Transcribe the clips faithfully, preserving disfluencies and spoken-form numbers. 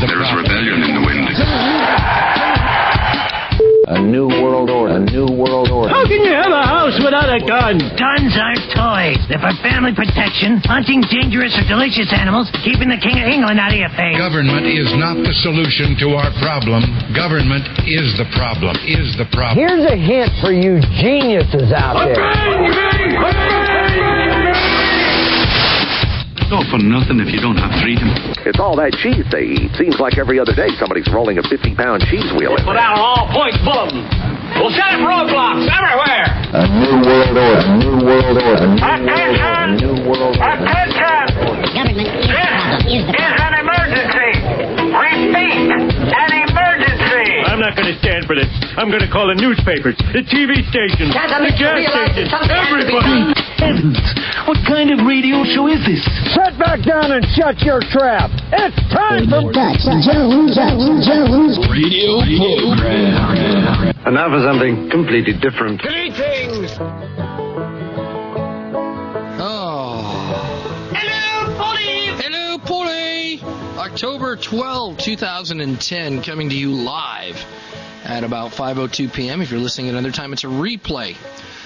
the There is problem. rebellion in the wind. A new world order. A new world order. How can you have a house without a gun? Guns aren't toys. They're for family protection, hunting dangerous or delicious animals, keeping the King of England out of your face. Government is not the solution to our problem. Government is the problem. Is the problem. Here's a hint for you geniuses out there. It's all for nothing if you don't have freedom. It's all that cheese they eat. Seems like every other day somebody's rolling a fifty-pound cheese wheel in Put there. out an all-points bulletin. We'll set up roadblocks everywhere. A new world order. A new world order. A new world order. Attention! A new world order. Attention! Government is the problem. Is the This is an emergency. Repeat, an emergency. I'm not going to stand for this. I'm going to call the newspapers, the T V stations, the gas stations, everybody. Heavens, what kind of radio show is this? Sit back down and shut your trap. It's time for Dutch Jones, Jones, Jones. Radio program. And now for something completely different. greetings. Oh. Hello, Polly. Hello, Polly. October twelfth, twenty ten, coming to you live at about five oh two p.m. If you're listening at another time, it's a replay.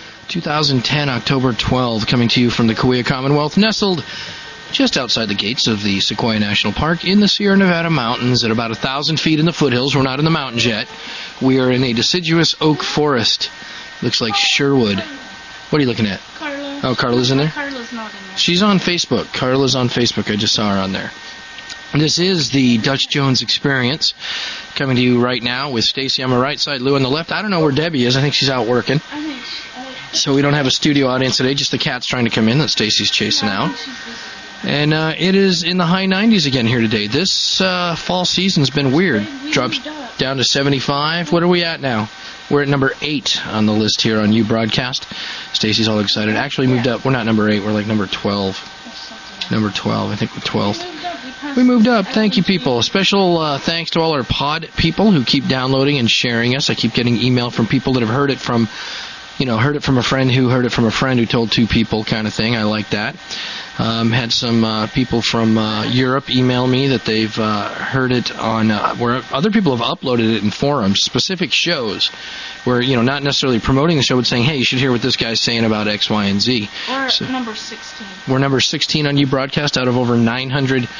twenty ten, October twelfth, coming to you from the Kauai Commonwealth, nestled just outside the gates of the Sequoia National Park in the Sierra Nevada mountains at about one thousand feet in the foothills. We're not in the mountains yet. We are in a deciduous oak forest. Looks like Sherwood. What are you looking at? Carla. Oh, Carla's in there? Carla's not in there. She's on Facebook. Carla's on Facebook. I just saw her on there. This is the Dutch Jones Experience, coming to you right now with Stacy on my right side, Lou on the left. I don't know where Debbie is. I think she's out working. I think she, uh, So we don't have a studio audience today, just the cat's trying to come in that Stacy's chasing yeah, I out. think she's busy. And uh, it is in the high nineties again here today. This uh, fall season's been weird. We Drops moved up. down to seventy-five. What are we at now? We're at number eight on the list here on U Broadcast. Stacy's all excited. Actually moved up. We're not number eight. We're like number twelve. Number twelve. I think we're twelfth. We moved up. We passed We moved up. I Thank you, think people. A special uh, thanks to all our pod people who keep downloading and sharing us. I keep getting email from people that have heard it from, you know, heard it from a friend who heard it from a friend who told two people kind of thing. I like that. Um, had some uh, people from uh, Europe email me that they've uh, heard it on uh, where other people have uploaded it in forums, specific shows where, you know, not necessarily promoting the show, but saying, hey, you should hear what this guy's saying about X, Y, and Z. We're So- number sixteen. We're number sixteen on U Broadcast out of over nine hundred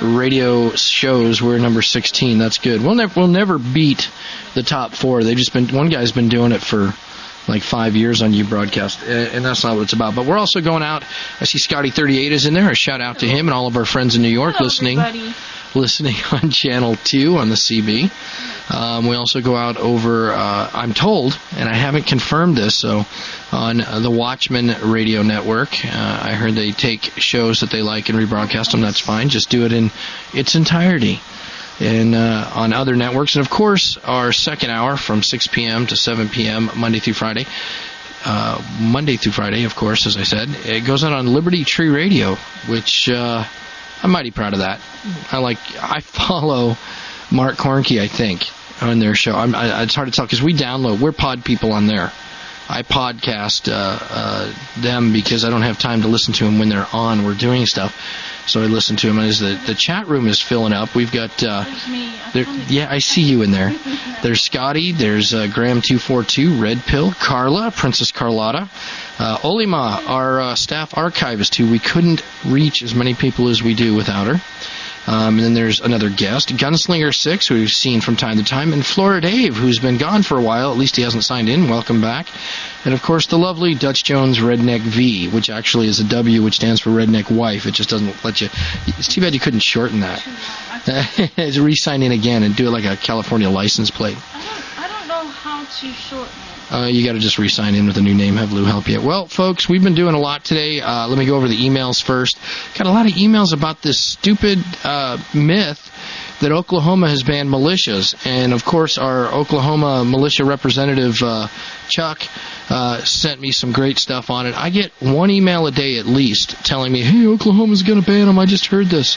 radio shows. We're number sixteen. That's good. We'll never we'll never beat the top four. They've just been one guy's been doing it for like five years on U Broadcast, and that's not what it's about. But we're also going out. I see Scotty thirty-eight is in there. A shout out to him and all of our friends in New York Hello, listening. everybody. Listening on Channel two on the C B. Um, we also go out over, uh, I'm told, and I haven't confirmed this, so on uh, the Watchmen radio network, uh, I heard they take shows that they like and rebroadcast them. That's fine. Just do it in its entirety. And uh, on other networks. And, of course, our second hour from six p.m. to seven p.m. Monday through Friday. Uh, Monday through Friday, of course, as I said. It goes out on Liberty Tree Radio, which... Uh, I'm mighty proud of that. I like. I follow Mark Cornke, I think, on their show. I'm, I, it's hard to tell because we download. We're pod people on there. I podcast uh, uh, them because I don't have time to listen to them when they're on. We're doing stuff, so I listen to them. As the the chat room is filling up, we've got. Uh, There's me. I there, found it. yeah, I see you in there. There's Scotty. There's uh, Graham two forty-two, Red Pill, Carla, Princess Carlotta. Uh, Olima, our uh, staff archivist, who we couldn't reach as many people as we do without her. Um, and then there's another guest, Gunslinger six, who we've seen from time to time, and Flora Dave, who's been gone for a while. At least he hasn't signed in. Welcome back. And, of course, the lovely Dutch Jones Redneck V, which actually is a W, which stands for Redneck Wife. It just doesn't let you. It's too bad you couldn't shorten that. It's re-sign in again and do it like a California license plate. I don't, I don't know how to shorten it. Uh, you got to just re-sign in with a new name. Have Lou help you. Well, folks, we've been doing a lot today. Uh, let me go over the emails first. Got a lot of emails about this stupid uh, myth that Oklahoma has banned militias. And, of course, our Oklahoma militia representative, uh, Chuck, uh, sent me some great stuff on it. I get one email a day at least telling me, hey, Oklahoma's going to ban them. I just heard this.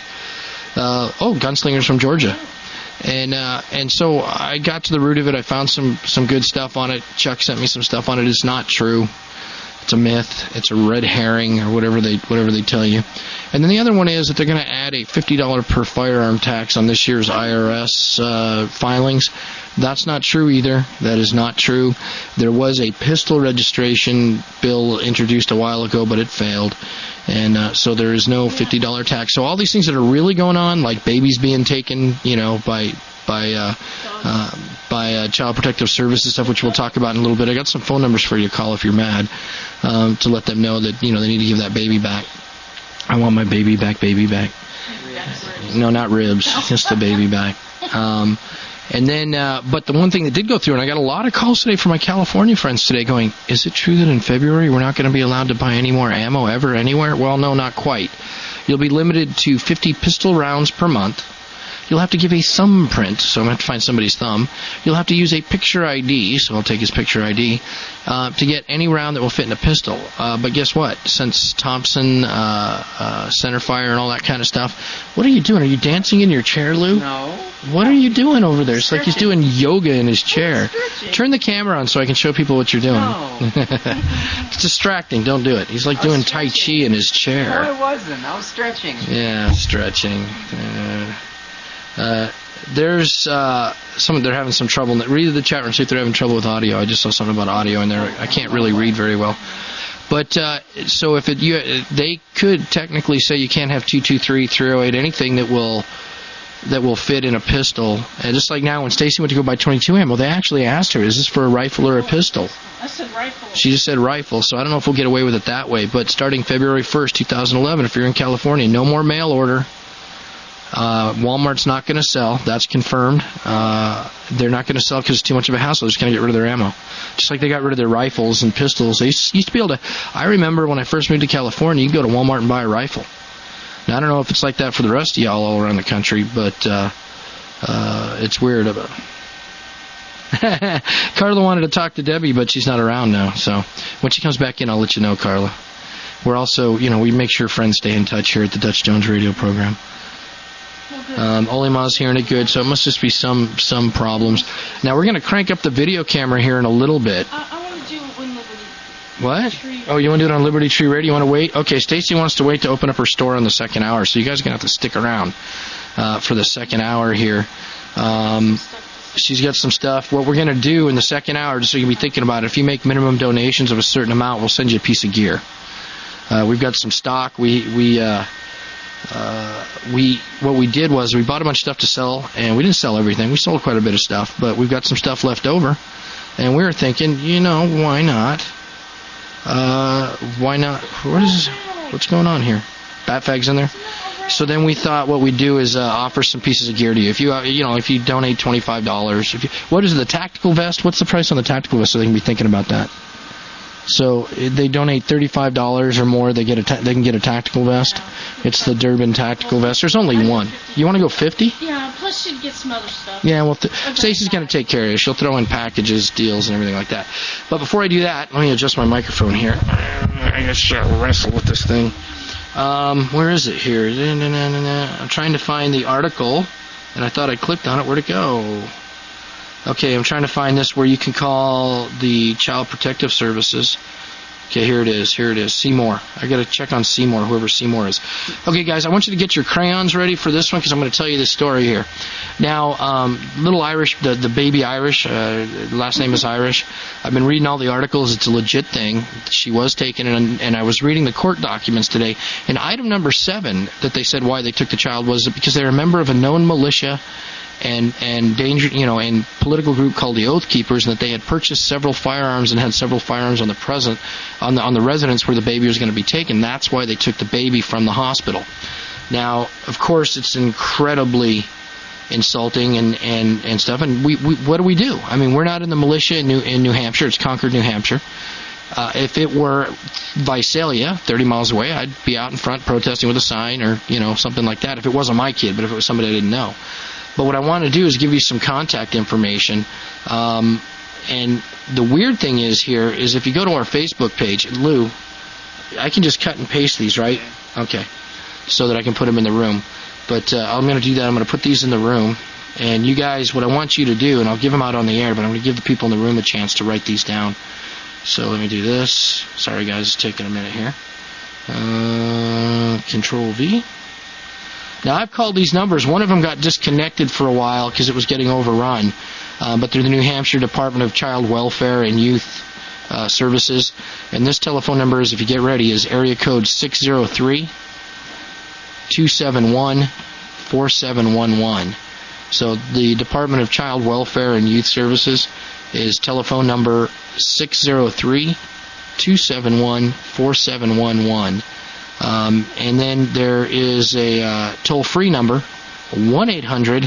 Uh, oh, Gunslingers from Georgia. And uh, and so I got to the root of it. I found some, some good stuff on it. Chuck sent me some stuff on it. It's not true. It's a myth. It's a red herring, or whatever they whatever they tell you. And then the other one is that they're going to add a fifty dollars per firearm tax on this year's I R S uh, filings. That's not true either. That is not true. There was a pistol registration bill introduced a while ago, but it failed. And uh, so there is no fifty dollars tax. So all these things that are really going on, like babies being taken, you know, by by uh, uh, by uh, Child Protective Services stuff, which we'll talk about in a little bit. I got some phone numbers for you to call if you're mad, um, to let them know that, you know, they need to give that baby back. I want my baby back, baby back. No, not ribs, just the baby back. Um, and then, uh, but the one thing that did go through, and I got a lot of calls today from my California friends today going, is it true that in February we're not going to be allowed to buy any more ammo ever anywhere? Well, no, not quite. You'll be limited to fifty pistol rounds per month. You'll have to give a thumbprint, so I'm going to have to find somebody's thumb. You'll have to use a picture I D, so I'll take his picture I D, uh, to get any round that will fit in a pistol. Uh, but guess what? Since Thompson, uh, uh, centerfire, and all that kind of stuff, what are you doing? Are you dancing in your chair, Lou? No. What are you doing over there? It's like he's doing yoga in his chair. Turn the camera on so I can show people what you're doing. No. It's distracting. Don't do it. He's like doing Tai Chi in his chair. No, I wasn't. I was stretching. Yeah, stretching. Uh, Uh, there's uh, some they're having some trouble. Read the chat room, see if they're having trouble with audio. I just saw something about audio in there. I can't really read very well. But uh, so if it you they could technically say you can't have two twenty-three, three oh eight, anything that will that will fit in a pistol. And just like now, when Stacy went to go buy twenty-two ammo, they actually asked her, "Is this for a rifle or a pistol?" I said rifle. She just said rifle. So I don't know if we'll get away with it that way. But starting February first, twenty eleven, if you're in California, no more mail order. Uh, Walmart's not going to sell. That's confirmed. Uh, they're not going to sell because it's too much of a hassle. They're just going to get rid of their ammo. Just like they got rid of their rifles and pistols. They used, used to be able to... I remember when I first moved to California, you could go to Walmart and buy a rifle. Now, I don't know if it's like that for the rest of y'all all around the country, but uh, uh, it's weird. Carla wanted to talk to Debbie, but she's not around now. So when she comes back in, I'll let you know, Carla. We're also, you know, we make sure friends stay in touch here at the Dutch Jones radio program. Um, Olima's hearing it good, so it must just be some some problems. Now, we're going to crank up the video camera here in a little bit. I, I want to do it when Liberty What? Tree. Oh, you want to do it on Liberty Tree Radio? You want to wait? Okay, Stacy wants to wait to open up her store in the second hour, so you guys are going to have to stick around uh, for the second hour here. Um, she's got some stuff. What we're going to do in the second hour, just so you can be thinking about it, if you make minimum donations of a certain amount, we'll send you a piece of gear. Uh, we've got some stock. We... we uh, Uh, we what we did was we bought a bunch of stuff to sell, and we didn't sell everything. We sold quite a bit of stuff, but we've got some stuff left over, and we were thinking, you know, why not? Uh, why not? What is what's going on here? Batfag's in there. So then we thought what we'd do is uh, offer some pieces of gear to you. If you uh, you know if you donate twenty-five dollars, if you, what is it, the tactical vest? What's the price on the tactical vest so they can be thinking about that? So they donate thirty-five dollars or more, they get a ta- they can get a tactical vest. It's the Durbin tactical vest. There's only one. You want to go fifty? Yeah, plus she'd get some other stuff. Yeah, well, th- Stacy's going to take care of you. She'll throw in packages, deals, and everything like that. But before I do that, let me adjust my microphone here. I guess I'll wrestle with this thing. Um, where is it here? I'm trying to find the article, and I thought I clicked on it. Where'd it go? Okay, I'm trying to find this where you can call the Child Protective Services. Okay, here it is. Here it is. Seymour. I got to check on Seymour, whoever Seymour is. Okay, guys, I want you to get your crayons ready for this one because I'm going to tell you this story here. Now, um, little Irish, the, the baby Irish, uh, last name is Irish. I've been reading all the articles. It's a legit thing. She was taken, and, and I was reading the court documents today. And item number seven that they said why they took the child was because they're a member of a known militia and and danger, you know, and political group called the Oath Keepers, and that they had purchased several firearms and had several firearms on the present on the on the residence where the baby was going to be taken. That's why they took the baby from the hospital. Now, of course, it's incredibly insulting and, and, and stuff. And we, we what do we do? I mean, we're not in the militia in New in New Hampshire. It's Concord, New Hampshire. Uh, if it were Visalia, thirty miles away, I'd be out in front protesting with a sign or, you know, something like that. If it wasn't my kid, but if it was somebody I didn't know. But what I want to do is give you some contact information. Um, and the weird thing is here is if you go to our Facebook page, Lou, I can just cut and paste these, right? Okay. So that I can put them in the room. But uh, I'm going to do that. I'm going to put these in the room. And you guys, what I want you to do, and I'll give them out on the air, but I'm going to give the people in the room a chance to write these down. So let me do this. Sorry, guys, it's taking a minute here. Uh, Control V. Now, I've called these numbers. One of them got disconnected for a while because it was getting overrun. Uh, but through the New Hampshire Department of Child Welfare and Youth uh, Services. And this telephone number is, if you get ready, is area code six zero three, two seven one, four seven one one. So the Department of Child Welfare and Youth Services is telephone number six zero three, two seven one, four seven one one. Um, and then there is a uh, toll-free number, one eight hundred,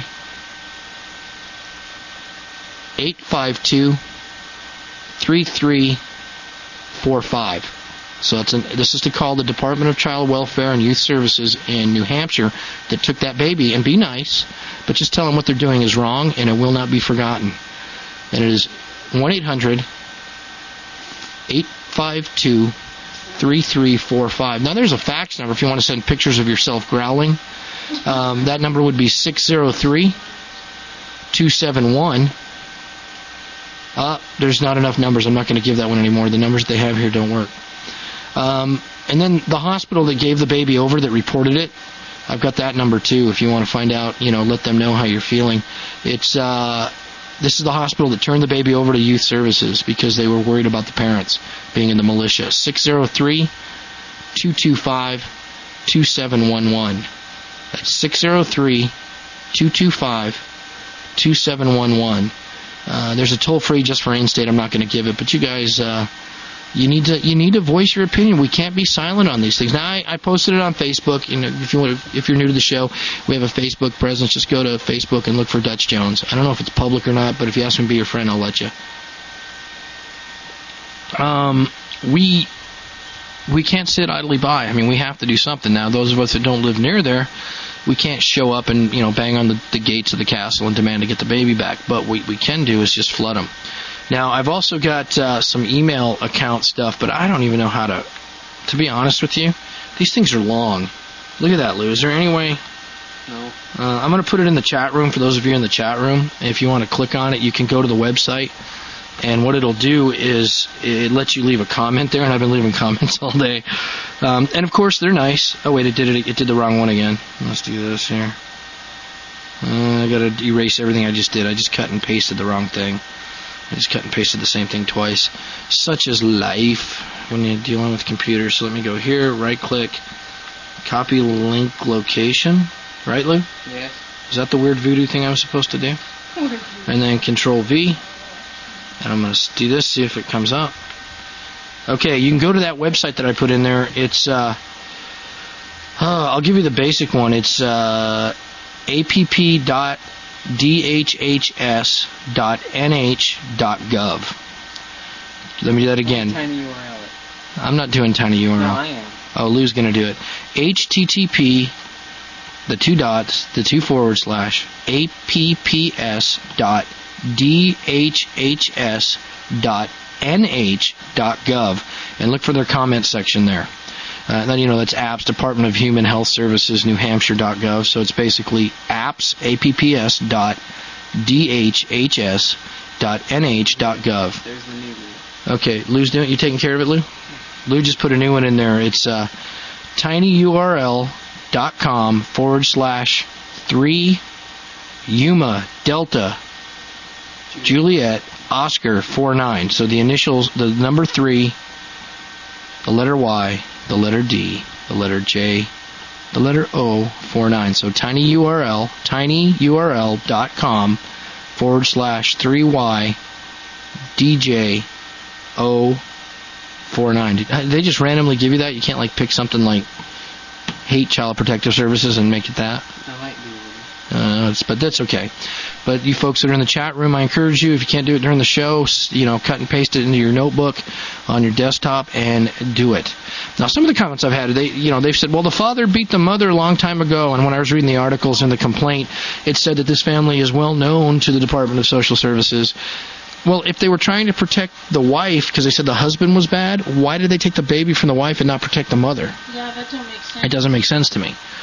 eight five two, three three four five. So it's an, this is to call the Department of Child Welfare and Youth Services in New Hampshire that took that baby, and be nice, but just tell them what they're doing is wrong and it will not be forgotten. And it is one eight hundred, eight five two, three three four five. Now there's a fax number if you want to send pictures of yourself growling. Um, that number would be six zero three, two seven one. Uh, there's not enough numbers. I'm not going to give that one anymore. The numbers they have here don't work. Um, and then the hospital that gave the baby over, that reported it, I've got that number too. If you want to find out, you know, let them know how you're feeling. It's uh, this is the hospital that turned the baby over to Youth Services because they were worried about the parents being in the militia. six zero three, two two five, two seven one one. That's six zero three, two two five, two seven one one. Uh, there's a toll-free just for in-state. I'm not going to give it, but you guys, uh, you need to you need to voice your opinion. We can't be silent on these things. Now, I, I posted it on Facebook. You know, if you want to, if you're new to the show, we have a Facebook presence. Just go to Facebook and look for Dutch Jones. I don't know if it's public or not, but if you ask me to be your friend, I'll let you. Um, we we can't sit idly by. I mean, we have to do something now. Those of us that don't live near there, we can't show up and, you know, bang on the, the gates of the castle and demand to get the baby back. But what we can do is just flood them. Now, I've also got uh, some email account stuff, but I don't even know how to, to be honest with you. These things are long. Look at that, Lou. Is there any way? No. Uh, I'm going to put it in the chat room for those of you in the chat room. If you want to click on it, you can go to the website. And what it'll do is it lets you leave a comment there, and I've been leaving comments all day. Um, and, of course, they're nice. Oh, wait, it did it. It did the wrong one again. Let's do this here. Uh, I got to erase everything I just did. I just cut and pasted the wrong thing. I just cut and pasted the same thing twice. Such is life when you're dealing with computers. So let me go here, right-click, copy link location. Right, Lou? Yes. Is that the weird voodoo thing I was supposed to do? And then Control-V. And I'm going to do this, see if it comes up. Okay, you can go to that website that I put in there. It's, uh, uh I'll give you the basic one. It's uh, app dot d h h s dot n h dot gov. Let me do that again. Tiny U R L. I'm not doing tiny U R L. No, I am. Oh, Lou's going to do it. H T T P, the two dots, the two forward slash, apps dot d h h s dot n h dot gov, and look for their comment section there. Uh, then, you know, that's apps, Department of Human Health Services, New Hampshire dot gov. So it's basically apps, apps dot d h h s dot n h dot gov. There's the new Lou. Okay, Lou's doing it. You taking care of it, Lou? Lou just put a new one in there. It's uh, tinyurl dot com forward slash three Yuma Delta Juliet Oscar four nine. So the initials, the number three, the letter Y, the letter D, the letter J, the letter O, four nine. So tinyurl, tinyurl dot com forward slash three Y D J O four nine. They just randomly give you that? You can't like pick something like hate Child Protective Services and make it that? I might do. Uh, it's, but that's okay. But you folks that are in the chat room, I encourage you, if you can't do it during the show, you know, cut and paste it into your notebook on your desktop and do it. Now, some of the comments I've had, they, you know, they've said, well, the father beat the mother a long time ago, and when I was reading the articles in the complaint, it said that this family is well known to the Department of Social Services. Well, if they were trying to protect the wife because they said the husband was bad, why did they take the baby from the wife and not protect the mother? Yeah, that don't make sense. It doesn't make sense to me.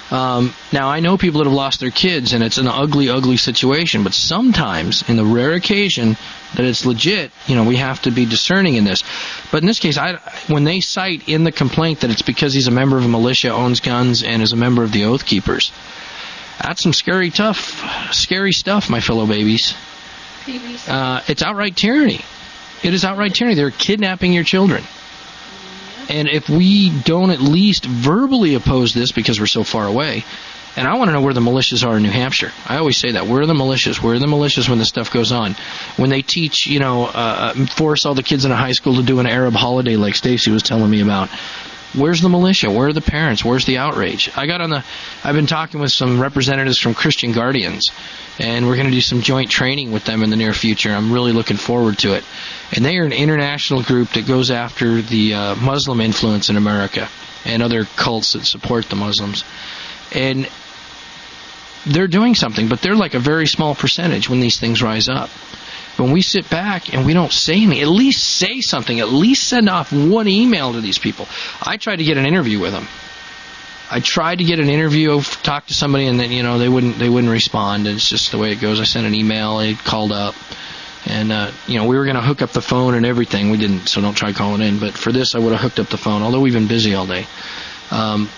Um, now, I know people that have lost their kids, and it's an ugly, ugly situation, but sometimes, in the rare occasion that it's legit, you know, we have to be discerning in this. But in this case, I, when they cite in the complaint that it's because he's a member of a militia, owns guns, and is a member of the Oath Keepers, that's some scary, tough, scary stuff, my fellow babies. Uh, it's outright tyranny. It is outright tyranny. They're kidnapping your children. And if we don't at least verbally oppose this because we're so far away, and I want to know where the militias are in New Hampshire. I always say that. Where are the militias? Where are the militias when this stuff goes on? When they teach, you know, uh, force all the kids in a high school to do an Arab holiday like Stacy was telling me about. Where's the militia? Where are the parents? Where's the outrage? I got on the, I've been talking with some representatives from Christian Guardians, and we're going to do some joint training with them in the near future. I'm really looking forward to it. And they are an international group that goes after the uh, Muslim influence in America and other cults that support the Muslims. And they're doing something, but they're like a very small percentage when these things rise up. When we sit back and we don't say anything, at least say something, at least send off one email to these people. I tried to get an interview with them. I tried to get an interview, talk to somebody, and then, you know, they wouldn't they wouldn't respond. It's just the way it goes. I sent an email, they called up, and uh, you know, we were going to hook up the phone and everything. We didn't, so don't try calling in. But for this, I would have hooked up the phone, although we've been busy all day. Um,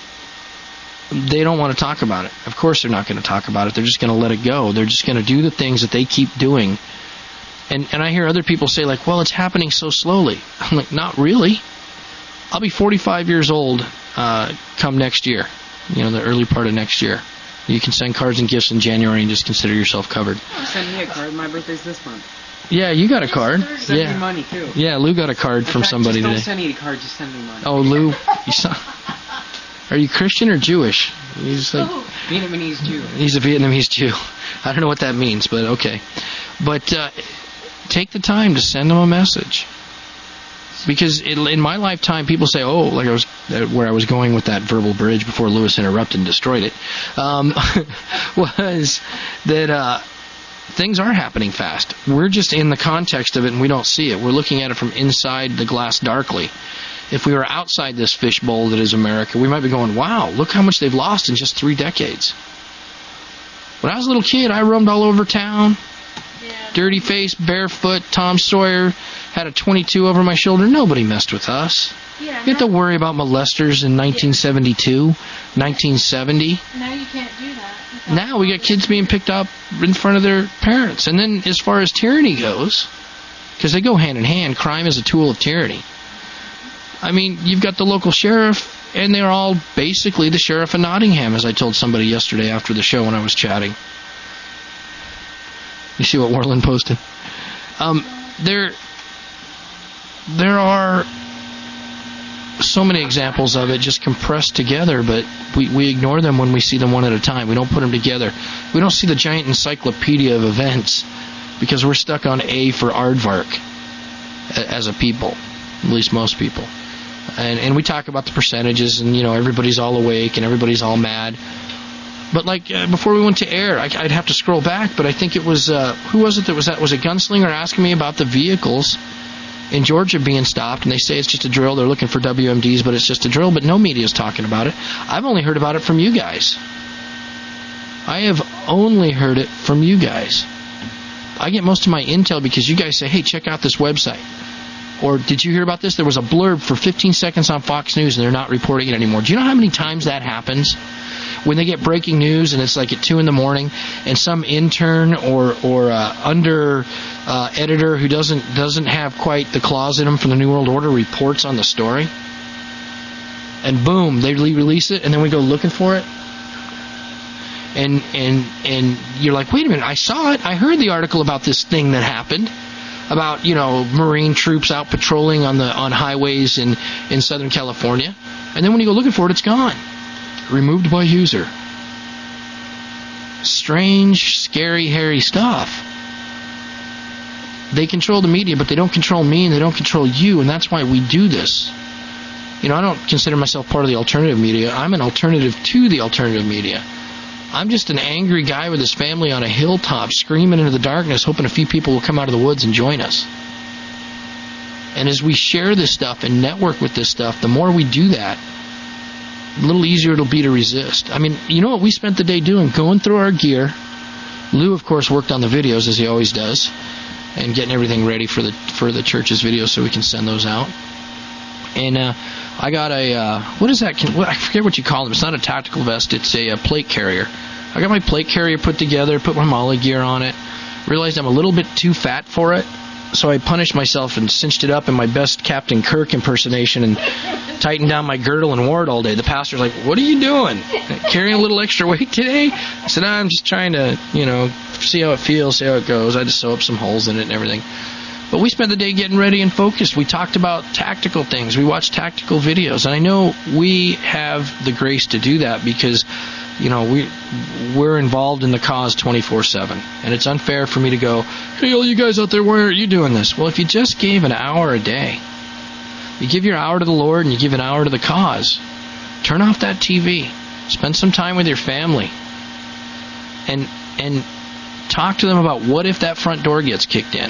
they don't want to talk about it. Of course they're not going to talk about it. They're just going to let it go. They're just going to do the things that they keep doing. And and I hear other people say, like, well, it's happening so slowly. I'm like, not really. I'll be forty-five years old uh, come next year, you know, the early part of next year. You can send cards and gifts in January and just consider yourself covered. Oh, send me a card. My birthday's this month. Yeah, you got a card. Send yeah. me money, too. Yeah, Lou got a card In from fact, somebody just today. Don't send me a card, just send me money. Oh, Lou, you saw, are you Christian or Jewish? He's like, oh, Vietnamese Jew. He's a Vietnamese Jew. I don't know what that means, but okay. But uh, take the time to send them a message. Because it, in my lifetime, people say, oh, like I was, uh, where I was going with that verbal bridge before Lewis interrupted and destroyed it, um, was that uh, things are happening fast. We're just in the context of it and we don't see it. We're looking at it from inside the glass darkly. If we were outside this fishbowl that is America, we might be going, wow, look how much they've lost in just three decades. When I was a little kid, I roamed all over town. Yeah. Dirty face, barefoot, Tom Sawyer, had a twenty-two over my shoulder. Nobody messed with us. Yeah, you have to worry about molesters in nineteen seventy-two, nineteen seventy. Now you can't do that. Now we got kids being picked up in front of their parents. And then as far as tyranny goes, because they go hand in hand, crime is a tool of tyranny. I mean, you've got the local sheriff, and they're all basically the sheriff of Nottingham, as I told somebody yesterday after the show when I was chatting. You see what Warland posted? Um, there, there are so many examples of it just compressed together, but we, we ignore them when we see them one at a time. We don't put them together. We don't see the giant encyclopedia of events because we're stuck on A for aardvark as a people, at least most people. And and we talk about the percentages, and you know everybody's all awake and everybody's all mad. But like uh, before we went to air, I, I'd have to scroll back. But I think it was uh, who was it that was that was a gunslinger asking me about the vehicles in Georgia being stopped, and they say it's just a drill. They're looking for W M Ds, but it's just a drill. But no media's talking about it. I've only heard about it from you guys. I have only heard it from you guys. I get most of my intel because you guys say, "Hey, check out this website." Or, did you hear about this? There was a blurb for fifteen seconds on Fox News, and they're not reporting it anymore. Do you know how many times that happens? When they get breaking news, and it's like at two in the morning, and some intern or or uh, under uh, editor who doesn't doesn't have quite the claws in him from the New World Order reports on the story, and boom, they release it, and then we go looking for it, and and and you're like, wait a minute, I saw it, I heard the article about this thing that happened. About, you know, Marine troops out patrolling on the on highways in, in Southern California. And then when you go looking for it, it's gone. Removed by user. Strange, scary, hairy stuff. They control the media, but they don't control me and they don't control you, and that's why we do this. You know, I don't consider myself part of the alternative media. I'm an alternative to the alternative media. I'm just an angry guy with his family on a hilltop screaming into the darkness, hoping a few people will come out of the woods and join us. And as we share this stuff and network with this stuff, the more we do that, the little easier it'll be to resist. I mean, you know what we spent the day doing? Going through our gear. Lou, of course, worked on the videos, as he always does, and getting everything ready for the for the church's videos so we can send those out. And uh, I got a, uh, what is that? Can, what, I forget what you call them. It's not a tactical vest. It's a, a plate carrier. I got my plate carrier put together, put my Molly gear on it, realized I'm a little bit too fat for it, so I punished myself and cinched it up in my best Captain Kirk impersonation and tightened down my girdle and wore it all day. The pastor's like, what are you doing? Carrying a little extra weight today? I said, I'm just trying to, you know, see how it feels, see how it goes. I just sew up some holes in it and everything. But we spent the day getting ready and focused. We talked about tactical things. We watched tactical videos. And I know we have the grace to do that because, you know, we, we're involved in the cause twenty-four seven. And it's unfair for me to go, hey, all you guys out there, why aren't you doing this? Well, if you just gave an hour a day, you give your hour to the Lord and you give an hour to the cause, turn off that T V. Spend some time with your family. And, and talk to them about what if that front door gets kicked in.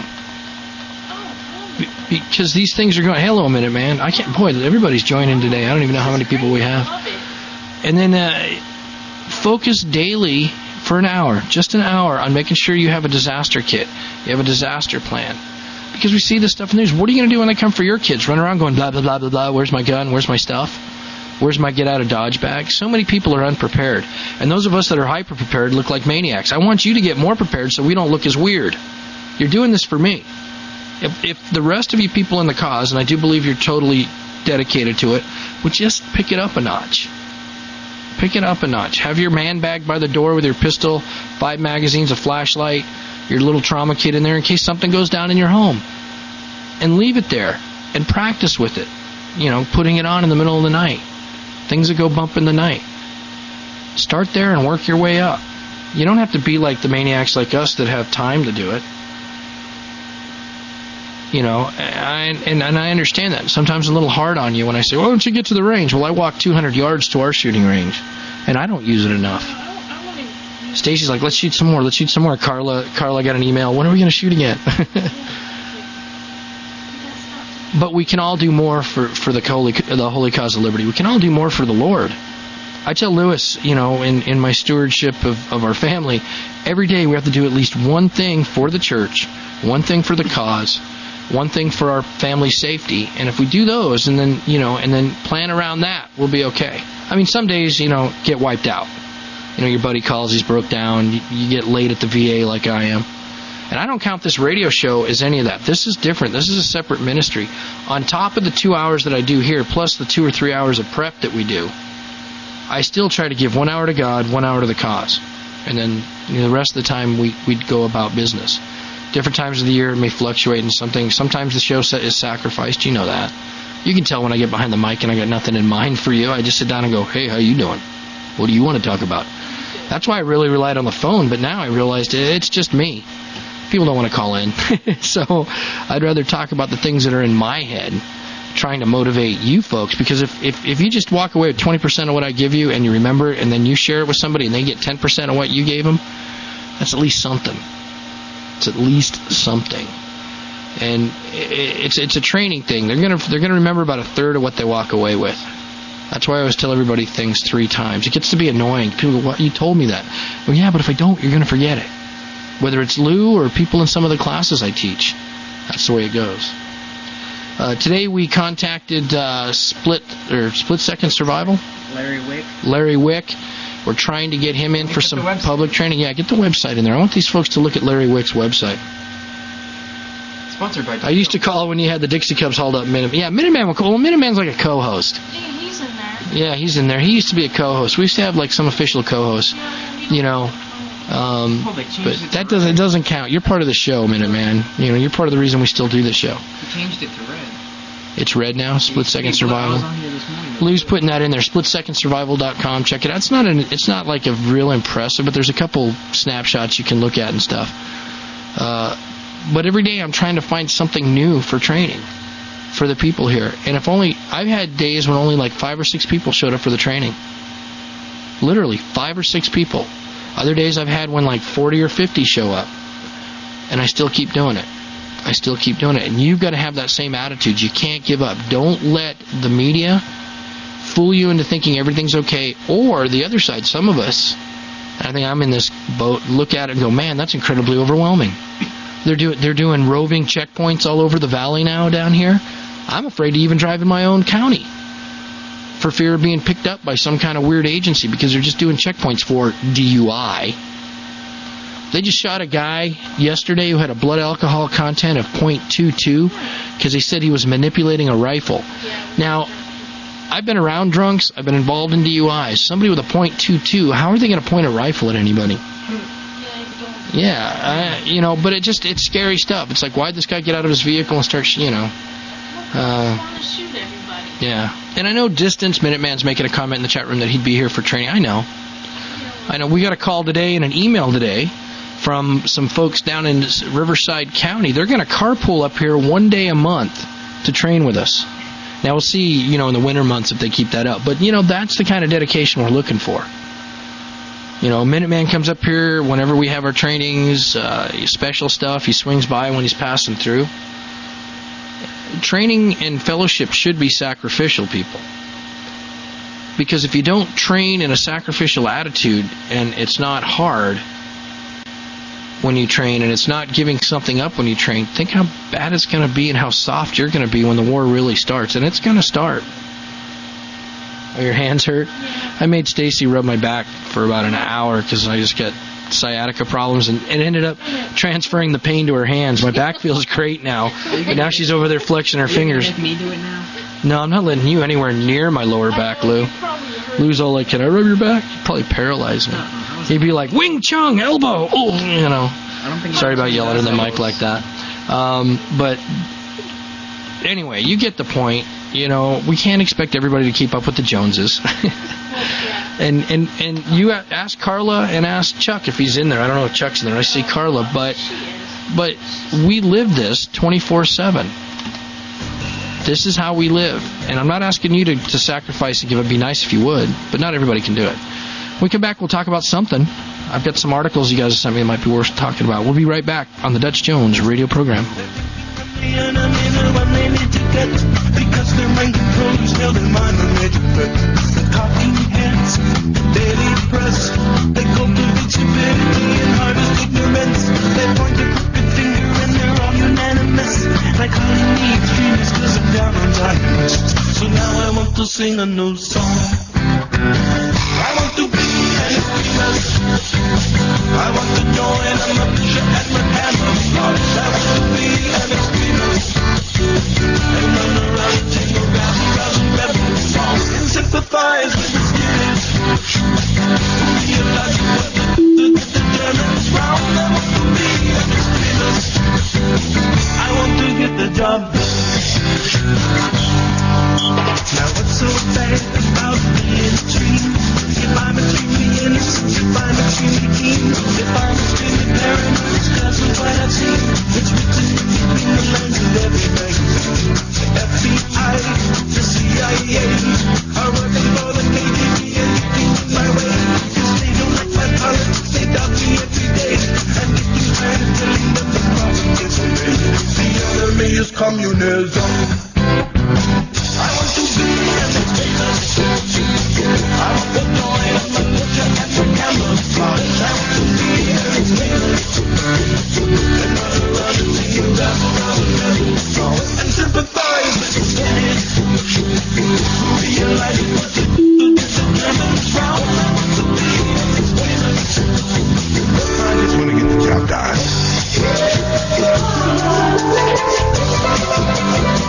Because these things are going, hello, Minute Man. I can't, boy, everybody's joining today. I don't even know how many people we have. And then uh, focus daily for an hour, just an hour, on making sure you have a disaster kit. You have a disaster plan. Because we see this stuff in the news. What are you going to do when they come for your kids? Run around going, blah, blah, blah, blah, blah. Where's my gun? Where's my stuff? Where's my get-out-of-Dodge bag? So many people are unprepared. And those of us that are hyper-prepared look like maniacs. I want you to get more prepared so we don't look as weird. You're doing this for me. If, if the rest of you people in the cause, and I do believe you're totally dedicated to it, would just pick it up a notch. Pick it up a notch. Have your man bag by the door with your pistol, five magazines, a flashlight, your little trauma kit in there in case something goes down in your home. And leave it there. And practice with it. You know, putting it on in the middle of the night. Things that go bump in the night. Start there and work your way up. You don't have to be like the maniacs like us that have time to do it. You know, I, and, and I understand that. Sometimes a little hard on you when I say, why don't you get to the range? Well, I walk two hundred yards to our shooting range, and I don't use it enough. Stacy's like, let's shoot some more. Let's shoot some more. Carla, Carla got an email. When are we going to shoot again? But we can all do more for, for the holy, the holy cause of liberty. We can all do more for the Lord. I tell Lewis, you know, in, in my stewardship of, of our family, every day we have to do at least one thing for the church, one thing for the cause, one thing for our family safety, and if we do those and then, you know, and then plan around that, we'll be okay. I mean, some days, you know, get wiped out. You know, your buddy calls, he's broke down, you, you get late at the V A like I am. And I don't count this radio show as any of that. This is different. This is a separate ministry. On top of the two hours that I do here, plus the two or three hours of prep that we do, I still try to give one hour to God, one hour to the cause. And then, you know, the rest of the time we, we'd go about business. Different times of the year it may fluctuate in something. Sometimes the show set is sacrificed. You know that. You can tell when I get behind the mic and I got nothing in mind for you. I just sit down and go, hey, how you doing? What do you want to talk about? That's why I really relied on the phone, but now I realized it's just me. People don't want to call in. So I'd rather talk about the things that are in my head, trying to motivate you folks. Because if, if, if you just walk away with twenty percent of what I give you and you remember it and then you share it with somebody and they get ten percent of what you gave them, that's at least something. It's at least something. And it's it's a training thing. They're gonna they're gonna remember about a third of what they walk away with. That's why I always tell everybody things three times. It gets to be annoying. People go, "What? You told me that." Well, yeah, but if I don't, you're gonna forget it. Whether it's Lou or people in some of the classes I teach, that's the way it goes. Uh, today we contacted uh, Split or Split Second Survival. Larry Wick. Larry Wick. We're trying to get him in for some public training. Yeah, get the website in there. I want these folks to look at Larry Wick's website. Sponsored by I used to call when you had the Dixie Cups hauled up Minuteman. Yeah, Minuteman. Well, Minuteman's like a co-host. Yeah, he's in there. Yeah, he's in there. He used to be a co-host. We used to have like some official co-hosts. You know, um, but that doesn't it doesn't count. You're part of the show, Minuteman. You know, you're part of the reason we still do the show. He changed it to red. It's red now. Split Second Survival. Lou's putting that in there. split second survival dot com. Check it out. It's not an. It's not like a real impressive, but there's a couple snapshots you can look at and stuff. Uh, but every day I'm trying to find something new for training for the people here. And if only I've had days when only like five or six people showed up for the training. Literally five or six people. Other days I've had when like forty or fifty show up, and I still keep doing it. I still keep doing it. And you've got to have that same attitude. You can't give up. Don't let the media fool you into thinking everything's okay, or the other side, some of us, I think I'm in this boat, look at it and go, man, that's incredibly overwhelming. They're doing they're doing roving checkpoints all over the valley now down here. I'm afraid to even drive in my own county for fear of being picked up by some kind of weird agency because they're just doing checkpoints for D U I. They just shot a guy yesterday who had a blood alcohol content of point two two because he said he was manipulating a rifle. Now, I've been around drunks. I've been involved in D U Is. Somebody with a point two two, how are they going to point a rifle at anybody? Yeah, uh, you know, but it just, it's scary stuff. It's like, why'd this guy get out of his vehicle and start, you know, uh, yeah. And I know Distance Minuteman's making a comment in the chat room that he'd be here for training. I know. I know. We got a call today and an email today from some folks down in Riverside County. They're going to carpool up here one day a month to train with us. Now, we'll see, you know, in the winter months if they keep that up. But, you know, that's the kind of dedication we're looking for. You know, Minuteman comes up here whenever we have our trainings, uh, special stuff. He swings by when he's passing through. Training and fellowship should be sacrificial, people. Because if you don't train in a sacrificial attitude and it's not hard when you train and it's not giving something up when you train, think how bad it's going to be and how soft you're going to be when the war really starts. And it's going to start. Oh, your hands hurt? I made Stacy rub my back for about an hour because I just got sciatica problems and it ended up transferring the pain to her hands. My back feels great now, but now she's over there flexing her fingers. Let me do it now. No, I'm not letting you anywhere near my lower back, Lou. Lou's all like, can I rub your back? You'd probably paralyze me. He'd be like, Wing Chun, elbow, oh, you know. Sorry about yelling in the mic like that. Um, but anyway, you get the point. You know, we can't expect everybody to keep up with the Joneses. and and and you ask Carla and ask Chuck if he's in there. I don't know if Chuck's in there. I see Carla, but but we live this twenty-four seven. This is how we live. And I'm not asking you to, to sacrifice and give. It'd be nice if you would, but not everybody can do it. When we come back, we'll talk about something. I've got some articles you guys sent me that might be worth talking about. We'll be right back on the Dutch Jones radio program. Because their mind controls held in mind when they defect. Copying heads, daily press. They cultivate stupidity and harvest ignorance. They point a crooked finger and they're all unanimous. Like calling me extremist cause I'm down on time. So now I want to sing a new song. I want to be an extremist. I want to join a militia at my camouflage. I want to be an extremist. And run around and jingle round and round and rebel songs and sympathize with the spirit. Realize what the, the, the Germans round. I want to be an extremist. I want to get the job done. Now what's so bad about being extreme? If I'm extremely innocent, if I'm extremely keen, if I'm extremely paranoid, it's cause of what I've seen. It's written between the lines of every magazine. F B I, the C I A, are working for the K G B and getting in my way. Cause they don't like my politics, they doubt me every day. I'm getting tired of telling them the problem gets away. The enemy is communism. I want to be an extremist. I want to join a militia and the camouflage. I want to be an extremist. And run around and sing a rap around the metal song and sympathize with the spirit. Realize what the the Germans round. I want to be an extremist. I just want to get the job done.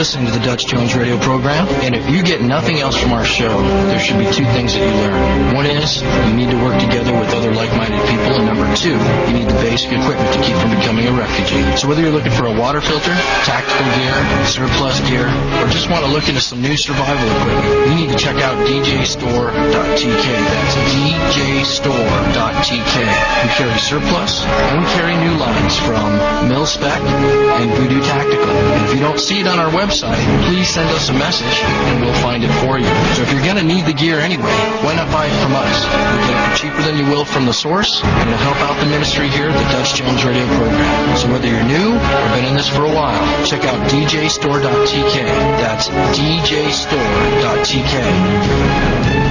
listening to the Dutch Jones radio program, and if you get nothing else from our show, there should be two things that you learn. One is you need to work together with other like-minded people, and number two, you need the basic equipment to keep from becoming a refugee. So whether you're looking for a water filter, tactical gear, surplus gear, or just want to look into some new survival equipment, you need to check out d j store dot t k. That's d j store dot t k. We carry surplus, and we carry new lines from Mil-Spec and Voodoo Tactical. And if you don't see it on our website, please send us a message, and we'll find it for you. So if you're going to need the gear anyway, why not buy it from us? You'll get it for cheaper than you will from the source, and it'll help out the ministry here at the Dutch Jones Radio program. So whether you're new or been in this for a while, check out d j store dot t k. That's d j store dot t k.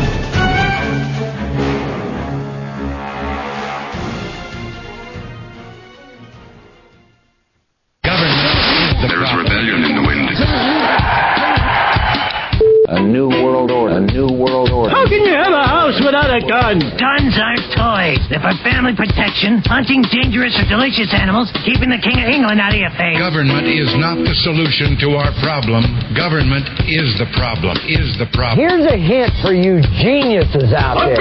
There's rebellion in the wind. A new world order. A new world order. How can you have a house without a gun? Guns aren't toys. They're for family protection, hunting dangerous or delicious animals, keeping the King of England out of your face. Government is not the solution to our problem. Government is the problem. Is the problem. Here's a hint for you geniuses out there.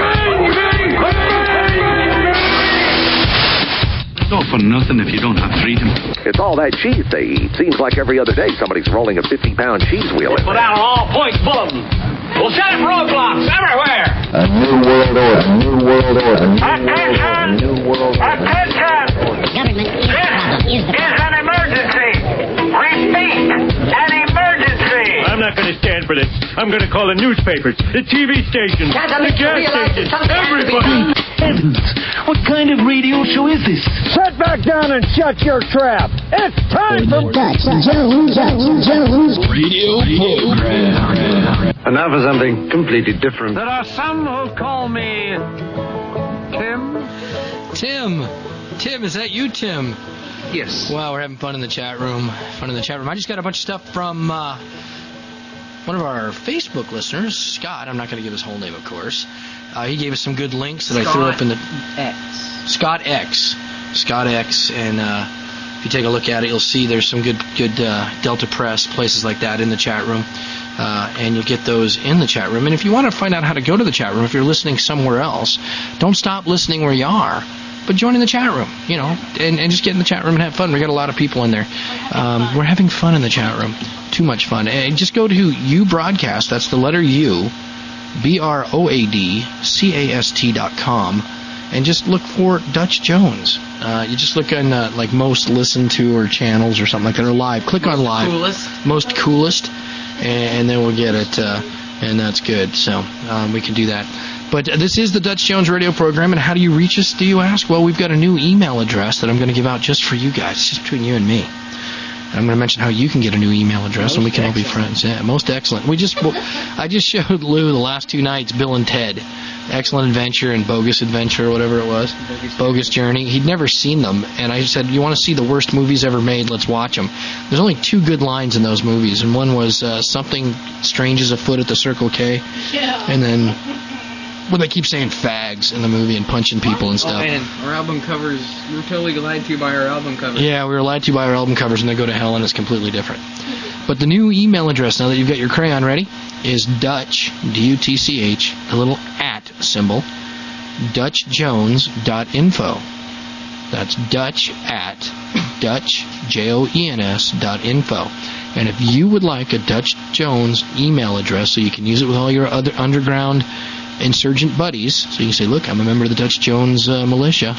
It's all for nothing if you don't have freedom. It's all that cheese they eat. Seems like every other day somebody's rolling a fifty-pound cheese wheel in Put there. out an all-points bulletin. We'll set up roadblocks everywhere. A new world order. A new world order. A new world order. A new world order. Attention! Government is the problem. Is the This is an emergency. Repeat, an emergency. I'm not going to stand for this. I'm going to call the newspapers, the T V stations, the gas stations, everybody. Heavens! What kind of radio show is this? Sit back down and shut your trap. It's time for Dutch Jones. Dutch Jones. Radio program. And now for something completely different. There are some who call me Tim. Tim. Tim, is that you, Tim? Yes. Wow, we're having fun in the chat room. Fun in the chat room. I just got a bunch of stuff from uh, one of our Facebook listeners, Scott. I'm not going to give his whole name, of course. Uh, he gave us some good links that Scott I threw up in the... X. Scott X. Scott X. And uh, if you take a look at it, you'll see there's some good good uh, Delta Press, places like that in the chat room. Uh, and you'll get those in the chat room. And if you want to find out how to go to the chat room, if you're listening somewhere else, don't stop listening where you are, but join in the chat room, you know, and, and just get in the chat room and have fun. We got a lot of people in there. Um, we're having fun in the chat room. Too much fun. And just go to U Broadcast. That's the letter U, B R O A D C A S T dot com, and just look for Dutch Jones. Uh, you just look on uh, like most listened to or channels or something like that, or live. Click Most on live. Coolest. Most coolest. And then we'll get it, uh, and that's good. So um, we can do that. But this is the Dutch Jones radio program, and how do you reach us, do you ask? Well, we've got a new email address that I'm going to give out just for you guys. It's just between you and me. And I'm going to mention how you can get a new email address, most and we can excellent. all be friends. Yeah, most excellent. We just, well, I just showed Lou the last two nights, Bill and Ted. Excellent Adventure and Bogus Adventure, or whatever it was. Bogus, Bogus Journey. He'd never seen them, and I said, you want to see the worst movies ever made? Let's watch them. There's only two good lines in those movies, and one was uh, something strange is afoot at the Circle K. Yeah. And then, well, they keep saying fags in the movie and punching people and stuff. Oh, man, our album covers, we were totally lied to by our album covers. Yeah, we were lied to by our album covers, and they go to hell, and it's completely different. But the new email address, now that you've got your crayon ready, is Dutch, D U T C H, the little at symbol, Dutch Jones dot info. That's Dutch at Dutch, J O E N S, dot info. And if you would like a Dutch Jones email address so you can use it with all your other underground insurgent buddies, so you can say, look, I'm a member of the Dutch Jones uh, militia,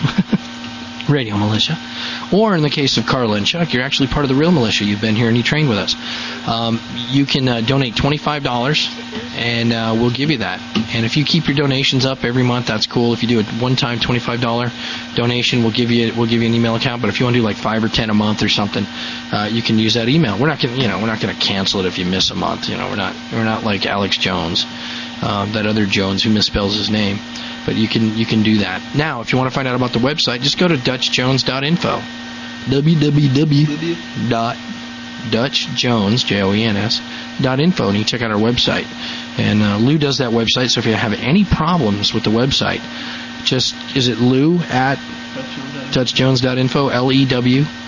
radio militia. Or in the case of Carla and Chuck, you're actually part of the real militia. You've been here and you trained with us. Um, you can uh, donate twenty-five dollars, and uh, we'll give you that. And if you keep your donations up every month, that's cool. If you do a one-time twenty-five dollars donation, we'll give you we'll give you an email account. But if you want to do like five or ten a month or something, uh, you can use that email. We're not gonna, you know, we're not going to cancel it if you miss a month. You know, we're not we're not like Alex Jones, um, that other Jones who misspells his name. But you can you can do that. Now, if you want to find out about the website, just go to Dutch Jones dot info. w w w dot Dutch Jones, J O E N S, dot info, and you can check out our website. And uh, Lou does that website, so if you have any problems with the website, just, is it Lou at Dutch Jones dot info, L E W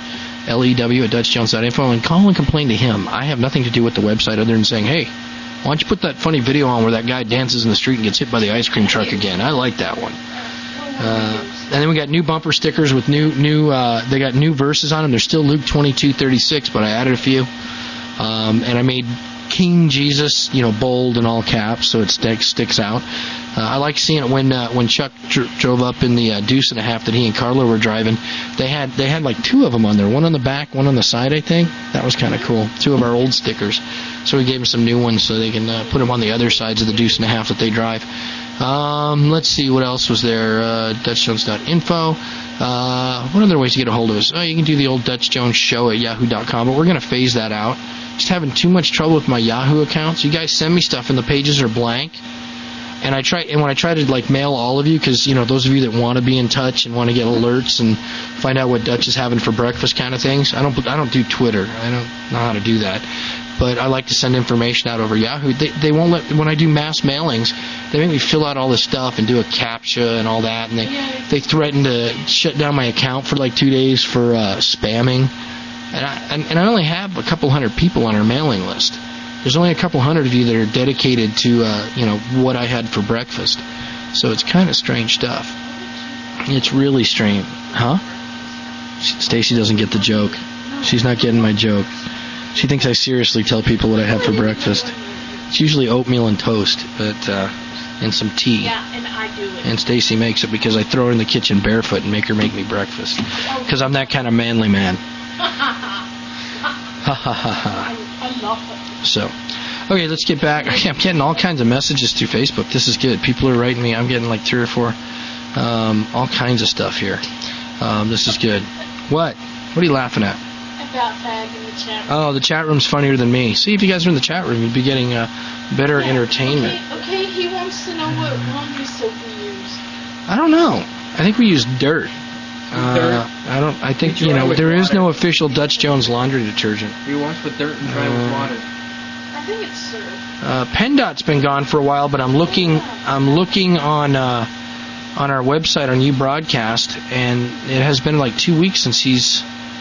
L E W at Dutch Jones dot info, and call and complain to him. I have nothing to do with the website other than saying, hey, why don't you put that funny video on where that guy dances in the street and gets hit by the ice cream truck again? I like that one. Uh, and then we got new bumper stickers with new, new uh, they got new verses on them. They're still Luke twenty-two thirty-six, but I added a few. Um, and I made King Jesus, you know, bold in all caps, so it sticks sticks out. Uh, I like seeing it when uh, when Chuck dr- drove up in the uh, Deuce and a Half that he and Carla were driving. They had they had like two of them on there, one on the back, one on the side, I think. That was kind of cool. Two of our old stickers. So we gave them some new ones so they can uh, put them on the other sides of the Deuce and a Half that they drive. Um, let's see, what else was there? Uh, Dutch Jones dot info. Uh, what other ways to get a hold of us? Oh, you can do the old Dutch Jones Show at yahoo dot com, but we're going to phase that out. Just having too much trouble with my Yahoo accounts. You guys send me stuff and the pages are blank. And I try, and when I try to like mail all of you, because you know those of you that want to be in touch and want to get alerts and find out what Dutch is having for breakfast, kind of things. I don't, I don't do Twitter. I don't know how to do that. But I like to send information out over Yahoo. They, they won't let when I do mass mailings. They make me fill out all this stuff and do a CAPTCHA and all that. And they, they threaten to shut down my account for like two days for uh, spamming. And I, and, and I only have a couple hundred people on our mailing list. There's only a couple hundred of you that are dedicated to, uh, you know, what I had for breakfast. So it's kind of strange stuff. It's really strange. Huh? Stacy doesn't get the joke. She's not getting my joke. She thinks I seriously tell people what I have for breakfast. It's usually oatmeal and toast, but uh, and some tea. Yeah, and I do it. And Stacy makes it because I throw her in the kitchen barefoot and make her make me breakfast. Because I'm that kind of manly man. Ha ha ha ha. I love it. So, okay, let's get back. I'm getting all kinds of messages through Facebook. This is good. People are writing me. I'm getting like three or four, um, all kinds of stuff here. Um, this is good. What? What are you laughing at? About Fag in the chat room. Oh, the chat room's funnier than me. See, if you guys are in the chat room, you'd be getting uh, better yeah, entertainment. Okay, okay, he wants to know what laundry soap we use. I don't know. I think we use dirt. Uh, I don't. I think you know there is no official Dutch Jones laundry detergent. You wash with dirt and dry uh, with water. I think it's syrup. Uh, PennDOT's been gone for a while, but I'm looking. I'm looking on uh, on our website on uBroadcast, and it has been like two weeks since he's,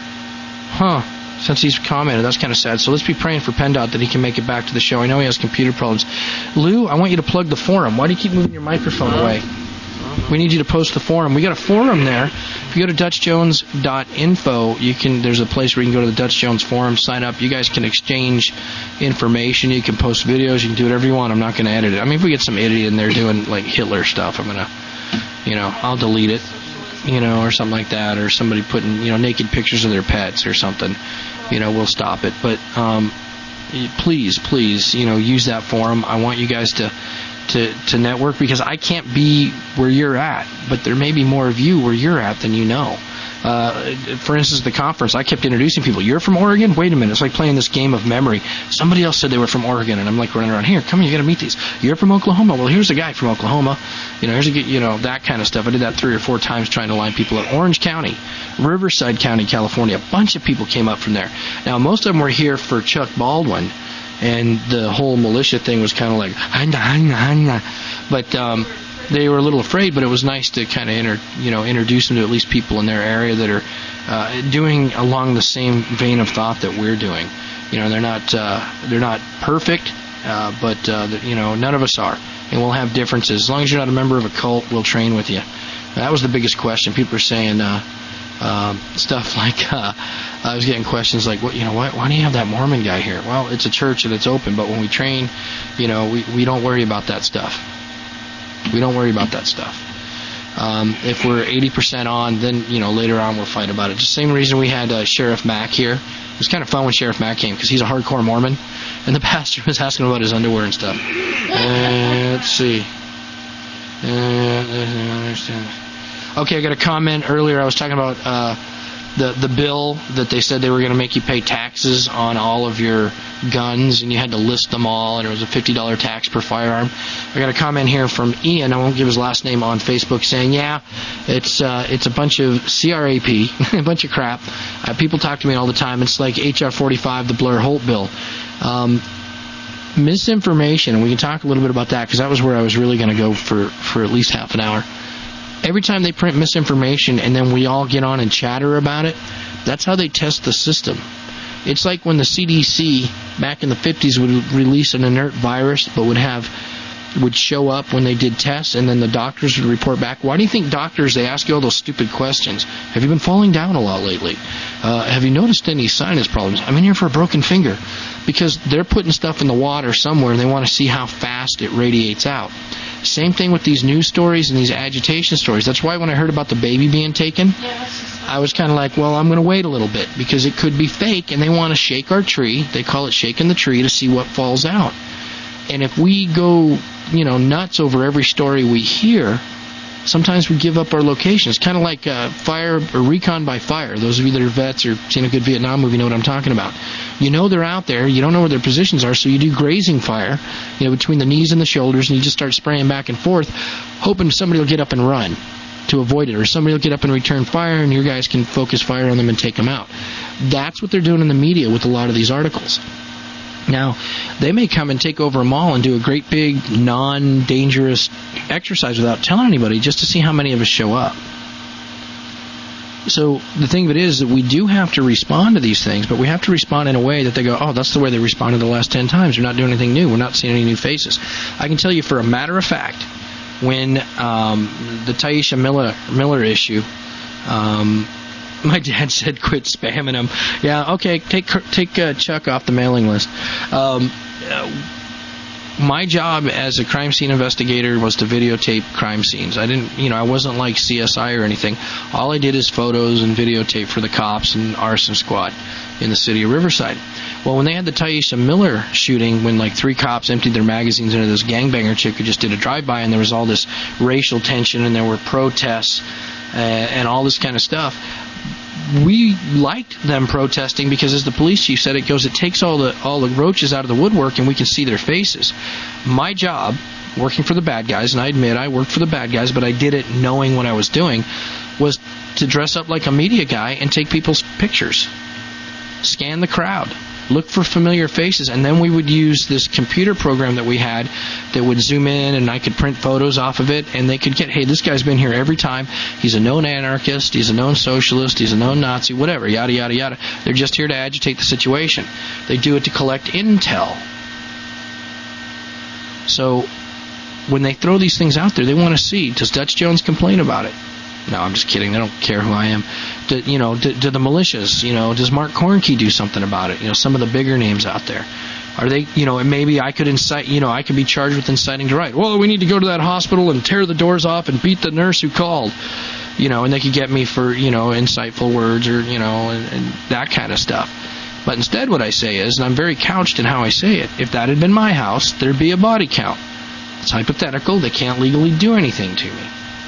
huh, since he's commented. That's kind of sad. So let's be praying for PennDOT that he can make it back to the show. I know he has computer problems. Lou, I want you to plug the forum. Why do you keep moving your microphone away? We need you to post the forum. We got a forum there. If you go to Dutch Jones dot info, you can. There's a place where you can go to the Dutch Jones forum, sign up. You guys can exchange information. You can post videos. You can do whatever you want. I'm not going to edit it. I mean, if we get some idiot in there doing like Hitler stuff, I'm gonna, you know, I'll delete it, you know, or something like that, or somebody putting, you know, naked pictures of their pets or something. You know, we'll stop it. But um, please, please, you know, use that forum. I want you guys to. To, to network, because I can't be where you're at, but there may be more of you where you're at than you know. Uh, for instance, the conference, I kept introducing people. You're from Oregon? Wait a minute. It's like playing this game of memory. Somebody else said they were from Oregon, and I'm like running around here. Come on, you got to meet these. You're from Oklahoma? Well, here's a guy from Oklahoma. You know, here's a you know that kind of stuff. I did that three or four times trying to line people up. Orange County, Riverside County, California. A bunch of people came up from there. Now, most of them were here for Chuck Baldwin. And the whole militia thing was kind of like, hana, hana, hana. But um, they were a little afraid. But it was nice to kind of, inter, you know, introduce them to at least people in their area that are uh, doing along the same vein of thought that we're doing. You know, they're not uh, they're not perfect, uh, but uh, you know, none of us are, and we'll have differences. As long as you're not a member of a cult, we'll train with you. And that was the biggest question. People are saying. Uh, Um, stuff like uh, I was getting questions like, what you know, why, why do you have that Mormon guy here? Well, it's a church and it's open, but when we train, you know, we, we don't worry about that stuff. We don't worry about that stuff. Um, if we're eighty percent on, then you know later on we'll fight about it. Just the same reason we had uh, Sheriff Mack here. It was kind of fun when Sheriff Mack came because he's a hardcore Mormon, and the pastor was asking him about his underwear and stuff. Uh, let's see. Uh, I understand. Okay, I got a comment earlier. I was talking about uh, the the bill that they said they were going to make you pay taxes on all of your guns, and you had to list them all, and it was a fifty dollars tax per firearm. I got a comment here from Ian. I won't give his last name on Facebook, saying, yeah, it's uh, it's a bunch of C R A P, a bunch of crap. Uh, people talk to me all the time. It's like H R forty-five, the Blair Holt bill. Um, misinformation, and we can talk a little bit about that, because that was where I was really going to go for, for at least half an hour. Every time they print misinformation and then we all get on and chatter about it, That's how they test the system. It's like when the C D C back in the fifties would release an inert virus, but would have would show up when they did tests, and then the doctors would report back. Why do you think doctors, they ask you all those stupid questions? Have you been falling down a lot lately? Uh, have you noticed any sinus problems? I'm in here for a broken finger. Because they're putting stuff in the water somewhere, and they want to see how fast it radiates out. Same thing with these news stories and these agitation stories. That's why when I heard about the baby being taken, I was kind of like, well, I'm going to wait a little bit, because it could be fake, and they want to shake our tree. They call it shaking the tree to see what falls out. And if we go, you know, nuts over every story we hear, sometimes we give up our location. It's kind of like uh, fire or recon by fire. Those of you that are vets or seen a good Vietnam movie know what I'm talking about. You know they're out there. You don't know where their positions are, so you do grazing fire, you know, between the knees and the shoulders, and you just start spraying back and forth, hoping somebody will get up and run to avoid it, or somebody will get up and return fire, and your guys can focus fire on them and take them out. That's what they're doing in the media with a lot of these articles. Now, they may come and take over a mall and do a great big, non-dangerous exercise without telling anybody, just to see how many of us show up. So the thing of it is that we do have to respond to these things, but we have to respond in a way that they go, oh, that's the way they responded the last ten times. We're not doing anything new. We're not seeing any new faces. I can tell you for a matter of fact, when um, the Taisha Miller, Miller issue, um, my dad said quit spamming him. Yeah, okay, take take uh, Chuck off the mailing list. Um, uh, my job as a crime scene investigator was to videotape crime scenes. I didn't, you know, I wasn't like C S I or anything. All I did is photos and videotape for the cops and arson squad in the city of Riverside. Well, when they had the Taisha Miller shooting, when like three cops emptied their magazines into this gangbanger chick who just did a drive-by, and there was all this racial tension, and there were protests uh, and all this kind of stuff, we liked them protesting because, as the police chief said, it goes, it takes all the all the roaches out of the woodwork and we can see their faces. My job, working for the bad guys, and I admit I worked for the bad guys, but I did it knowing what I was doing, was to dress up like a media guy and take people's pictures, scan the crowd, look for familiar faces, and then we would use this computer program that we had that would zoom in, and I could print photos off of it, and they could get, hey, this guy's been here every time. He's a known anarchist, he's a known socialist, he's a known Nazi, whatever, yada, yada, yada. They're just here to agitate the situation. They do it to collect intel. So when they throw these things out there, they want to see, does Dutch Jones complain about it? No, I'm just kidding. They don't care who I am. Do, you know, do, do the militias, you know, does Mark Kornke do something about it? You know, some of the bigger names out there. Are they, you know, and maybe I could incite, you know, I could be charged with inciting to riot. Well, we need to go to that hospital and tear the doors off and beat the nurse who called. You know, and they could get me for, you know, insightful words or, you know, and, and that kind of stuff. But instead what I say is, and I'm very couched in how I say it, if that had been my house, there'd be a body count. It's hypothetical. They can't legally do anything to me.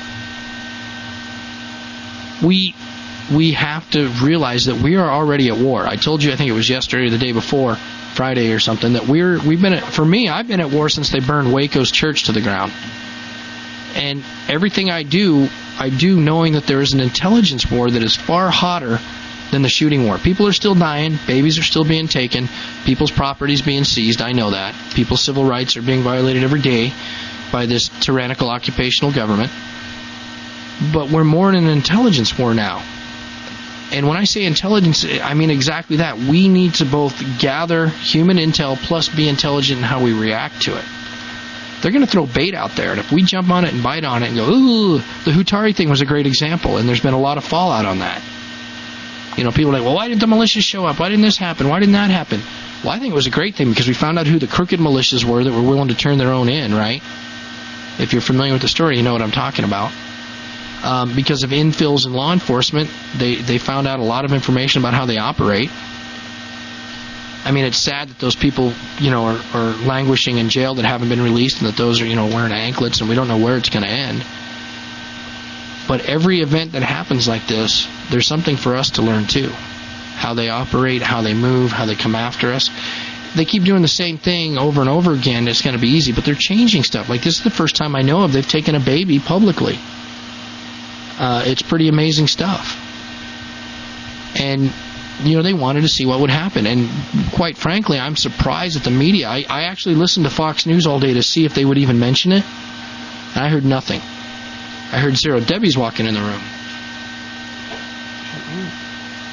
We we have to realize that we are already at war. I told you, I think it was yesterday or the day before, Friday or something, that we're we've been at, for me, I've been at war since they burned Waco's church to the ground. And everything I do, I do knowing that there is an intelligence war that is far hotter than the shooting war. People are still dying, babies are still being taken, people's property is being seized, I know that. People's civil rights are being violated every day by this tyrannical occupational government. But we're more in an intelligence war now. And when I say intelligence, I mean exactly that. We need to both gather human intel plus be intelligent in how we react to it. They're going to throw bait out there, and if we jump on it and bite on it and go, ooh, the Hutari thing was a great example, and there's been a lot of fallout on that. You know, people are like, well, why didn't the militias show up? Why didn't this happen? Why didn't that happen? Well, I think it was a great thing because we found out who the crooked militias were that were willing to turn their own in, right? If you're familiar with the story, you know what I'm talking about. Um, because of infills in law enforcement, they, they found out a lot of information about how they operate. I mean, it's sad that those people, you know, are, are languishing in jail that haven't been released, and that those are, you know, wearing anklets, and we don't know where it's going to end. But every event that happens like this, there's something for us to learn too. How they operate, how they move, how they come after us. They keep doing the same thing over and over again. It's going to be easy, but they're changing stuff. Like, this is the first time I know of they've taken a baby publicly. Uh, it's pretty amazing stuff. And, you know, they wanted to see what would happen. And quite frankly, I'm surprised at the media. I, I actually listened to Fox News all day to see if they would even mention it. And I heard nothing. I heard Zero Debbie's walking in the room.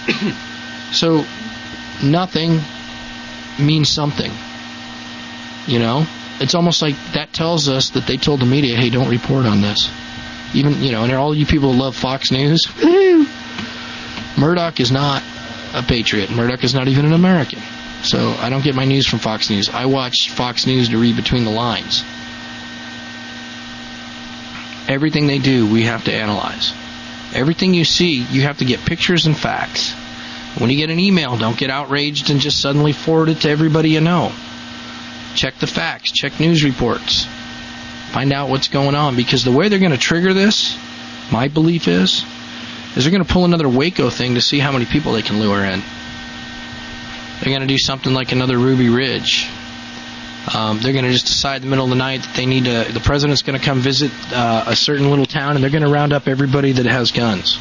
So nothing means something. You know? It's almost like that tells us that they told the media, hey, don't report on this. Even, you know, and all you people who love Fox News, Murdoch is not a patriot. Murdoch is not even an American. So I don't get my news from Fox News. I watch Fox News to read between the lines. Everything they do, we have to analyze. Everything you see, you have to get pictures and facts. When you get an email, don't get outraged and just suddenly forward it to everybody you know. Check the facts. Check news reports. Find out what's going on. Because the way they're going to trigger this, my belief is, is they're going to pull another Waco thing to see how many people they can lure in. They're going to do something like another Ruby Ridge. Um, they're going to just decide in the middle of the night that they need to, the president's going to come visit uh, a certain little town, and they're going to round up everybody that has guns.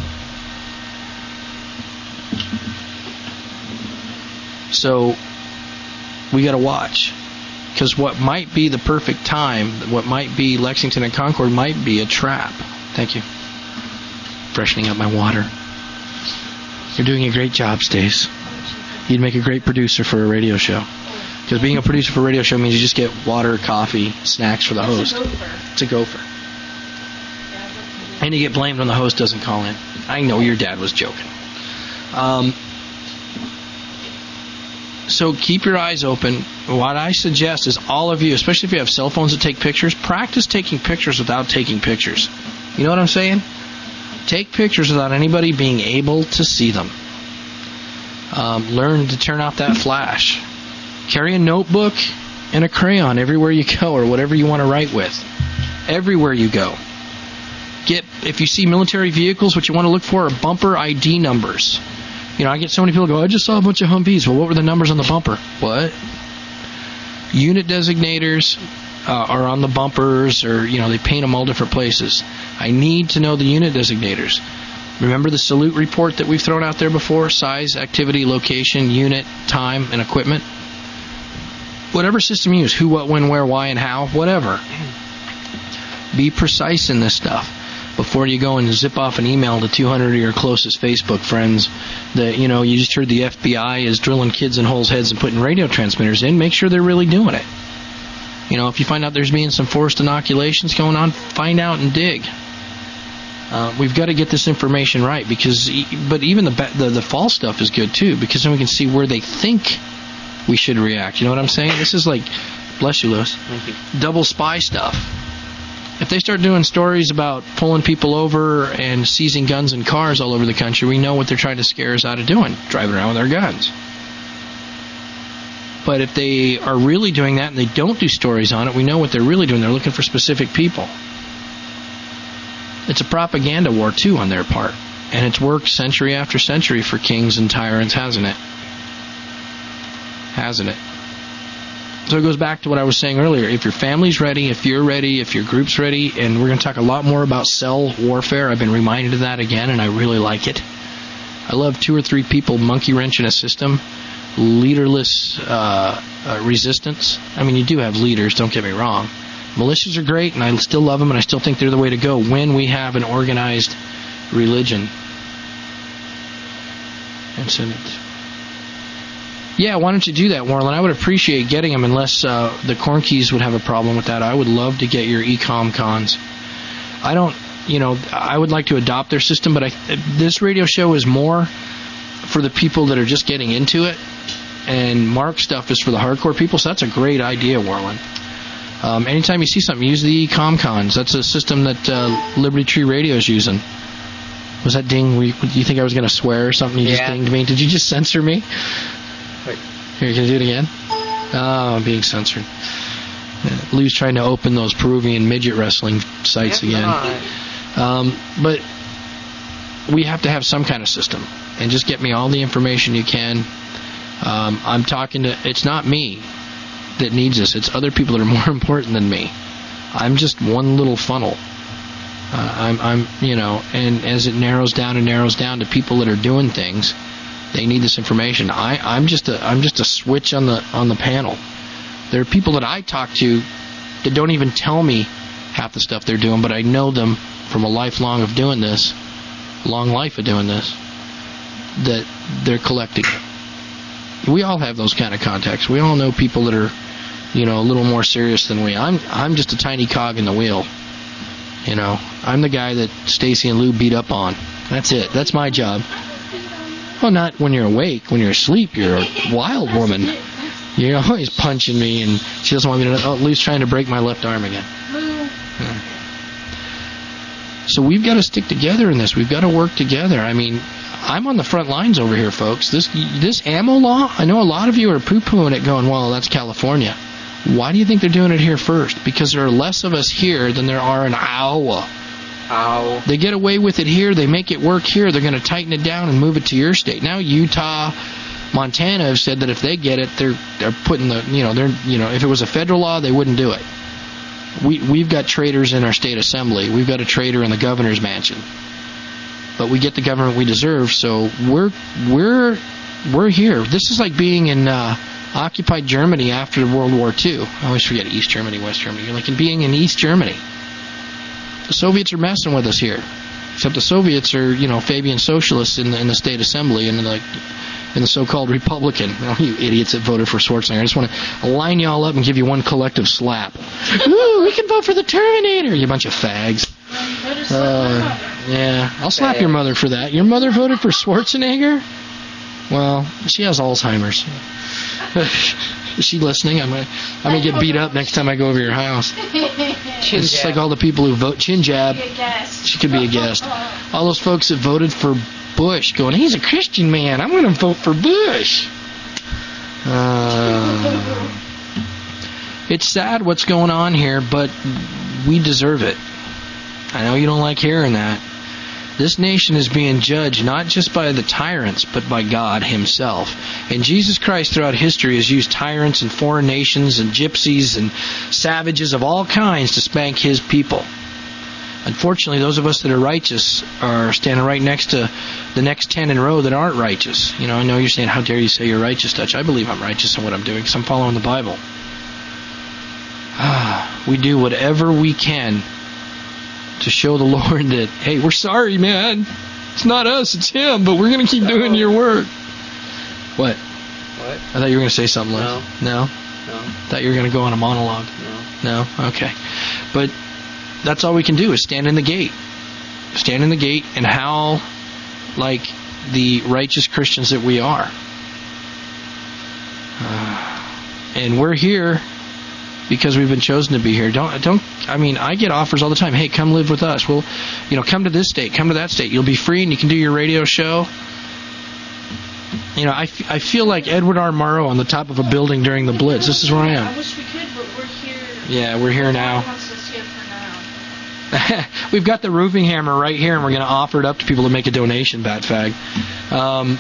So we got to watch. Because what might be the perfect time, what might be Lexington and Concord, might be a trap. Thank you. Freshening up my water. You're doing a great job, Stace. You'd make a great producer for a radio show. Because being a producer for a radio show means you just get water, coffee, snacks for the host. It's a gopher. It's a gopher. And you get blamed when the host doesn't call in. I know your dad was joking. Um... So keep your eyes open. What I suggest is all of you, especially if you have cell phones that take pictures, practice taking pictures without taking pictures. You know what I'm saying? Take pictures without anybody being able to see them. Um, learn to turn off that flash. Carry a notebook and a crayon everywhere you go, or whatever you want to write with. Everywhere you go. Get, if you see military vehicles, what you want to look for are bumper I D numbers. You know, I get so many people go, I just saw a bunch of Humvees. Well, what were the numbers on the bumper? What? Unit designators uh, are on the bumpers, or, you know, they paint them all different places. I need to know the unit designators. Remember the salute report that we've thrown out there before? Size, activity, location, unit, time, and equipment. Whatever system you use, who, what, when, where, why, and how, whatever. Be precise in this stuff. Before you go and zip off an email to two hundred of your closest Facebook friends that, you know, you just heard the F B I is drilling kids in holes' heads and putting radio transmitters in, make sure they're really doing it. You know, if you find out there's being some forced inoculations going on, find out and dig. Uh, we've got to get this information right, because, but even the, the the false stuff is good too, because then we can see where they think we should react. You know what I'm saying? This is like, bless you, Lewis, Thank you. double spy stuff. If they start doing stories about pulling people over and seizing guns and cars all over the country, we know what they're trying to scare us out of doing, driving around with our guns. But if they are really doing that and they don't do stories on it, we know what they're really doing. They're looking for specific people. It's a propaganda war, too, on their part. And it's worked century after century for kings and tyrants, hasn't it? Hasn't it? So it goes back to what I was saying earlier. If your family's ready, if you're ready, if your group's ready, and we're going to talk a lot more about cell warfare. I've been reminded of that again, and I really like it. I love two or three people monkey wrenching a system, leaderless uh, uh, resistance. I mean, you do have leaders, don't get me wrong. Militias are great, and I still love them, and I still think they're the way to go when we have an organized religion. And so it's, yeah, why don't you do that, Warren? I would appreciate getting them, unless uh, the Corn Keys would have a problem with that. I would love to get your e-com cons. I don't, you know, I would like to adopt their system, but I, this radio show is more for the people that are just getting into it, and Mark's stuff is for the hardcore people, so that's a great idea, Warren. Um, anytime you see something, use the e-com cons. That's a system that uh, Liberty Tree Radio is using. Was that ding? Do you think I was going to swear or something? You yeah. just dinged me. Did you just censor me? Wait. Here, can you do it again? Oh, I'm being censored. Uh, Lou's trying to open those Peruvian midget wrestling sites yeah, again. Um, but we have to have some kind of system. And just get me all the information you can. Um, I'm talking to... It's not me that needs this. It's other people that are more important than me. I'm just one little funnel. Uh, I'm, I'm, you know, and as it narrows down and narrows down to people that are doing things, they need this information. I, I'm just a, I'm just a switch on the on the panel. There are people that I talk to that don't even tell me half the stuff they're doing, but I know them from a lifelong of doing this, long life of doing this. that they're collecting it. We all have those kind of contacts. We all know people that are, you know, a little more serious than we. I'm I'm just a tiny cog in the wheel. You know, I'm the guy that Stacy and Lou beat up on. That's it. That's my job. Well, not when you're awake. When you're asleep, you're a wild woman. You're always punching me, and she doesn't want me to. Oh, Lou's trying to break my left arm again. Yeah. So we've got to stick together in this. We've got to work together. I mean, I'm on the front lines over here, folks. This this ammo law, I know a lot of you are poo-pooing it going, well, that's California. Why do you think they're doing it here first? Because there are less of us here than there are in Iowa. Ow. They get away with it here. They make it work here. They're going to tighten it down and move it to your state. Now Utah, Montana have said that if they get it, they're they're putting the, you know, they're, you know, if it was a federal law, they wouldn't do it. We we've got traitors in our state assembly. We've got a traitor in the governor's mansion. But we get the government we deserve, so we're we're we're here. This is like being in uh, occupied Germany after World War Two. I always forget East Germany, West Germany. You're like in being in East Germany. The Soviets are messing with us here, except the Soviets are, you know, Fabian socialists in the in the state assembly and like in the so-called Republican. Well, you idiots that voted for Schwarzenegger. I just want to line you all up and give you one collective slap. Ooh, we can vote for the Terminator. You bunch of fags. Uh, yeah, I'll slap your mother for that. Your mother voted for Schwarzenegger? Well, she has Alzheimer's. Is she listening? I'm gonna, I'm gonna get beat up next time I go over your house. Chin it's jab. Like all the people who vote chin jab. She could be a guest. All those folks that voted for Bush, going, he's a Christian man. I'm gonna vote for Bush. Uh, it's sad what's going on here, but we deserve it. I know you don't like hearing that. This nation is being judged not just by the tyrants, but by God Himself. And Jesus Christ throughout history has used tyrants and foreign nations and gypsies and savages of all kinds to spank His people. Unfortunately, those of us that are righteous are standing right next to the next ten in a row that aren't righteous. You know, I know you're saying, how dare you say you're righteous, Dutch? I believe I'm righteous in what I'm doing because I'm following the Bible. We do whatever we can to show the Lord that, hey, we're sorry, man. It's not us, it's Him, but we're going to keep doing your work. What? What? I thought you were going to say something like No. No? No. I thought you were going to go on a monologue. No. No? Okay. But that's all we can do is stand in the gate. Stand in the gate and howl like the righteous Christians that we are. Uh, and we're here because we've been chosen to be here. Don't, don't, I mean, I get offers all the time. Hey, come live with us. Well, you know, come to this state, come to that state. You'll be free and you can do your radio show. You know, I, f- I feel like Edward R. Murrow on the top of a building during the Blitz. This is where I am. I wish we could, but we're here. Yeah, we're here now. Wants us here for now. We've got the roofing hammer right here, and we're going to offer it up to people to make a donation, bat fag. Um,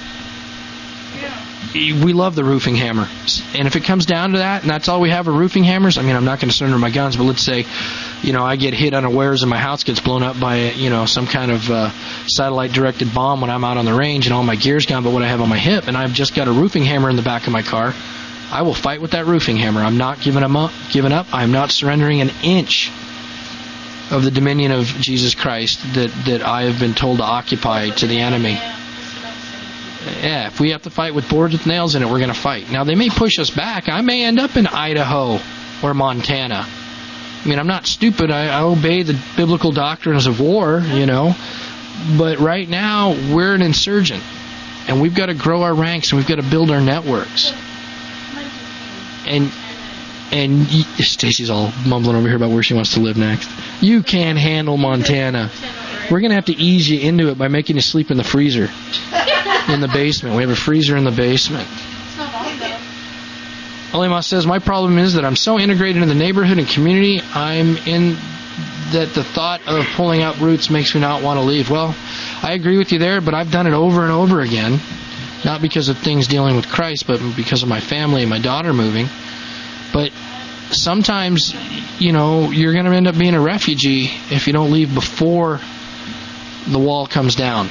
we love the roofing hammer. And if it comes down to that, and that's all we have are roofing hammers, I mean, I'm not going to surrender my guns, but let's say, you know, I get hit unawares and my house gets blown up by, you know, some kind of uh, satellite-directed bomb when I'm out on the range and all my gear's gone but what I have on my hip, and I've just got a roofing hammer in the back of my car, I will fight with that roofing hammer. I'm not giving up. Giving up. I'm not surrendering an inch of the dominion of Jesus Christ that, that I have been told to occupy to the enemy. Yeah, if we have to fight with boards with nails in it, we're going to fight. Now, they may push us back. I may end up in Idaho or Montana. I mean, I'm not stupid. I, I obey the biblical doctrines of war, you know. But right now, we're an insurgent. And we've got to grow our ranks and we've got to build our networks. And and Stacy's all mumbling over here about where she wants to live next. You can't handle Montana. We're going to have to ease you into it by making you sleep in the freezer. In the basement. We have a freezer in the basement. It's not on, though. Olima says, my problem is that I'm so integrated in the neighborhood and community, I'm in that the thought of pulling out roots makes me not want to leave. Well, I agree with you there, but I've done it over and over again. Not because of things dealing with Christ, but because of my family and my daughter moving. But sometimes, you know, you're going to end up being a refugee if you don't leave before the wall comes down.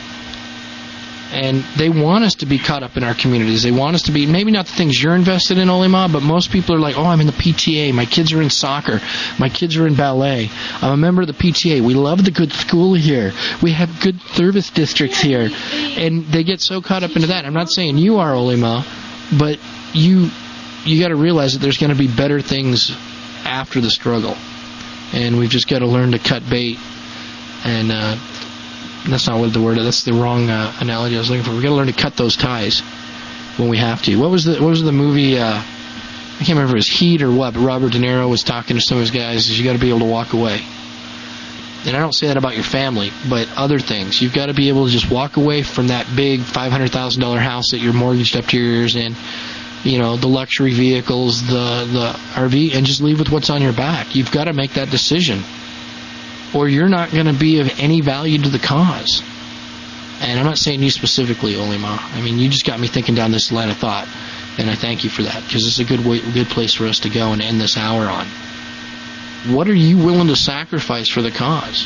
And they want us to be caught up in our communities. They want us to be, maybe not the things you're invested in, Olima, but most people are like, oh, I'm in the P T A. My kids are in soccer. My kids are in ballet. I'm a member of the P T A. We love the good school here. We have good service districts here. And they get so caught up into that. I'm not saying you are, Olima, but you you got to realize that there's going to be better things after the struggle. And we've just got to learn to cut bait. And uh, that's not what the word is. That's the wrong uh, analogy I was looking for. We've got to learn to cut those ties when we have to. What was the what was the movie? Uh, I can't remember if it was Heat or what, but Robert De Niro was talking to some of his guys. Is you got to be able to walk away. And I don't say that about your family, but other things. You've got to be able to just walk away from that big five hundred thousand dollars house that you're mortgaged up to your ears in, you know, the luxury vehicles, the, the R V, and just leave with what's on your back. You've got to make that decision, or you're not going to be of any value to the cause. And I'm not saying you specifically, Olima. I mean, you just got me thinking down this line of thought, and I thank you for that, because it's a good way, good place for us to go and end this hour on. What are you willing to sacrifice for the cause?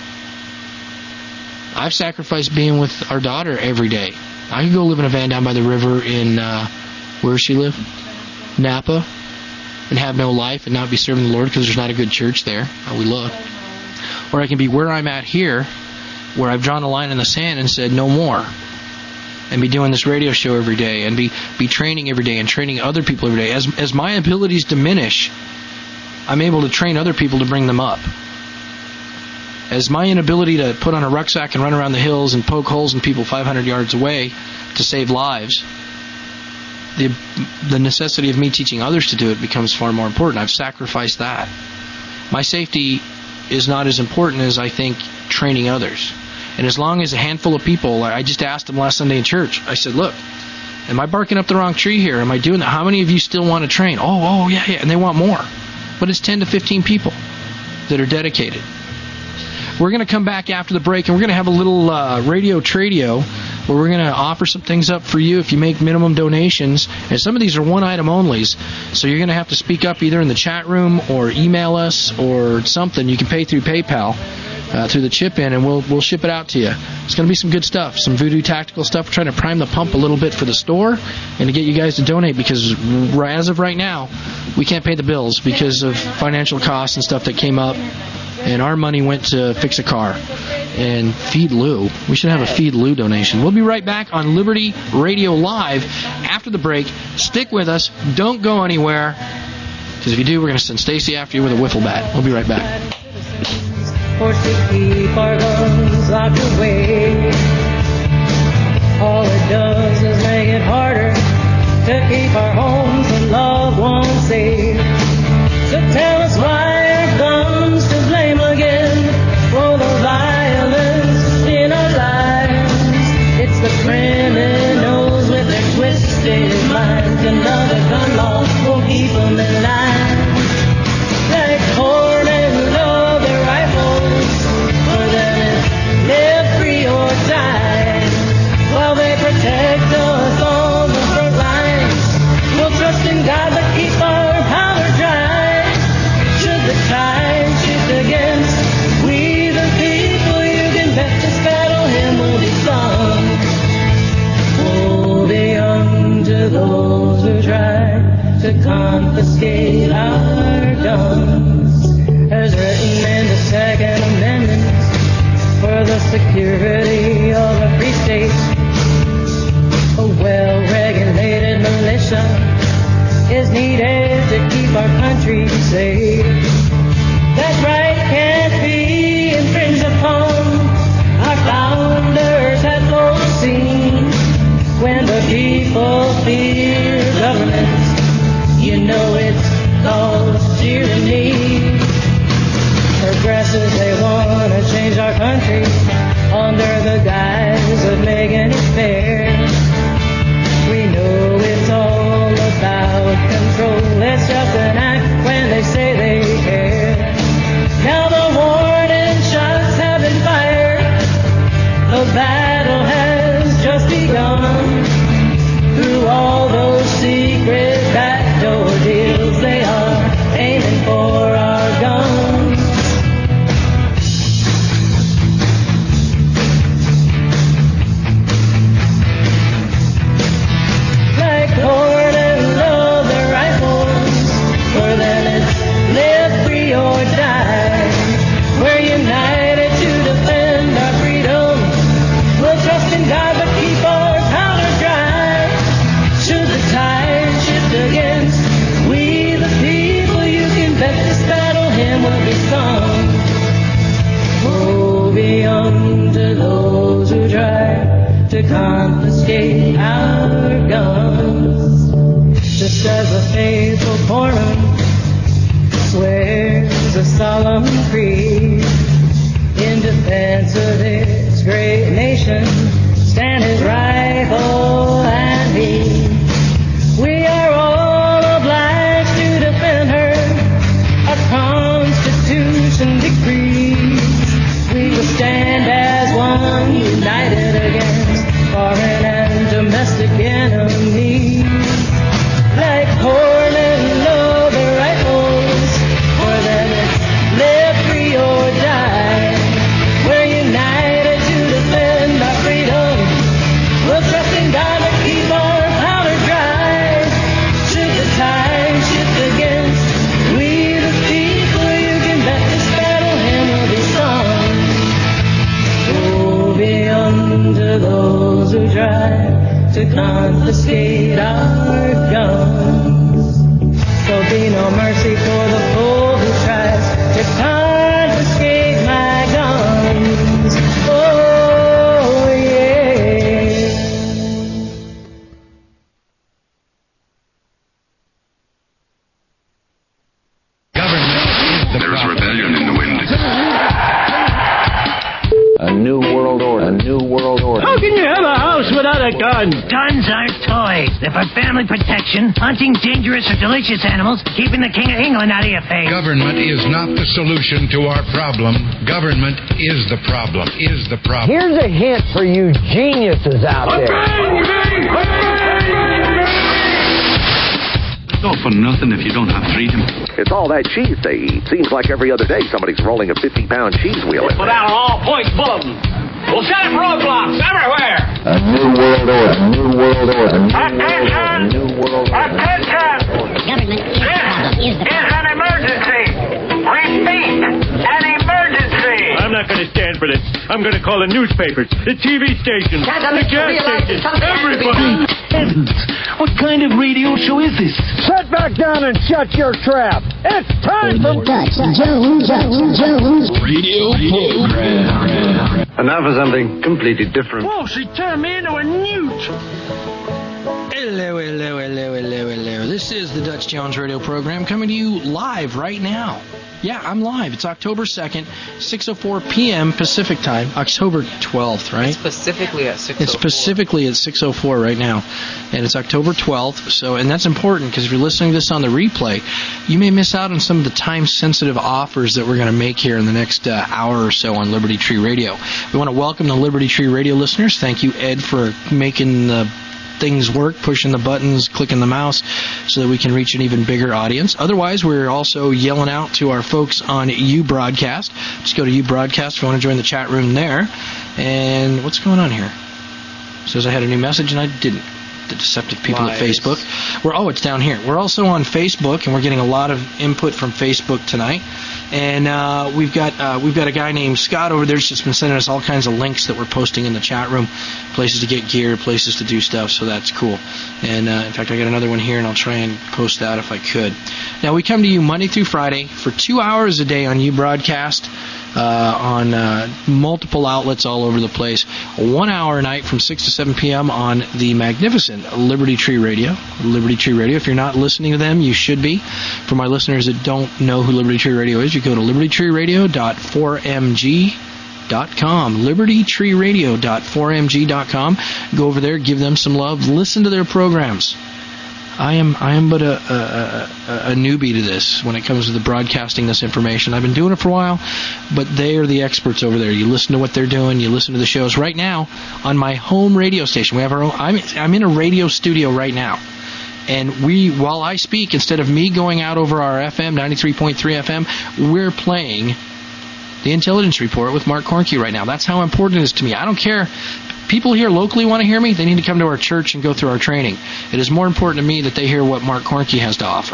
I've sacrificed being with our daughter every day. I could go live in a van down by the river in, uh, where does she live? Napa, and have no life and not be serving the Lord because there's not a good church there. How we look. Or I can be where I'm at here, where I've drawn a line in the sand and said no more, and be doing this radio show every day, and be, be training every day and training other people every day. As as my abilities diminish, I'm able to train other people to bring them up. As my inability to put on a rucksack and run around the hills and poke holes in people five hundred yards away to save lives, the the necessity of me teaching others to do it becomes far more important. I've sacrificed that. My safety is not as important as I think training others. And as long as a handful of people, I just asked them last Sunday in church, I said, look, am I barking up the wrong tree here? Am I doing that? How many of you still want to train? Oh, oh, yeah, yeah, and they want more. But it's ten to fifteen people that are dedicated. We're going to come back after the break, and we're going to have a little uh, radio tradio where we're going to offer some things up for you if you make minimum donations. And some of these are one-item onlys, so you're going to have to speak up either in the chat room or email us or something. You can pay through PayPal, uh, through the chip-in, and we'll we'll ship it out to you. It's going to be some good stuff, some Voodoo Tactical stuff. We're trying to prime the pump a little bit for the store and to get you guys to donate, because as of right now, we can't pay the bills because of financial costs and stuff that came up. And our money went to fix a car and feed Lou. We should have a feed Lou donation. We'll be right back on Liberty Radio Live after the break. Stick with us. Don't go anywhere, because if you do, we're going to send Stacy after you with a wiffle bat. We'll be right back. Forced to keep our guns locked away. All it does is make it harder to keep our homes and loved ones safe. So tell us why our guns to blame again for the violence in our lives. It's the criminals with their twisted minds. Another gun law will keep them in line. Like corn and love their rifles, for them it's live free or die. While they protect us on the front lines, we'll trust in God to keep our powder dry. Should the tide shift against we the people, you can bet this battle hymn will be sung. Woe be unto those who try to confiscate our guns, as written in the Second Amendment, for the security of a free state. A well-regulated militia is needed to keep our country safe. That right can't be infringed upon. Our founders had foreseen, when the people fear government, you know it's called tyranny. Progressives, they want to change our country under the guise of making it fair. We know it's all about control. It's just an act when they say they care. Now the warning shots have been fired. The battle has just begun. Through all those secret backdoor deals, they are aiming for our guns. to confiscate our guns. Just as a faithful foreign swears a solemn creed in defense of its great nation, stand his rifle and he. We are all obliged to defend her. Our Constitution decrees we will stand as one, united against foreign and domestic enemies. Like corn and love the rifles, for them it's live free or die. We're united to defend our freedom. We'll trust in God to keep our powder dry. Should the tide shift against we the people, you can bet this battle hymn will be sung. Woe be unto those who try to confiscate our guns. There'll be no mercy for the fool who tries to confiscate my guns. Oh, yeah. There is rebellion in the wind. A new world order. A new world order. How can you have a house without a gun? Guns aren't toys. They're for family protection, hunting dangerous or delicious animals, keeping the King of England out of your face. Government is not the solution to our problem. Government is the problem. Is the problem. Here's a hint for you geniuses out there. It's all for nothing if you don't have freedom. It's all that cheese they eat. Seems like every other day somebody's rolling a fifty-pound cheese wheel in Put there. out an all-points bulletin. We'll set up roadblocks everywhere. A new world order. A new world order. A new world order. A new world order. Attention! Government is the problem. Is the This is problem. an emergency. Repeat, an emergency. I'm not going to stand for this. I'm going to call the newspapers, the T V stations, the gas stations, everybody. Heavens, what kind of radio show is this? Sit back down and shut your trap. It's time for Dutch Jones, Jones, Jones. Radio program. And now for something completely different. Whoa, she turned me into a newt. Hello, hello, hello, hello, hello. This is the Dutch Jones Radio program coming to you live right now. Yeah, I'm live. It's October second, six oh four p.m. Pacific time. October twelfth, right? It's specifically at six oh four. It's specifically at six oh four right now. And it's October twelfth. So, and that's important because if you're listening to this on the replay, you may miss out on some of the time-sensitive offers that we're going to make here in the next uh, hour or so on Liberty Tree Radio. We want to welcome the Liberty Tree Radio listeners. Thank you, Ed, for making the things work, pushing the buttons, clicking the mouse, so that we can reach an even bigger audience. Otherwise, we're also yelling out to our folks on uBroadcast. Just go to uBroadcast if you want to join the chat room there. And what's going on here? It says I had a new message and I didn't. The deceptive people Lies. at Facebook. We're oh, it's down here. We're also on Facebook, and we're getting a lot of input from Facebook tonight. And uh, we've got uh, we've got a guy named Scott over there who's just been sending us all kinds of links that we're posting in the chat room, places to get gear, places to do stuff. So that's cool. And uh, in fact, I got another one here, and I'll try and post that if I could. Now we come to you Monday through Friday for two hours a day on uBroadcast. Uh, on uh, multiple outlets all over the place. One hour a night from six to seven p.m. on the magnificent Liberty Tree Radio. Liberty Tree Radio. If you're not listening to them, you should be. For my listeners that don't know who Liberty Tree Radio is, you go to liberty tree radio dot four m g dot com. liberty tree radio dot four m g dot com. Go over there, give them some love, listen to their programs. I am I am but a, a, a, a newbie to this when it comes to the broadcasting this information. I've been doing it for a while, but they are the experts over there. You listen to what they're doing. You listen to the shows. Right now, on my home radio station, we have our own. I'm, I'm in a radio studio right now. And we, while I speak, instead of me going out over our F M, ninety-three point three F M, we're playing the Intelligence Report with Mark Cornke right now. That's how important it is to me. I don't care. People here locally want to hear me, they need to come to our church and go through our training. It is more important to me that they hear what Mark Cornke has to offer.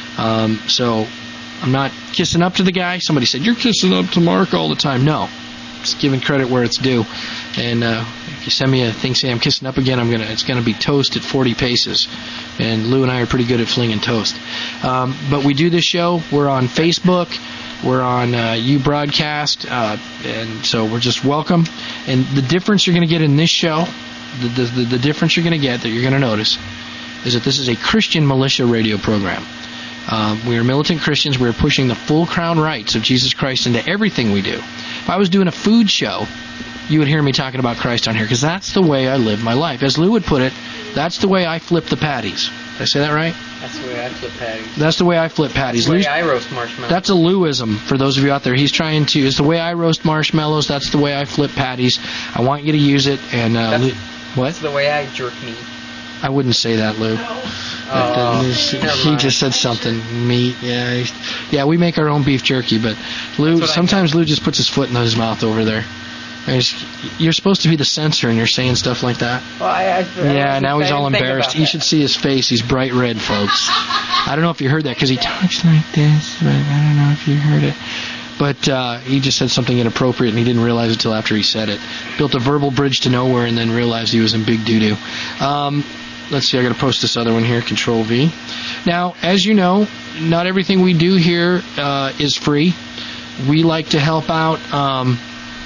Um, so I'm not kissing up to the guy. Somebody said, you're kissing up to Mark all the time. No. Just giving credit where it's due. And uh, if you send me a thing saying I'm kissing up again, I'm gonna it's going to be toast at forty paces. And Lou and I are pretty good at flinging toast. Um, but we do this show. We're on Facebook. We're on uh, uBroadcast, uh, and so we're just welcome. And the difference you're going to get in this show the, the, the difference you're going to get, that you're going to notice, is that this is a Christian militia radio program. Uh, we are militant Christians. We are pushing the full crown rights of Jesus Christ into everything we do. If I was doing a food show, you would hear me talking about Christ on here, because that's the way I live my life. As Lou would put it, that's the way I flip the patties. Did I say that right? That's the way I flip patties. That's the way I flip patties. That's the way Lou's, I roast marshmallows. That's a Louism for those of you out there. He's trying to, it's the way I roast marshmallows, that's the way I flip patties. I want you to use it. And uh, Lou, what? That's the way I jerk meat. I wouldn't say that, Lou. Oh, he just said something. Meat, yeah. Yeah, we make our own beef jerky, but Lou, sometimes Lou just puts his foot in his mouth over there. You're supposed to be the censor, and you're saying stuff like that. Well, I, I, I yeah, now he's all embarrassed. You should see his face. He's bright red, folks. I don't know if you heard that, because he talks like this, but I don't know if you heard it. But uh, he just said something inappropriate, and he didn't realize it until after he said it. Built a verbal bridge to nowhere, and then realized he was in big doo-doo. Um, let's see, I got to post this other one here, Control V. Now, as you know, not everything we do here uh, is free. We like to help out um,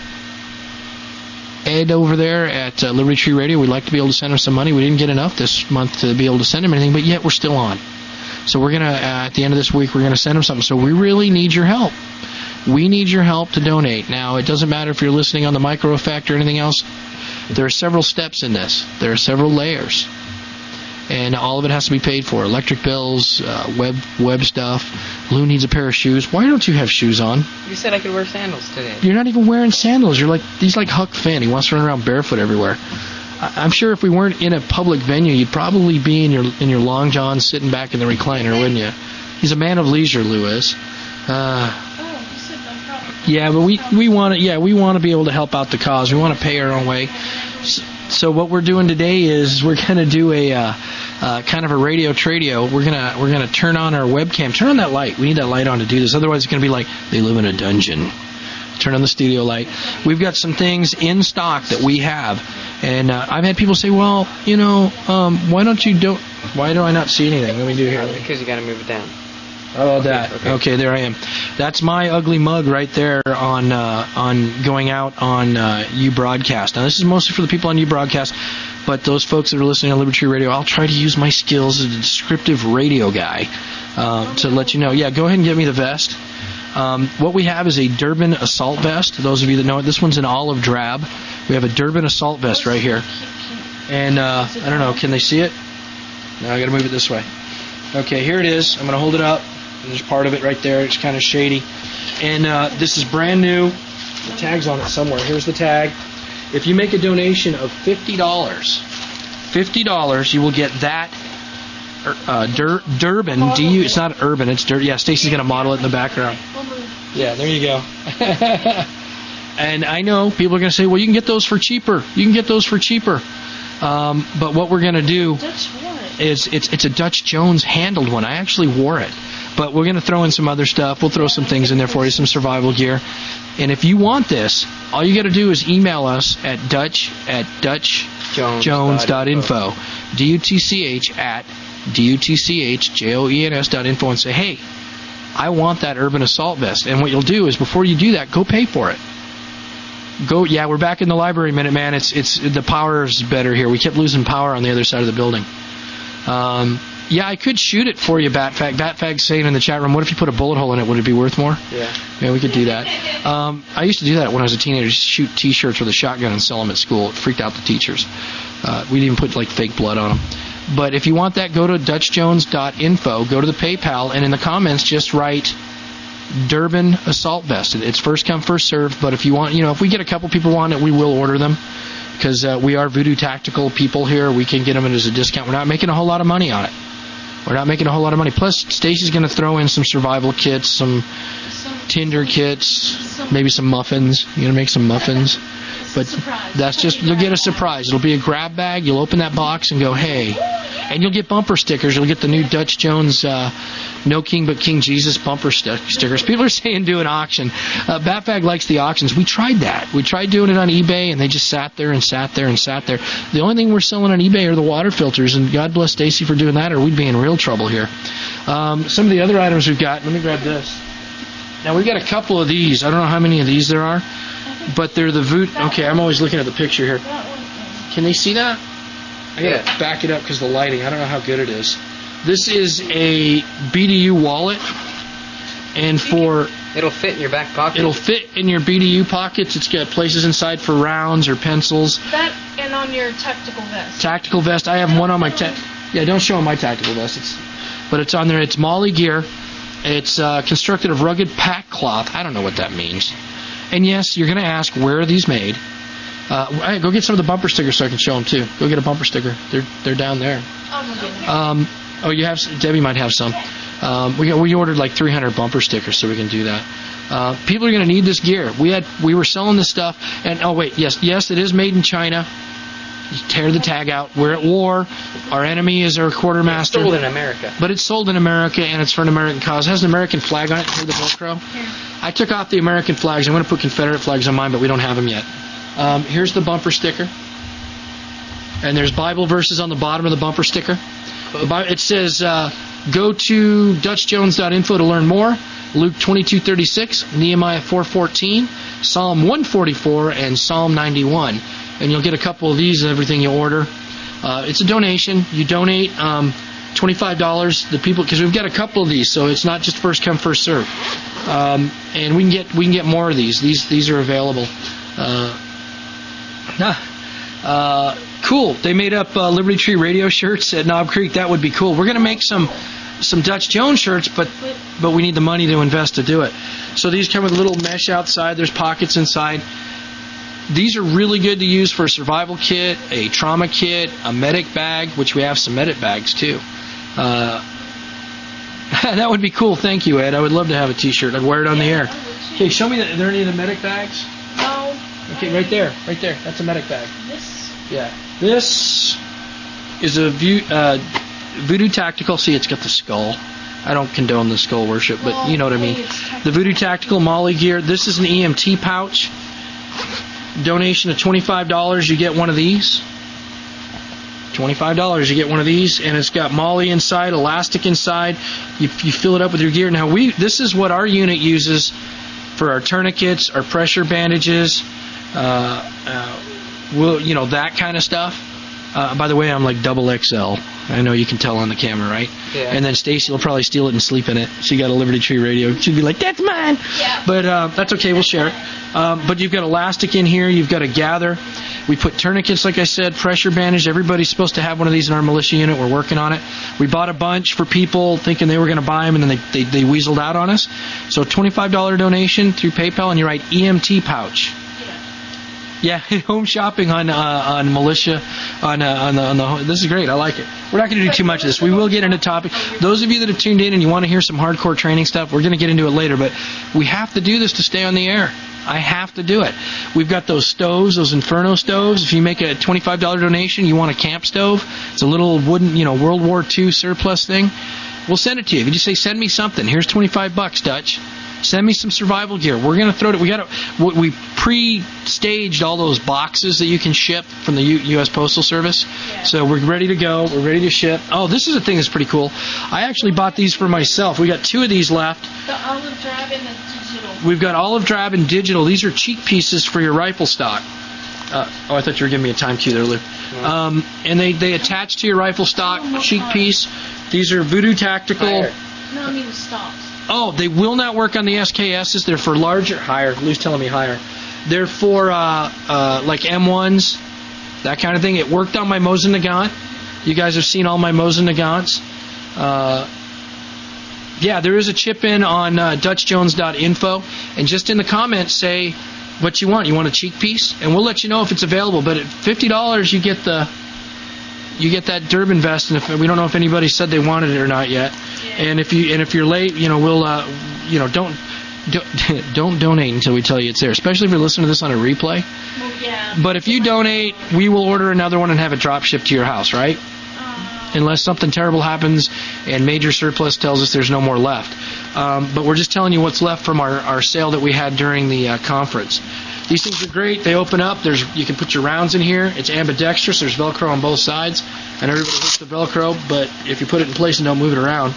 Ed over there at uh, Liberty Tree Radio. We'd like to be able to send him some money. We didn't get enough this month to be able to send him anything, but yet we're still on. So we're going to, uh, at the end of this week, we're going to send him something. So we really need your help. We need your help to donate. Now, it doesn't matter if you're listening on the Micro Effect or anything else. There are several steps in this. There are several layers. And all of it has to be paid for. Electric bills, uh, web web stuff. Lou needs a pair of shoes. Why don't you have shoes on? You said I could wear sandals today. You're not even wearing sandals. You're like, he's like Huck Finn. He wants to run around barefoot everywhere. I, I'm sure if we weren't in a public venue, you'd probably be in your in your long johns sitting back in the recliner, wouldn't you? He's a man of leisure, Lou is. Uh... Yeah, but we, we want to yeah we want to be able to help out the cause. We want to pay our own way. So, so what we're doing today is we're going to do a uh, uh, kind of a radio tradio. We're gonna we're gonna turn on our webcam. Turn on that light. We need that light on to do this. Otherwise, it's going to be like they live in a dungeon. Turn on the studio light. We've got some things in stock that we have, and uh, I've had people say, well, you know, um, why don't you do? Why do I not see anything? Let me do here. Because you got to move it down. How about that? Okay. okay, there I am. That's my ugly mug right there on uh, on going out on uh, uBroadcast. Now, this is mostly for the people on uBroadcast, but those folks that are listening on Liberty Radio, I'll try to use my skills as a descriptive radio guy uh, to let you know. Yeah, go ahead and get me the vest. Um, what we have is a Durbin assault vest. Those of you that know it, this one's an olive drab. We have a Durbin assault vest right here. And uh, I don't know, can they see it? No, I got to move it this way. Okay, here it is. I'm going to hold it up. There's part of it right there. It's kind of shady. And uh, this is brand new. The tag's on it somewhere. Here's the tag. If you make a donation of fifty dollars, fifty dollars, you will get that uh, Dur- Durbin. D U. It's not urban. It's Dur- Yeah, Stacy's going to model it in the background. Yeah, there you go. And I know people are going to say, well, you can get those for cheaper. You can get those for cheaper. Um, but what we're going to do is it's it's a Dutch Jones handled one. I actually wore it. But we're going to throw in some other stuff. We'll throw some things in there for you, some survival gear. And if you want this, all you got to do is email us at Dutch at Dutch Jones dot info. D U T C H at D U T C H J O E N S dot info and say, hey, I want that urban assault vest. And what you'll do is before you do that, go pay for it. Go, yeah, we're back in the library minute, man. It's it's the power's better here. We kept losing power on the other side of the building. Um, yeah, I could shoot it for you, Batfag. Batfag's saying in the chat room, what if you put a bullet hole in it? Would it be worth more? Yeah. Yeah, we could do that. Um, I used to do that when I was a teenager, just shoot T-shirts with a shotgun and sell them at school. It freaked out the teachers. Uh, we'd even put, like, fake blood on them. But if you want that, go to Dutch Jones dot info, go to the PayPal, and in the comments, just write Durbin Assault Vest. It's first come, first served, but if you want, you know, if we get a couple people want it, we will order them. Because uh, we are Voodoo Tactical people here. We can get them as a discount. We're not making a whole lot of money on it. We're not making a whole lot of money. Plus, Stacy's going to throw in some survival kits, some Tinder kits, maybe some muffins. You're going to make some muffins. But that's just, you'll get a surprise. It'll be a grab bag. You'll open that box and go, hey. And you'll get bumper stickers. You'll get the new Dutch Jones uh, No King But King Jesus bumper st- stickers. People are saying do an auction. Uh, Batfag likes the auctions. We tried that. We tried doing it on eBay, and they just sat there and sat there and sat there. The only thing we're selling on eBay are the water filters, and God bless Stacy for doing that, or we'd be in real trouble here. Um, some of the other items we've got, let me grab this. Now, we've got a couple of these. I don't know how many of these there are, but they're the Voot. Okay, I'm always looking at the picture here. Can they see that? I gotta Yeah. back it up because the lighting. I don't know how good it is. This is a B D U wallet, and for It'll fit in your back pocket. it'll fit in your B D U pockets. It's got places inside for rounds or pencils. That and on your tactical vest. Tactical vest. I have one on my ta- yeah. Don't show them my tactical vest. It's, but it's on there. It's Molly gear. It's uh, constructed of rugged pack cloth. I don't know what that means. And yes, you're gonna ask, where are these made? Uh, hey, go get some of the bumper stickers so I can show them too. Go get a bumper sticker. They're they're down there. Um, oh, you have some, Debbie might have some. Um, we we ordered like three hundred bumper stickers so we can do that. Uh, people are going to need this gear. We had we were selling this stuff, and oh wait, yes, yes, it is made in China. You tear the tag out. We're at war. Our enemy is our quartermaster. It's sold in America. But it's sold in America, and it's for an American cause. It has an American flag on it for the Velcro. I took off the American flags. I'm going to put Confederate flags on mine, but we don't have them yet. Um, here's the bumper sticker. And there's Bible verses on the bottom of the bumper sticker. The Bi- It says, uh, go to dutch jones dot info to learn more. Luke twenty-two thirty-six, Nehemiah four fourteen, Psalm one forty-four, and Psalm ninety-one. And you'll get a couple of these and everything you order. Uh, it's a donation. You donate um, twenty-five dollars. The people, because we've got a couple of these, so it's not just first come first serve. Um, and we can get we can get more of these. These these are available. Uh, uh, cool. They made up uh, Liberty Tree Radio shirts at Knob Creek. That would be cool. We're going to make some some Dutch Jones shirts, but but we need the money to invest to do it. So these come with a little mesh outside. There's pockets inside. These are really good to use for a survival kit, a trauma kit, a medic bag, which we have some medic bags too. Uh, that would be cool. Thank you, Ed. I would love to have a T-shirt. I'd wear it on the air. Okay, show me. The, are there any of the medic bags? No. Okay, right there, right there. That's a medic bag. This. Yeah. This is a view, uh, Voodoo Tactical. See, it's got the skull. I don't condone the skull worship, but Well, you know what I hey, mean. it's tactical. The Voodoo Tactical Molly gear. This is an E M T pouch. Donation of twenty-five dollars, you get one of these. twenty-five dollars, you get one of these, and it's got Molly inside, elastic inside. You, you fill it up with your gear. Now, we this is what our unit uses for our tourniquets, our pressure bandages, uh, uh, we'll, you know, that kind of stuff. Uh, by the way, I'm like double X L. I know you can tell on the camera, right? Yeah. And then Stacy will probably steal it and sleep in it. She got a Liberty Tree radio. She'd be like, that's mine. Yeah. But uh, that's okay. We'll share it. Um, but you've got elastic in here. You've got a gather. We put tourniquets, like I said, pressure bandage. Everybody's supposed to have one of these in our militia unit. We're working on it. We bought a bunch for people thinking they were going to buy them, and then they, they, they weaseled out on us. So twenty-five dollars donation through PayPal, and you write E M T pouch. Yeah, home shopping on uh, on militia on uh, on the on the. This is great. I like it. We're not going to do too much of this. We will get into topic. Those of you that have tuned in and you want to hear some hardcore training stuff, we're going to get into it later. But we have to do this to stay on the air. I have to do it. We've got those stoves, those Inferno stoves. If you make a twenty-five dollars donation, you want a camp stove. It's a little wooden, you know, World War Two surplus thing. We'll send it to you. If you just say, send me something. Here's twenty-five bucks, Dutch. Send me some survival gear. We're going to throw it. We got to. We pre-staged all those boxes that you can ship from the U S Postal Service. Yeah. So we're ready to go. We're ready to ship. Oh, this is a thing that's pretty cool. I actually bought these for myself. We got two of these left. The olive drab and the digital. We've got olive drab and digital. These are cheek pieces for your rifle stock. Uh, oh, I thought you were giving me a time cue there, Lou. Um, and they, they attach to your rifle stock, cheek piece. These are Voodoo Tactical. Higher. No, I mean the stocks. Oh, they will not work on the S K Ss. They're for larger, higher. Lou's telling me higher. They're for uh, uh, like M ones, that kind of thing. It worked on my Mosin Nagant. You guys have seen all my Mosin Nagants. Uh, yeah, there is a chip in on uh, dutch jones dot info, and just in the comments say what you want. You want a cheek piece, and we'll let you know if it's available. But at fifty dollars, you get the you get that Durban vest, and if we don't know if anybody said they wanted it or not yet. Yeah. And if you and if you're late, you know we'll uh, you know don't. Don't, don't donate until we tell you it's there, especially if you're listening to this on a replay. Well, yeah. But if you donate, we will order another one and have it drop shipped to your house, right? Uh, Unless something terrible happens and Major Surplus tells us there's no more left. Um, but we're just telling you what's left from our, our sale that we had during the uh, conference. These things are great. They open up. There's you can put your rounds in here. It's ambidextrous. There's Velcro on both sides. And everybody hits the Velcro, but if you put it in place and don't move it around,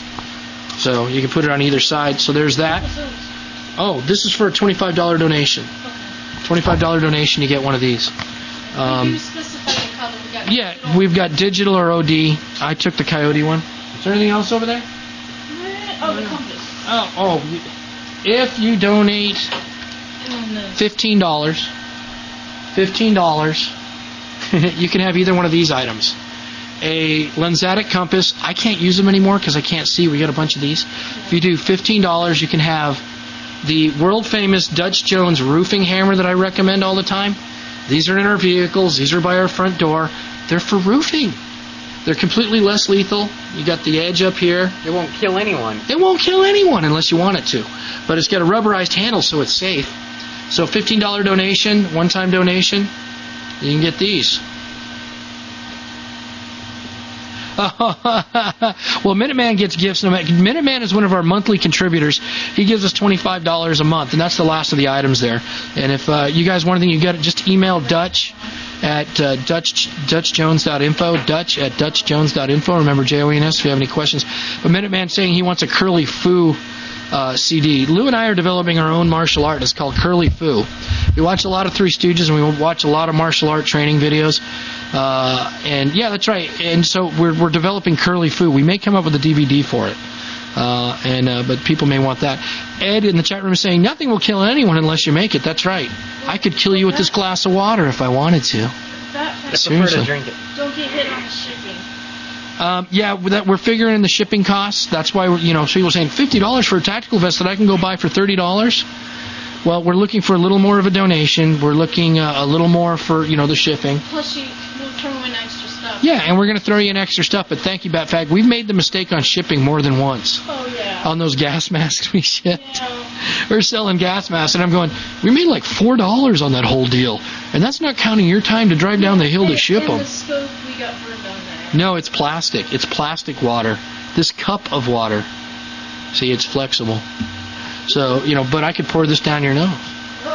so you can put it on either side. So there's that. Oh, this is for a twenty-five dollars donation. twenty-five dollars donation, you get one of these. Um, Did you specify second color. We got Yeah, we've got digital or O D. I took the Coyote one. Is there anything else over there? Oh, the compass. Oh, oh. If you donate fifteen dollars, fifteen dollars, you can have either one of these items. A Lensatic compass. I can't use them anymore because I can't see. We got a bunch of these. If you do fifteen dollars, you can have the world-famous Dutch Jones roofing hammer that I recommend all the time. These are in our vehicles. These are by our front door. They're for roofing. They're completely less lethal. You got the edge up here. It won't kill anyone. It won't kill anyone unless you want it to. But it's got a rubberized handle, so it's safe. So fifteen dollars donation, one-time donation, you can get these. Well, Minuteman gets gifts. Minuteman is one of our monthly contributors. He gives us twenty-five dollars a month, and that's the last of the items there. And if uh, you guys want anything, you got to just email Dutch at uh, Dutch Dutch Jones dot info. Dutch at Dutch Jones dot info. Remember J O E N S if you have any questions. But Minuteman's saying he wants a Curly Fu uh, C D. Lou and I are developing our own martial art. It's called Curly Fu. We watch a lot of Three Stooges, and we watch a lot of martial art training videos. Uh, and yeah, that's right. And so we're we're developing Curly Fu. We may come up with a D V D for it. Uh, and uh, but people may want that. Ed in the chat room is saying nothing will kill anyone unless you make it. That's right. I could kill you with this glass of water if I wanted to. That Seriously. To drink it. Don't get hit on the shipping. Um, yeah, that we're figuring in the shipping costs. That's why we're, you know, so people are saying fifty dollars for a tactical vest that I can go buy for thirty dollars. Well, we're looking for a little more of a donation. We're looking uh, a little more for, you know, the shipping. Plus, you will throw in extra stuff. Yeah, and we're going to throw you in extra stuff. But thank you, Batfag. We've made the mistake on shipping more than once. Oh, yeah. On those gas masks we shipped. Yeah. We're selling gas masks, and I'm going, we made like four dollars on that whole deal. And that's not counting your time to drive down the hill to ship them. And the scope we got burned on there. No, it's plastic. It's plastic water. This cup of water. See, it's flexible. So, you know, but I could pour this down your nose.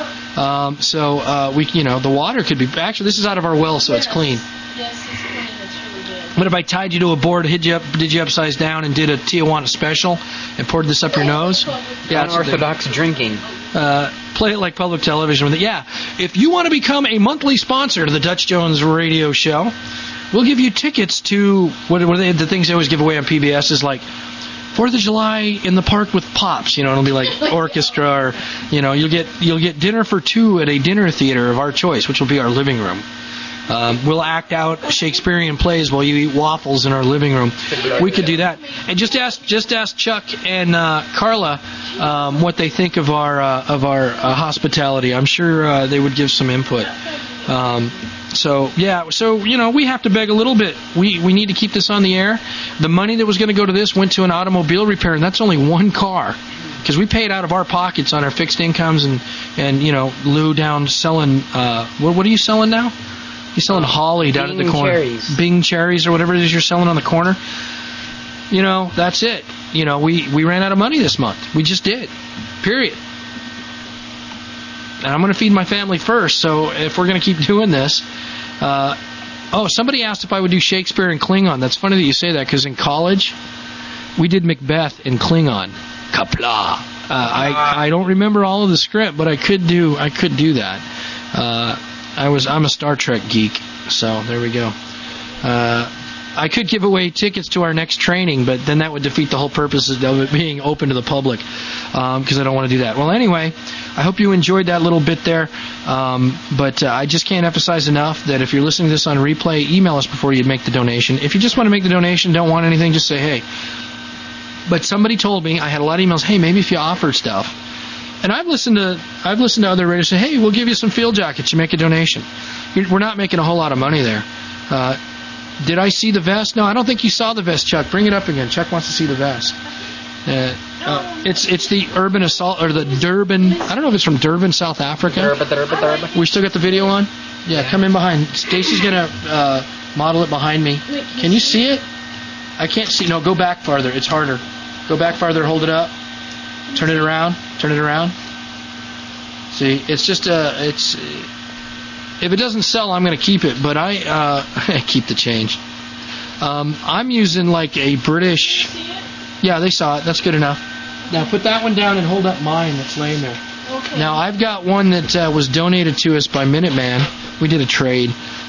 Um, so, uh, we, you know, the water could be, actually, this is out of our well, so yes. it's clean. Yes, it's clean. It's really good. But if I tied you to a board, hid you up, did you upside down, and did a Tijuana special, and poured this up your nose? Yeah, unorthodox drinking. Uh, play it like public television with it. Yeah. If you want to become a monthly sponsor to the Dutch Jones Radio Show, we'll give you tickets to, what are they, the things they always give away on P B S is like, Fourth of July in the park with Pops, you know, it'll be like orchestra, or, you know, you'll get you'll get dinner for two at a dinner theater of our choice, which will be our living room. Um, we'll act out Shakespearean plays while you eat waffles in our living room. We could do that. And just ask just ask Chuck and uh, Carla um, what they think of our uh, of our uh, hospitality. I'm sure uh, they would give some input. Um, So, yeah, so, you know, we have to beg a little bit. We we need to keep this on the air. The money that was going to go to this went to an automobile repair, and that's only one car. Because we paid out of our pockets on our fixed incomes, and, and you know, Lou down selling, uh, what, what are you selling now? You're selling Holly down Bing at the corner. cherries. Bing cherries or whatever it is you're selling on the corner. You know, that's it. You know, we, we ran out of money this month. We just did. Period. And I'm going to feed my family first, so if we're going to keep doing this... Uh, oh, somebody asked if I would do Shakespeare in Klingon. That's funny that you say that, because in college, we did Macbeth in Klingon. Kapla. Uh, I I don't remember all of the script, but I could do I could do that. Uh, I was I'm a Star Trek geek, so there we go. Uh, I could give away tickets to our next training, but then that would defeat the whole purpose of it being open to the public, because um, I don't want to do that. Well, anyway, I hope you enjoyed that little bit there, um, but uh, I just can't emphasize enough that if you're listening to this on replay, email us before you make the donation. If you just want to make the donation, don't want anything, just say, hey. But somebody told me, I had a lot of emails, hey, maybe if you offer stuff. And I've listened to I've listened to other radios say, hey, we'll give you some field jackets, you make a donation. We're not making a whole lot of money there. Uh, Did I see the vest? No, I don't think you saw the vest, Chuck. Bring it up again. Chuck wants to see the vest. Uh, uh, it's it's the Urban Assault, or the Durban. I don't know if it's from Durban, South Africa. Durban, Durban, Durban. We still got the video on? Yeah, come in behind. Stacy's going to uh, model it behind me. Can you see it? I can't see. No, go back farther. It's harder. Go back farther. Hold it up. Turn it around. Turn it around. See, it's just a... It's... If it doesn't sell, I'm going to keep it, but I uh, keep the change. Um, I'm using like a British... Yeah, they saw it. That's good enough. Now put that one down and hold up mine that's laying there. Okay. Now I've got one that uh, was donated to us by Minuteman. We did a trade.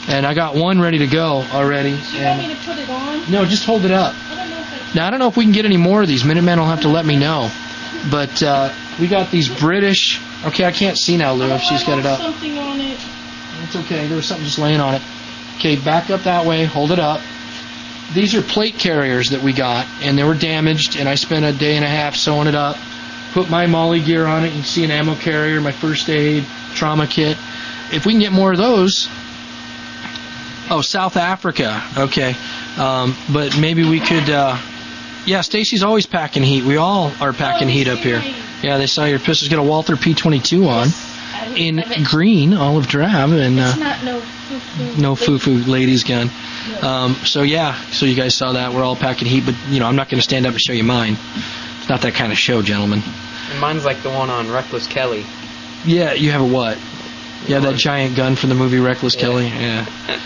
And I got one ready to go already. Do you want me to put it on? No, just hold it up. I don't know if I Now, I don't know if we can get any more of these. Minutemen will have to let me know. But uh, we got these British... Okay, I can't see now, Lou, if she's got it up. something on it. It's okay. There was something just laying on it. Okay, back up that way. Hold it up. These are plate carriers that we got, and they were damaged, and I spent a day and a half sewing it up. Put my Molly gear on it. You can see an ammo carrier, my first aid, trauma kit. If we can get more of those... Oh, South Africa. Okay. Um, but maybe we could... Uh, yeah, Stacy's always packing heat. We all are packing heat up here. Yeah, they saw your pistol's got a Walther P twenty-two on. In green, olive drab, and... Uh, it's not no foo-foo. No foo-foo ladies gun. Um, so, yeah, so you guys saw that. We're all packing heat, but, you know, I'm not going to stand up and show you mine. It's not that kind of show, gentlemen. And mine's like the one on Reckless Kelly. Yeah, you have a what? You have that giant gun from the movie Reckless yeah. Kelly? Yeah.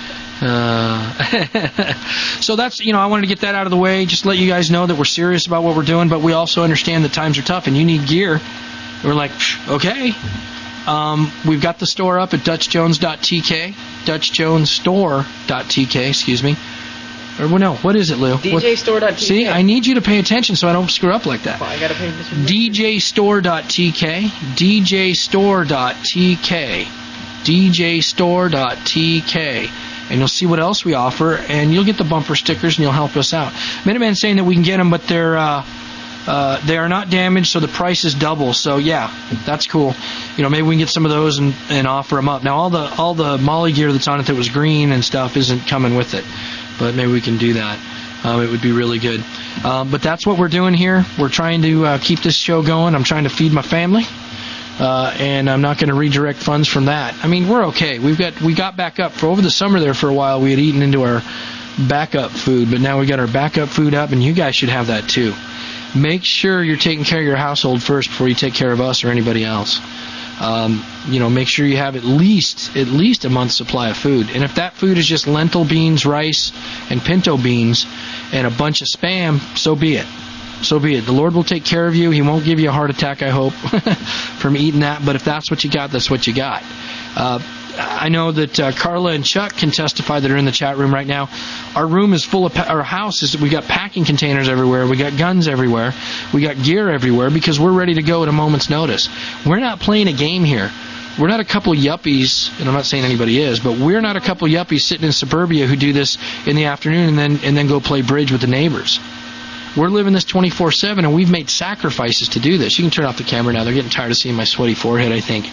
Uh, so that's, you know, I wanted to get that out of the way, just let you guys know that we're serious about what we're doing, but we also understand that times are tough and you need gear. We're like, okay. Um, we've got the store up at Dutch Jones dot T K, Dutch Jones Store dot T K, excuse me. Or, well, no, what is it, Lou? D J Store dot T K. See, I need you to pay attention so I don't screw up like that. Well, I gotta pay attention. D J Store dot T K, D J Store dot T K, D J Store dot T K. And you'll see what else we offer, and you'll get the bumper stickers, and you'll help us out. Minuteman's saying that we can get them, but they're uh, uh, they are not damaged, so the price is double. So yeah, that's cool. You know, maybe we can get some of those and, and offer them up. Now all the all the Molly gear that's on it that was green and stuff isn't coming with it, but maybe we can do that. Um, it would be really good. Um, but that's what we're doing here. We're trying to uh, keep this show going. I'm trying to feed my family. Uh, and I'm not going to redirect funds from that. I mean, we're okay. We've got we got back up for over the summer there for a while. We had eaten into our backup food, but now we got our backup food up, and you guys should have that too. Make sure you're taking care of your household first before you take care of us or anybody else. Um, you know, make sure you have at least at least a month's supply of food. And if that food is just lentil beans, rice, and pinto beans, and a bunch of Spam, so be it. So be it. The Lord will take care of you. He won't give you a heart attack, I hope, from eating that. But if that's what you got, that's what you got. Uh, I know that uh, Carla and Chuck can testify that are in the chat room right now. Our room is full of, pa- our house is, we got packing containers everywhere. We got guns everywhere. We got gear everywhere because we're ready to go at a moment's notice. We're not playing a game here. We're not a couple yuppies, and I'm not saying anybody is, but we're not a couple yuppies sitting in suburbia who do this in the afternoon and then and then go play bridge with the neighbors. We're living this twenty-four seven, and we've made sacrifices to do this. You can turn off the camera now. They're getting tired of seeing my sweaty forehead, I think.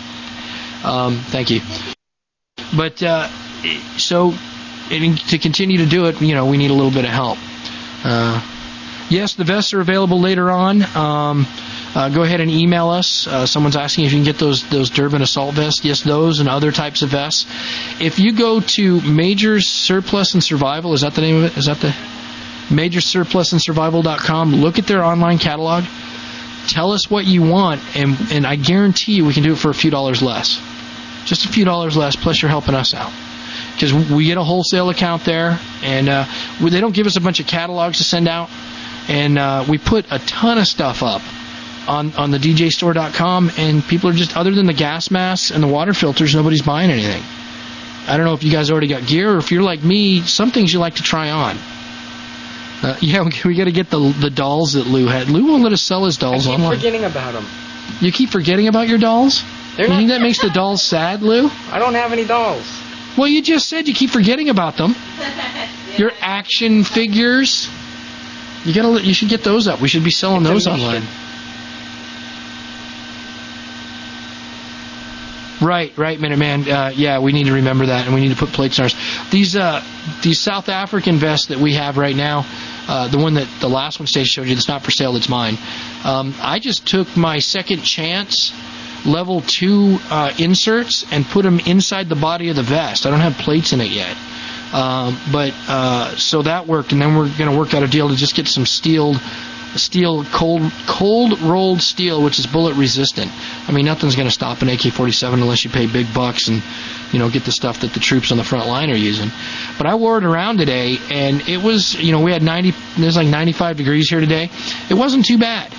Um, thank you. But, uh, so, to continue to do it, you know, we need a little bit of help. Uh, yes, the vests are available later on. Um, uh, go ahead and email us. Uh, someone's asking if you can get those those Durban assault vests. Yes, those and other types of vests. If you go to Majors Surplus and Survival, is that the name of it? Is that the... Major Surplus and Survival dot com. Look at their online catalog. Tell us what you want, and and I guarantee you we can do it for a few dollars less. Just a few dollars less, plus you're helping us out. Because we get a wholesale account there, and uh, they don't give us a bunch of catalogs to send out, and uh, we put a ton of stuff up on, on the D J Store dot com, and people are just, other than the gas masks and the water filters, nobody's buying anything. I don't know if you guys already got gear, or if you're like me, some things you like to try on. Uh, yeah, we, we got to get the the dolls that Lou had. Lou won't let us sell his dolls online. I keep online. forgetting about them. You keep forgetting about your dolls? They're you not... think that makes the dolls sad, Lou? I don't have any dolls. Well, you just said you keep forgetting about them. Your action figures. You gotta. You should get those up. We should be selling it's those online. Right, right, Minuteman. Uh, yeah, we need to remember that, and we need to put plates on ours. These uh, these South African vests that we have right now, uh, the one that the last one Stacey showed you, that's not for sale, it's mine. Um, I just took my Second Chance level two uh, inserts and put them inside the body of the vest. I don't have plates in it yet. Um, but uh, so that worked, and then we're going to work out a deal to just get some steel, steel cold cold rolled steel, which is bullet resistant. I mean, nothing's going to stop an A K forty-seven unless you pay big bucks and, you know, get the stuff that the troops on the front line are using. But I wore it around today, and it was, you know, we had ninety, it was like ninety-five degrees here today. It wasn't too bad.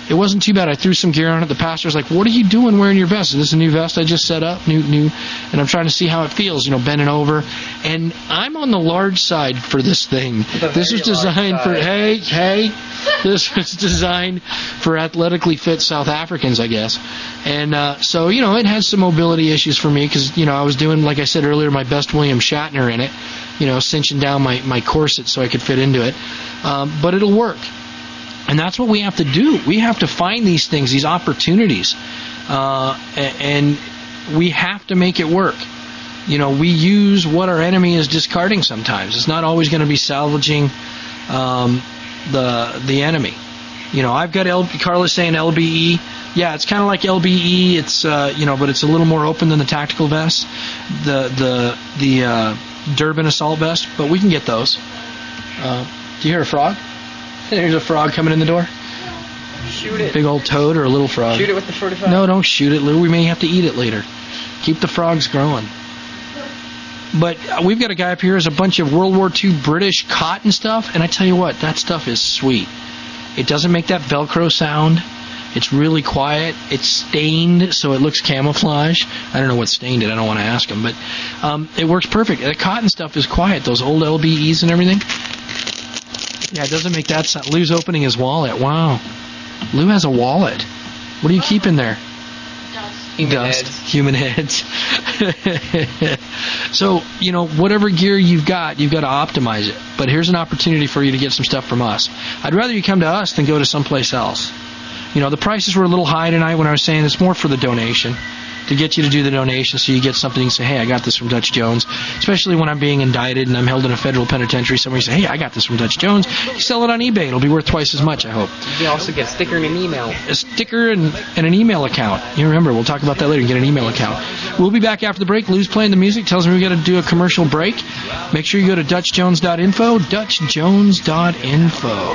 it wasn't too bad. I threw some gear on it. The pastor's like, "What are you doing wearing your vest? Is this a new vest I just set up? New, new?" And I'm trying to see how it feels, you know, bending over. And I'm on the large side for this thing. This is designed for, hey, hey, this was designed for athletically fit South Africans, I guess. And uh, so, you know, it had some mobility issues for me because, you know, I was doing, like I said earlier, my best William Shatner in it, you know, cinching down my, my corset so I could fit into it. Um, but it'll work. And that's what we have to do. We have to find these things, these opportunities, uh, and we have to make it work. You know, we use what our enemy is discarding sometimes. It's not always going to be salvaging um, the the enemy. You know, I've got L- Carla's saying L B E. Yeah, it's kind of like L B E. It's uh, you know, but it's a little more open than the tactical vest, the the the uh, Durban assault vest. But we can get those. Uh, do you hear a frog? There's a frog coming in the door. Shoot it. Big old toad or a little frog? Shoot it with the forty-five. No, don't shoot it, Lou. We may have to eat it later. Keep the frogs growing. But we've got a guy up here who has a bunch of World War Two British cotton stuff, and I tell you what, that stuff is sweet. It doesn't make that Velcro sound. It's really quiet. It's stained, so it looks camouflage. I don't know what stained it. I don't want to ask him, but um, it works perfect. The cotton stuff is quiet. Those old L B Es and everything. Yeah, it doesn't make that sound. Lou's opening his wallet. Wow. Lou has a wallet. What do you keep in there? Human Dust. heads. Human heads. So, you know, whatever gear you've got, you've got to optimize it. But here's an opportunity for you to get some stuff from us. I'd rather you come to us than go to someplace else. You know, the prices were a little high tonight when I was saying it's more for the donation, to get you to do the donation so you get something and say, hey, I got this from Dutch Jones. Especially when I'm being indicted and I'm held in a federal penitentiary, somebody say, hey, I got this from Dutch Jones. You sell it on eBay. It'll be worth twice as much, I hope. You also get a sticker and an email. A sticker and, and an email account. You remember, we'll talk about that later. You get an email account. We'll be back after the break. Lou's playing the music. Tells me we got to do a commercial break. Make sure you go to Dutch Jones dot info. Dutch Jones dot info.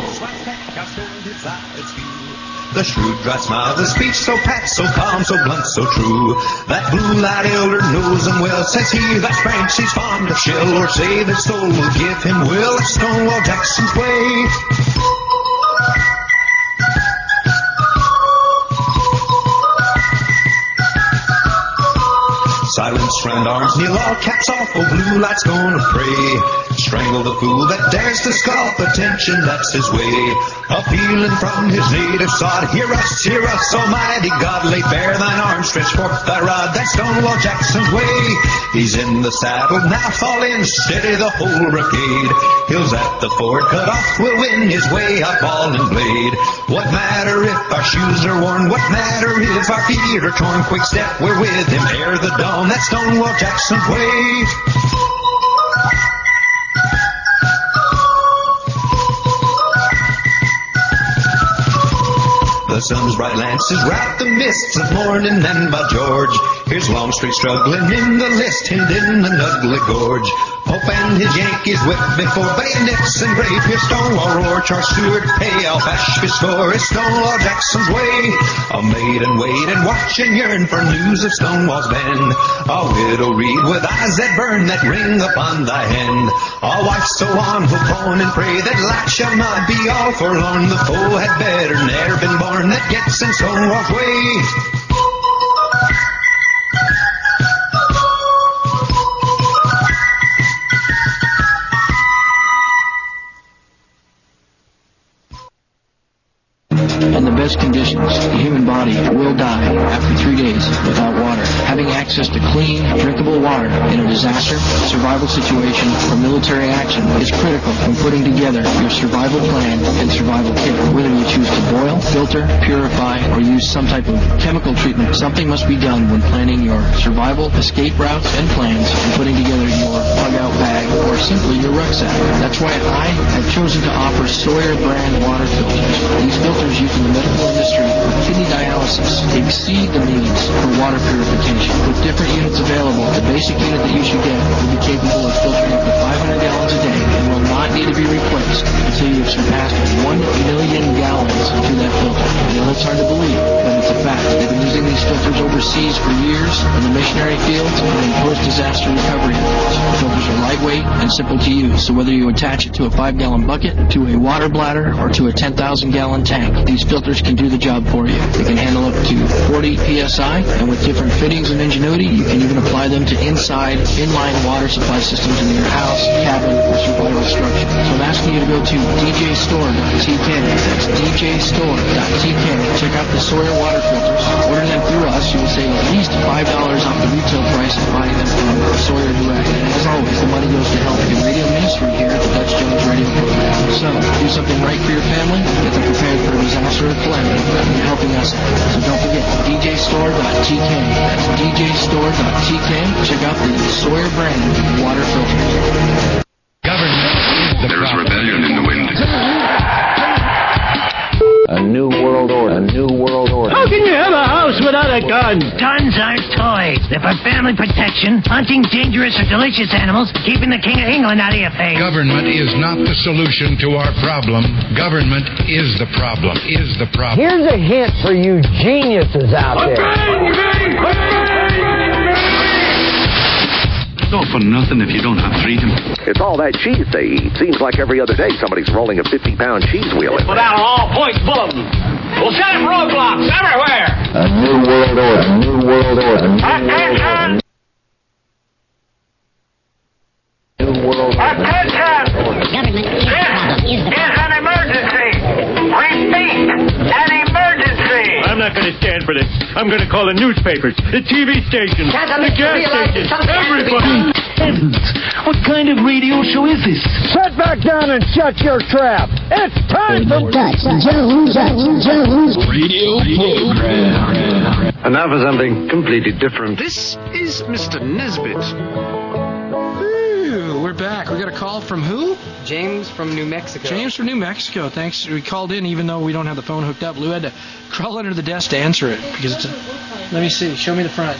The shrewd, dry smile, the speech so pat, so calm, so blunt, so true. That blue-eyed elder knows him well. Says he, that's French, he's fond of shell. Or say that soul will give him will. It's Stonewall Jackson's way. Silence round arms, kneel all caps off, oh blue light's gonna pray. Strangle the fool that dares to scoff, attention, that's his way. Appealing from his native sod, hear us, hear us, almighty God. Lay bare thine arms, stretch forth thy rod, that's Stonewall Jackson's way. He's in the saddle, now fall in, steady the whole brigade. Hills at the ford, cut off, will win his way, a fallen blade. What matter if our shoes are worn, what matter if our feet are torn? Quick step, we're with him ere the dawn, that's Stonewall Jackson's way. The sun's bright lances wrap the mists of morning, and by George, here's Longstreet struggling in the list, hid in an ugly gorge. Pope and his Yankees whip before bayonets and brave your Stonewall roar. Charles Stewart, pay, I'll bash your score. It's Stonewall Jackson's way. A maiden wait and watch and yearn for news of Stonewall's bend. A widow read with eyes that burn, that ring upon thy hand. A wife so on who moan and pray that life shall not be all forlorn. The foe had better ne'er been born that gets in Stonewall's way. In the best conditions, the human body will die after three days without water. Having access to clean, drinkable water in a disaster, survival situation, or military action is critical when putting together your survival plan and survival kit. Whether you choose to boil, filter, purify, or use some type of chemical treatment, something must be done when planning your survival, escape routes, and plans, and putting together your bug-out bag or simply your rucksack. That's why I have chosen to offer Sawyer brand water filters. These filters used in the medical industry for kidney dialysis exceed the needs for water purification. With different units available, the basic unit that you should get will be capable of filtering up to five hundred gallons a day and will not not need to be replaced until you have surpassed one million gallons through that filter. I know that's hard to believe, but it's a fact. They've been using these filters overseas for years in the missionary fields and in post-disaster recovery efforts. The filters are lightweight and simple to use, so whether you attach it to a five-gallon bucket, to a water bladder, or to a ten thousand gallon tank, these filters can do the job for you. They can handle up to forty P S I, and with different fittings and ingenuity, you can even apply them to inside, inline water supply systems in your house, cabin, or some vital structure. So I'm asking you to go to D J store dot T K. That's D J store dot T K. Check out the Sawyer water filters. Order them through us. You will save at least five dollars off the retail price of buying them from Sawyer Direct. And as always, the money goes to help the radio ministry here at the Dutch Jones Radio Program. So, do something right for your family. Get them prepared for a disaster or calamity. You're helping us out. So don't forget, D J store dot T K. That's D J store dot T K. Check out the Sawyer brand water filters. Government is the There's problem. rebellion in the wind. A new world order. A new world order. How can you have a house without a gun? Guns aren't toys. They're for family protection, hunting dangerous or delicious animals, keeping the King of England out of your face. Government is not the solution to our problem. Government is the problem. Is the problem. Here's a hint for you geniuses out there. It's all for nothing if you don't have freedom. It's all that cheese they eat. Seems like every other day somebody's rolling a fifty-pound cheese wheel in Put there. out an all-points bulletin. We'll set up roadblocks everywhere. A new world order. A new world order. A new Attention! world order. Attention! Government is the problem. Is the Is problem. an emergency. Repeat, an emergency. I'm not going to stand for this. I'm going to call the newspapers, the T V stations, the gas stations, everybody. Heavens, what kind of radio show is this? Sit back down and shut your trap. It's time for Dutch Jones, Dutch Jones. Radio program. And now for something completely different. This is Mister Nesbitt. Ooh, we're back. We got a call from who? James from New Mexico. James from New Mexico. Thanks. We called in even though we don't have the phone hooked up. Lou had to crawl under the desk to answer it because it's a... Let me see. Show me the front.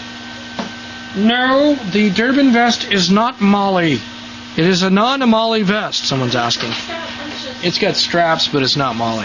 No, the Durban vest is not Molly. It is a non-Molly vest, someone's asking. It's got straps, but it's not Molly.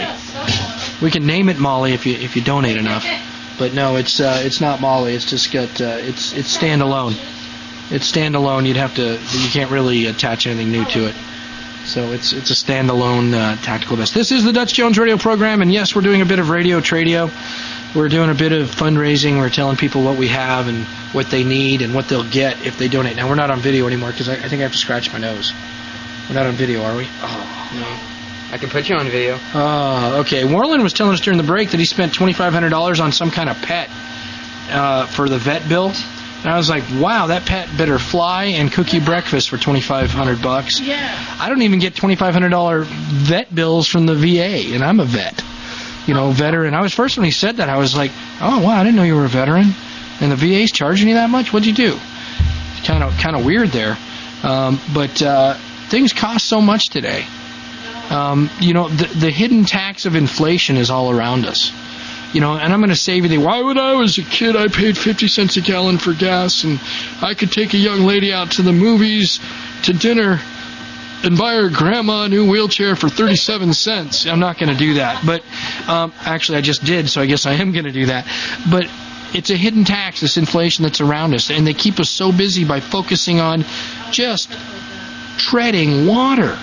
We can name it Molly if you if you donate enough. But no, it's uh, it's not Molly. It's just got uh, it's it's standalone. It's standalone. You'd have to you can't really attach anything new to it. So it's it's a standalone uh, tactical vest. This is the Dutch Jones Radio Program, and yes, we're doing a bit of radio tradio. We're doing a bit of fundraising. We're telling people what we have and what they need and what they'll get if they donate. Now, we're not on video anymore because I, I think I have to scratch my nose. We're not on video, are we? Oh, no. I can put you on video. Oh, okay. Warland was telling us during the break that he spent twenty-five hundred dollars on some kind of pet uh, for the vet bill. And I was like, wow, that pet better fly and cook you breakfast for twenty-five hundred bucks. Yeah. I don't even get twenty-five hundred dollars vet bills from the V A, and I'm a vet. You know, veteran. I was first when he said that, I was like, oh, wow, I didn't know you were a veteran. And the V A's charging you that much? What'd you do? Kind of kind of weird there. Um, but uh, things cost so much today. Um, you know, the, the hidden tax of inflation is all around us. You know, and I'm going to save you the, why would I, was a kid, I paid fifty cents a gallon for gas, and I could take a young lady out to the movies, to dinner, and buy her grandma a new wheelchair for thirty-seven cents. I'm not going to do that. But um, actually, I just did, so I guess I am going to do that. But it's a hidden tax, this inflation that's around us. And they keep us so busy by focusing on just treading water.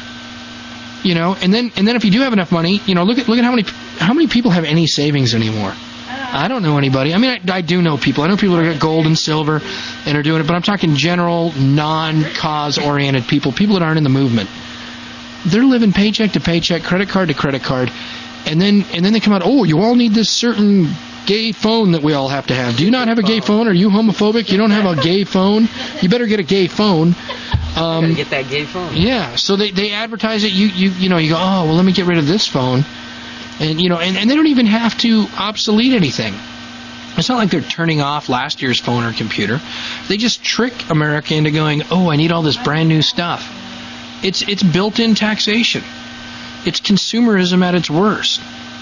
You know, and then and then if you do have enough money, you know, look at look at how many how many people have any savings anymore. I don't know anybody. I mean, I, I do know people. I know people that got gold and silver and are doing it, but I'm talking general, non-cause-oriented people, people that aren't in the movement. They're living paycheck to paycheck, credit card to credit card, and then and then they come out, oh, you all need this certain gay phone that we all have to have. Do you not have a gay phone? Are you homophobic? You don't have a gay phone? You better get a gay phone. Um, Gotta get that gay phone. Yeah, so they, they advertise it. You, you you know, you go, oh, well, let me get rid of this phone. And, you know, and, and they don't even have to obsolete anything. It's not like they're turning off last year's phone or computer. They just trick America into going, oh, I need all this brand new stuff. It's it's built-in taxation. It's consumerism at its worst.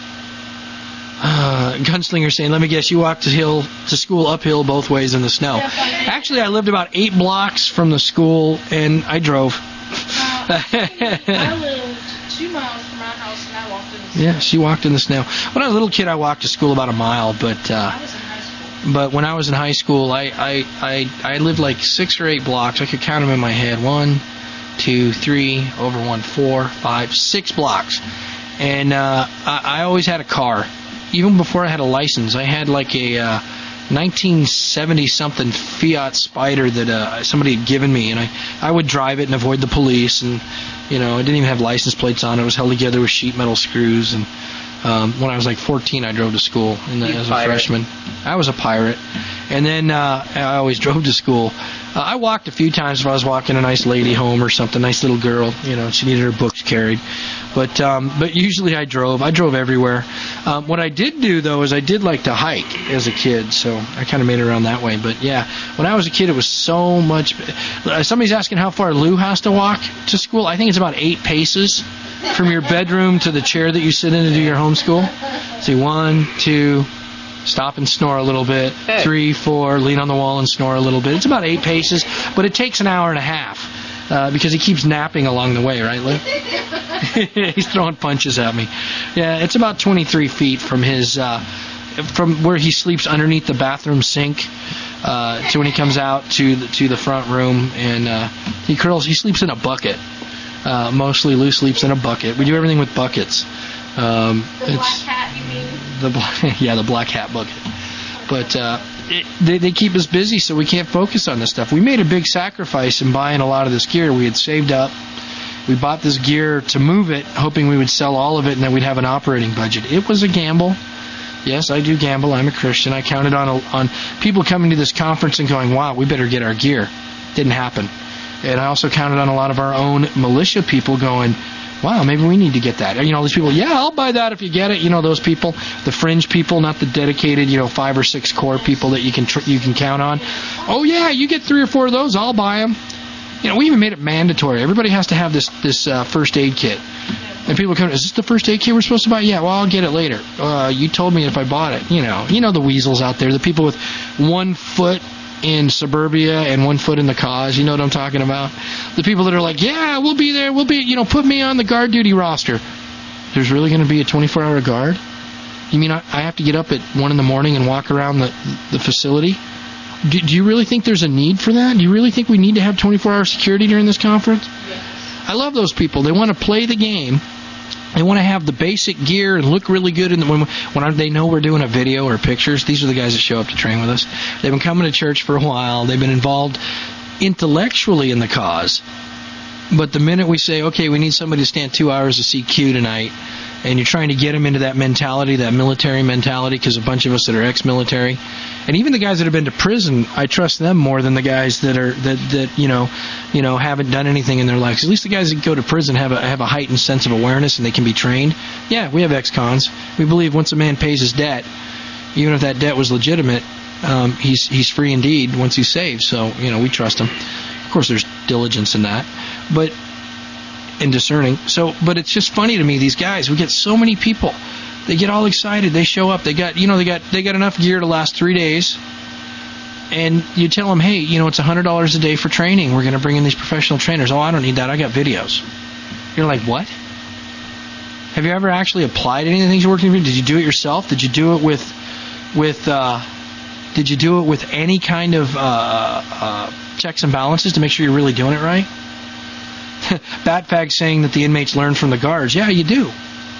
Uh, Gunslinger saying, let me guess, you walked to hill to school uphill both ways in the snow. Actually, I lived about eight blocks from the school, and I drove. I lived two miles from my house, and I walked in the snow. Yeah, she walked in the snow. When I was a little kid, I walked to school about a mile, but uh, I was in high school. but when I was in high school, I, I, I, I lived like six or eight blocks. I could count them in my head. One, two, three, over one, four, five, six blocks. And uh, I, I always had a car. Even before I had a license, I had like a uh, nineteen seventy something Fiat Spider that uh, somebody had given me, and I, I would drive it and avoid the police. And you know, I didn't even have license plates on it. It was held together with sheet metal screws. And um, when I was like fourteen, I drove to school and as a freshman. I was a pirate. And then uh, I always drove to school. Uh, I walked a few times if I was walking a nice lady home or something, nice little girl. You know, she needed her books carried. But um, but usually I drove. I drove everywhere. Um, what I did do, though, is I did like to hike as a kid, so I kind of made it around that way. But, yeah, when I was a kid, it was so much. Uh, somebody's asking how far Lou has to walk to school. I think it's about eight paces from your bedroom to the chair that you sit in to do your homeschool. See, one, two, stop and snore a little bit. Three, four, lean on the wall and snore a little bit. It's about eight paces, but it takes an hour and a half. Uh, because he keeps napping along the way, right, Lou? He's throwing punches at me. Yeah, it's about twenty-three feet from his, uh, from where he sleeps underneath the bathroom sink, uh, to when he comes out to the, to the front room, and uh, he curls. He sleeps in a bucket. Uh, mostly, Lou sleeps in a bucket. We do everything with buckets. Um, the black it's, hat, you mean? The black, yeah, the black hat bucket. But uh, it, they, they keep us busy, so we can't focus on this stuff. We made a big sacrifice in buying a lot of this gear. We had saved up. We bought this gear to move it, hoping we would sell all of it and then we'd have an operating budget. It was a gamble. Yes, I do gamble. I'm a Christian. I counted on a, on people coming to this conference and going, wow, we better get our gear. Didn't happen. And I also counted on a lot of our own militia people going, wow, maybe we need to get that. You know, these people, yeah, I'll buy that if you get it. You know, those people, the fringe people, not the dedicated, you know, five or six core people that you can tr- you can count on. Oh, yeah, you get three or four of those, I'll buy them. You know, we even made it mandatory. Everybody has to have this this uh, first aid kit. And people come, is this the first aid kit we're supposed to buy? Yeah, well, I'll get it later. Uh, you told me if I bought it. You know, you know the weasels out there, the people with one foot in suburbia and one foot in the cause. You know what I'm talking about? The people that are like, yeah, we'll be there. We'll be, you know, put me on the guard duty roster. There's really going to be a twenty-four hour guard? You mean I, I have to get up at one in the morning and walk around the, the facility? Do, do you really think there's a need for that? Do you really think we need to have twenty-four hour security during this conference? Yes. I love those people. They want to play the game. They want to have the basic gear and look really good. In the, when when they know we're doing a video or pictures, these are the guys that show up to train with us. They've been coming to church for a while. They've been involved intellectually in the cause. But the minute we say, okay, we need somebody to stand two hours of C Q tonight, and you're trying to get them into that mentality, that military mentality, because a bunch of us that are ex-military, and even the guys that have been to prison, I trust them more than the guys that are that, that you know, you know, haven't done anything in their lives. At least the guys that go to prison have a have a heightened sense of awareness and they can be trained. Yeah, we have ex-cons. We believe once a man pays his debt, even if that debt was legitimate, um, he's he's free indeed once he's saved. So you know, we trust him. Of course, there's diligence in that, but. And discerning. So, but it's just funny to me, these guys, we get so many people. They get all excited. They show up. They got, you know, they got they got enough gear to last three days. And you tell them, hey, you know, it's one hundred dollars a day for training. We're going to bring in these professional trainers. Oh, I don't need that. I got videos. You're like, what? Have you ever actually applied any of the things you're working with? Did you do it yourself? Did you do it with, with, uh, did you do it with any kind of uh, uh, checks and balances to make sure you're really doing it right? Batfag saying that the inmates learn from the guards. Yeah, you do.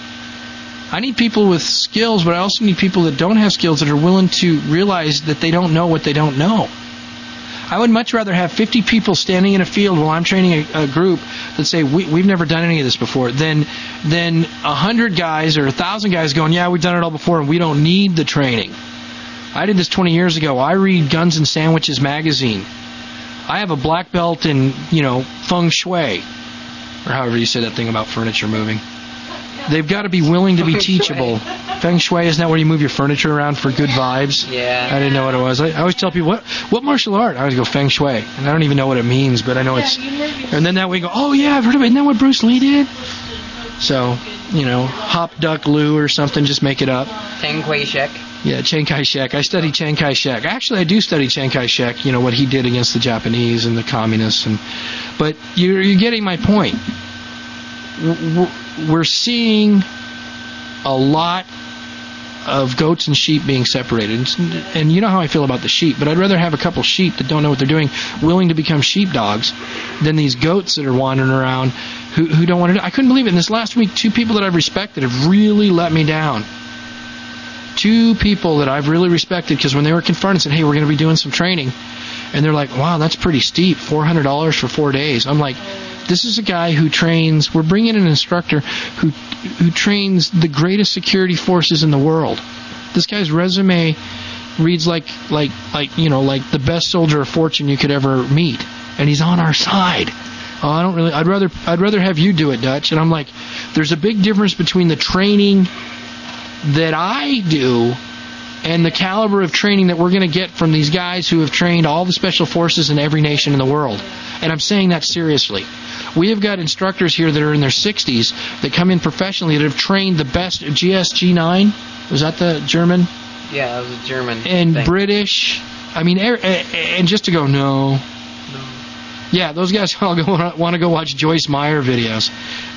I need people with skills, but I also need people that don't have skills that are willing to realize that they don't know what they don't know. I would much rather have fifty people standing in a field while I'm training a, a group that say, we, we've never done any of this before, than, than one hundred guys or one thousand guys going, yeah, we've done it all before and we don't need the training. I did this twenty years ago. I read Guns and Sandwiches magazine. I have a black belt in, you know, feng shui, or however you say that thing about furniture moving. They've got to be willing to be teachable. Feng shui, isn't that where you move your furniture around for good vibes? Yeah. I didn't know what it was. I, I always tell people, what what martial art? I always go feng shui, and I don't even know what it means, but I know it's... And then that way you go, oh yeah, I've heard of it. Isn't that what Bruce Lee did? So, you know, Hop Duck Lou or something, just make it up. Chiang Kai-shek. Yeah, Chiang Kai-shek. I studied Chiang Kai-shek. Actually, I do study Chiang Kai-shek, you know, what he did against the Japanese and the communists. And But you're, you're getting my point. We're seeing a lot of goats and sheep being separated. And you know how I feel about the sheep, but I'd rather have a couple sheep that don't know what they're doing willing to become sheepdogs than these goats that are wandering around who, who don't want to do. I couldn't believe it. In this last week, two people that I've respected have really let me down. Two people that I've really respected, because when they were confronted and said, hey, we're going to be doing some training, and they're like, wow, that's pretty steep, four hundred dollars for four days. I'm like, this is a guy who trains, we're bringing in an instructor who who trains the greatest security forces in the world. This guy's resume reads like, like, like you know, like the best soldier of fortune you could ever meet. And he's on our side. Oh, I don't really, I'd rather, I'd rather have you do it, Dutch. And I'm like, there's a big difference between the training that I do and the caliber of training that we're going to get from these guys who have trained all the special forces in every nation in the world. And I'm saying that seriously. We have got instructors here that are in their sixties that come in professionally that have trained the best. G S G nine, was that the German? Yeah, that was a German And thing. British. I mean, and just to go, no. No. Yeah, those guys all go, want to go watch Joyce Meyer videos.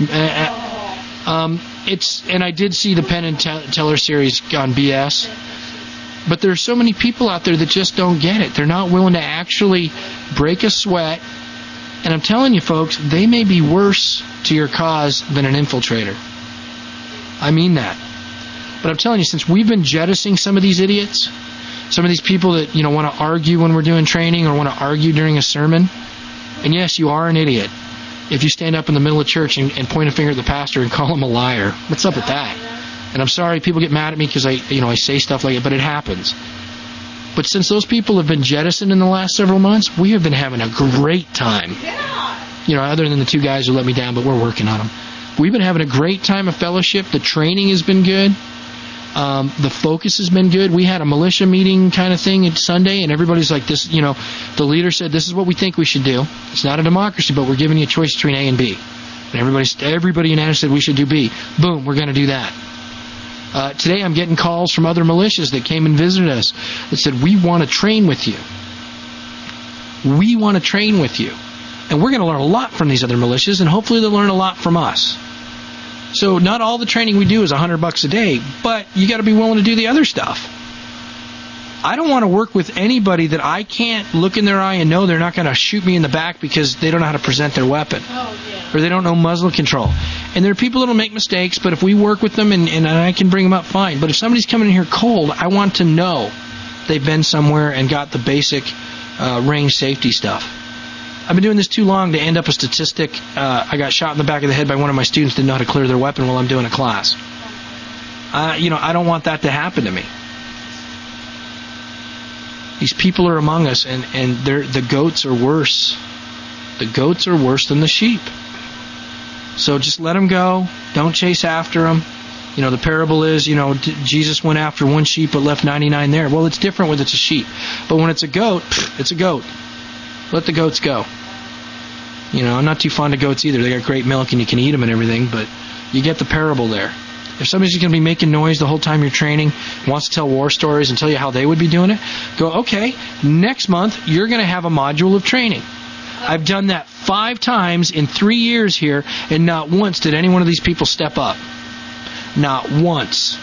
Um, it's and I did see the Penn and Teller series on B S. But there's so many people out there that just don't get it. They're not willing to actually break a sweat. And I'm telling you, folks, they may be worse to your cause than an infiltrator. I mean that. But I'm telling you, since we've been jettisoning some of these idiots, some of these people that, you know, want to argue when we're doing training or want to argue during a sermon, and yes, you are an idiot if you stand up in the middle of church and, and point a finger at the pastor and call him a liar. What's up with that? And I'm sorry people get mad at me because I, you know, I say stuff like it, but it happens. But since those people have been jettisoned in the last several months, we have been having a great time. Yeah. You know, other than the two guys who let me down, but we're working on them. We've been having a great time of fellowship. The training has been good. Um, the focus has been good. We had a militia meeting kind of thing at Sunday, and everybody's like, this, you know, the leader said, this is what we think we should do. It's not a democracy, but we're giving you a choice between A and B. And everybody, everybody unanimously said we should do B. Boom, we're going to do that. Uh, today I'm getting calls from other militias that came and visited us that said, we want to train with you. We want to train with you. And we're going to learn a lot from these other militias, and hopefully they'll learn a lot from us. So not all the training we do is a hundred bucks a day, but you got to be willing to do the other stuff. I don't want to work with anybody that I can't look in their eye and know they're not going to shoot me in the back because they don't know how to present their weapon. Oh, yeah. Or they don't know muzzle control. And there are people that will make mistakes, but if we work with them and, and I can bring them up, fine. But if somebody's coming in here cold, I want to know they've been somewhere and got the basic uh, range safety stuff. I've been doing this too long to end up a statistic. Uh, I got shot in the back of the head by one of my students that didn't know how to clear their weapon while I'm doing a class. Uh, you know, I don't want that to happen to me. These people are among us, and, and they're, the goats are worse. The goats are worse than the sheep. So just let them go. Don't chase after them. You know, the parable is, you know, d- Jesus went after one sheep but left ninety-nine there. Well, it's different when it's a sheep. But when it's a goat, pff, it's a goat. Let the goats go. You know, I'm not too fond of goats either. They got great milk and you can eat them and everything, but you get the parable there. If somebody's going to be making noise the whole time you're training, wants to tell war stories and tell you how they would be doing it, go, okay, next month you're going to have a module of training. I've done that five times in three years here, and not once did any one of these people step up. Not once.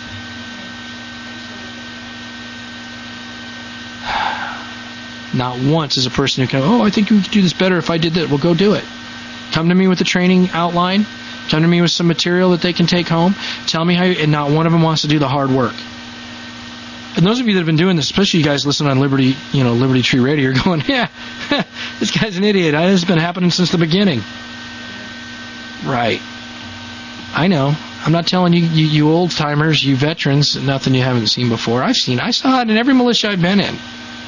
Not once is a person who can, oh, I think we could do this better if I did that. Well, go do it. Come to me with the training outline. Come to me with some material that they can take home. Tell me how you, and not one of them wants to do the hard work. And those of you that have been doing this, especially you guys listening on Liberty, you know, Liberty Tree Radio, you're going, yeah, this guy's an idiot. This has been happening since the beginning. Right. I know. I'm not telling you, you, you old timers, you veterans, nothing you haven't seen before. I've seen. I saw it in every militia I've been in.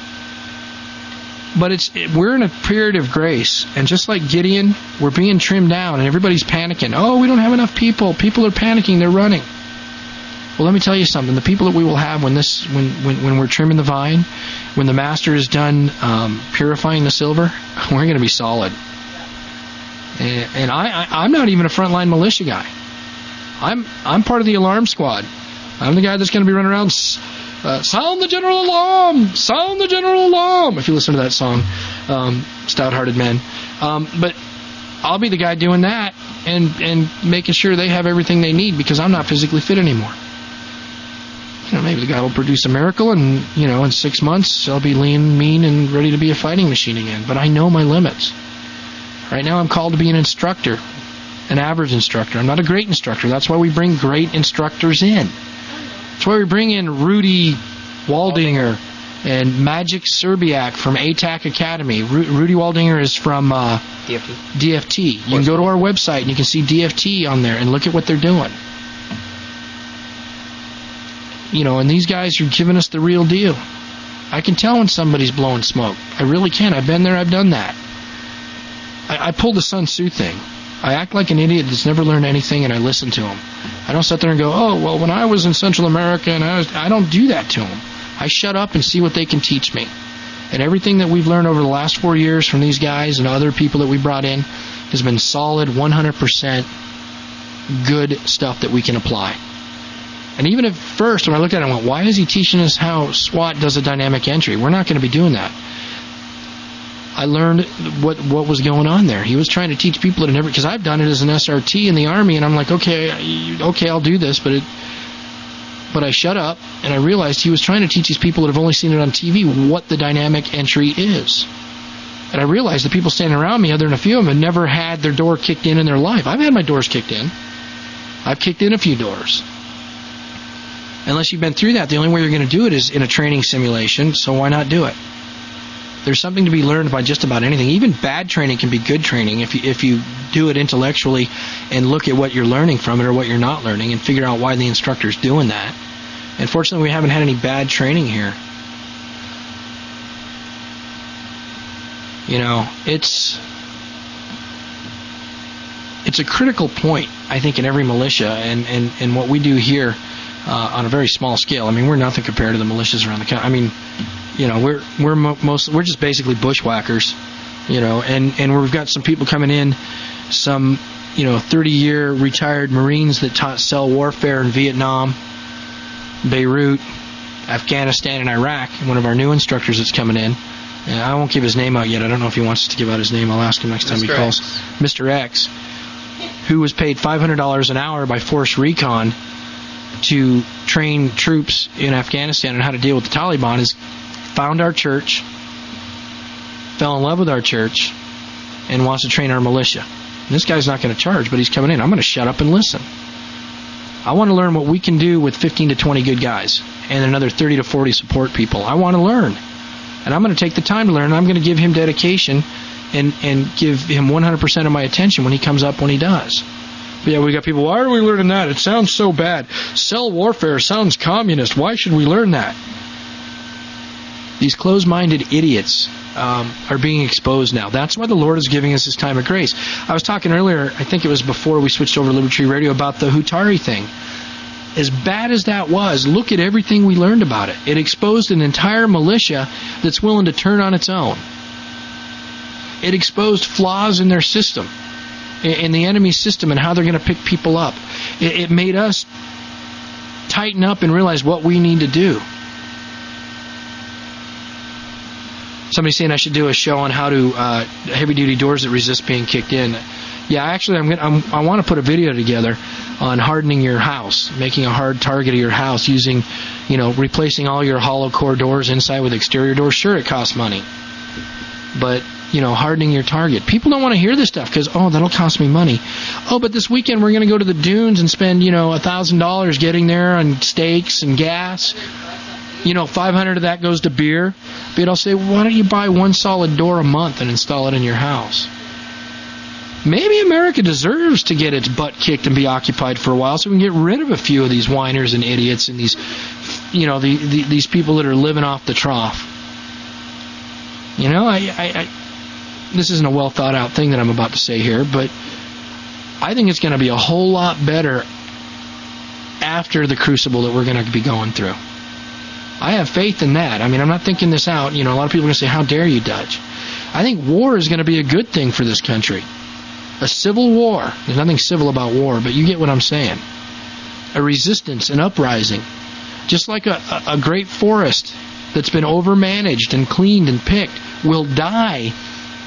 But it's it, we're in a period of grace, and just like Gideon, we're being trimmed down, and everybody's panicking. Oh, we don't have enough people. People are panicking. They're running. Well, let me tell you something. The people that we will have when this, when when, when we're trimming the vine, when the master is done um, purifying the silver, we're going to be solid. And, and I, I, I'm not even a frontline militia guy. I'm I'm part of the alarm squad. I'm the guy that's going to be running around. Uh, sound the general alarm! Sound the general alarm! If you listen to that song, um, Stout-Hearted Men. Um, but I'll be the guy doing that and, and making sure they have everything they need because I'm not physically fit anymore. You know, maybe the guy will produce a miracle and, you know, in six months I'll be lean, mean, and ready to be a fighting machine again. But I know my limits. Right now I'm called to be an instructor, an average instructor. I'm not a great instructor. That's why we bring great instructors in. That's why we bring in Rudy Waldinger and Magic Serbiak from A T A C Academy. Ru- Rudy Waldinger is from uh, D F T. D F T. You can go to our website and you can see D F T on there and look at what they're doing. You know, and these guys are giving us the real deal. I can tell when somebody's blowing smoke. I really can. I've been there. I've done that. I, I pulled the Sun Tzu thing. I act like an idiot that's never learned anything, and I listen to them. I don't sit there and go, oh, well, when I was in Central America, and I was... I don't do that to them. I shut up and see what they can teach me. And everything that we've learned over the last four years from these guys and other people that we brought in has been solid, one hundred percent good stuff that we can apply. And even at first, when I looked at it, I went, why is he teaching us how SWAT does a dynamic entry? We're not going to be doing that. I learned what what was going on there. He was trying to teach people that had never... Because I've done it as an S R T in the Army, and I'm like, okay, okay, I'll do this, but it... But I shut up, and I realized he was trying to teach these people that have only seen it on T V what the dynamic entry is. And I realized the people standing around me, other than a few of them, had never had their door kicked in in their life. I've had my doors kicked in. I've kicked in a few doors. Unless you've been through that, the only way you're going to do it is in a training simulation, so why not do it? There's something to be learned by just about anything. Even bad training can be good training if you, if you do it intellectually and look at what you're learning from it or what you're not learning and figure out why the instructor's doing that. And fortunately, we haven't had any bad training here. You know, it's it's a critical point, I think, in every militia, and, and, and what we do here uh, on a very small scale. I mean, we're nothing compared to the militias around the country. I mean, you know, we're we're mo- most we're just basically bushwhackers, you know, and, and we've got some people coming in, some, you know, thirty-year retired Marines that taught cell warfare in Vietnam, Beirut, Afghanistan, and Iraq. One of our new instructors that's coming in. And I won't give his name out yet. I don't know if he wants us to give out his name. I'll ask him next time Mister he calls. X. Mister X, who was paid five hundred dollars an hour by Force Recon to train troops in Afghanistan on how to deal with the Taliban, has found our church, fell in love with our church, and wants to train our militia. And this guy's not going to charge, but he's coming in. I'm going to shut up and listen. I want to learn what we can do with fifteen to twenty good guys and another thirty to forty support people. I want to learn. And I'm going to take the time to learn. And I'm going to give him dedication and, and give him one hundred percent of my attention when he comes up when he does. But yeah, we got people, why are we learning that? It sounds so bad. Cell warfare sounds communist. Why should we learn that? These closed-minded idiots um, are being exposed now. That's why the Lord is giving us His time of grace. I was talking earlier, I think it was before we switched over to Liberty Radio, about the Hutari thing. As bad as that was, look at everything we learned about it. It exposed an entire militia that's willing to turn on its own. It exposed flaws in their system, in the enemy's system, and how they're going to pick people up. It, it made us tighten up and realize what we need to do. Somebody's saying I should do a show on how to uh, heavy-duty doors that resist being kicked in. Yeah, actually, I'm gonna, I'm, I want to put a video together on hardening your house, making a hard target of your house using, you know, replacing all your hollow core doors inside with exterior doors. Sure, it costs money, but, you know, hardening your target. People don't want to hear this stuff because, oh, that'll cost me money. Oh, but this weekend we're going to go to the dunes and spend, you know, one thousand dollars getting there on steaks and gas. You know, five hundred dollars of that goes to beer. But I'll say, why don't you buy one solid door a month and install it in your house? Maybe America deserves to get its butt kicked and be occupied for a while so we can get rid of a few of these whiners and idiots and these, you know, the, the, these people that are living off the trough. You know, I, I, I this isn't a well thought out thing that I'm about to say here, but I think it's going to be a whole lot better after the crucible that we're going to be going through. I have faith in that. I mean, I'm not thinking this out. You know, a lot of people are going to say, how dare you, Dutch? I think war is going to be a good thing for this country. A civil war. There's nothing civil about war, but you get what I'm saying. A resistance, an uprising. Just like a, a, a great forest that's been overmanaged and cleaned and picked will die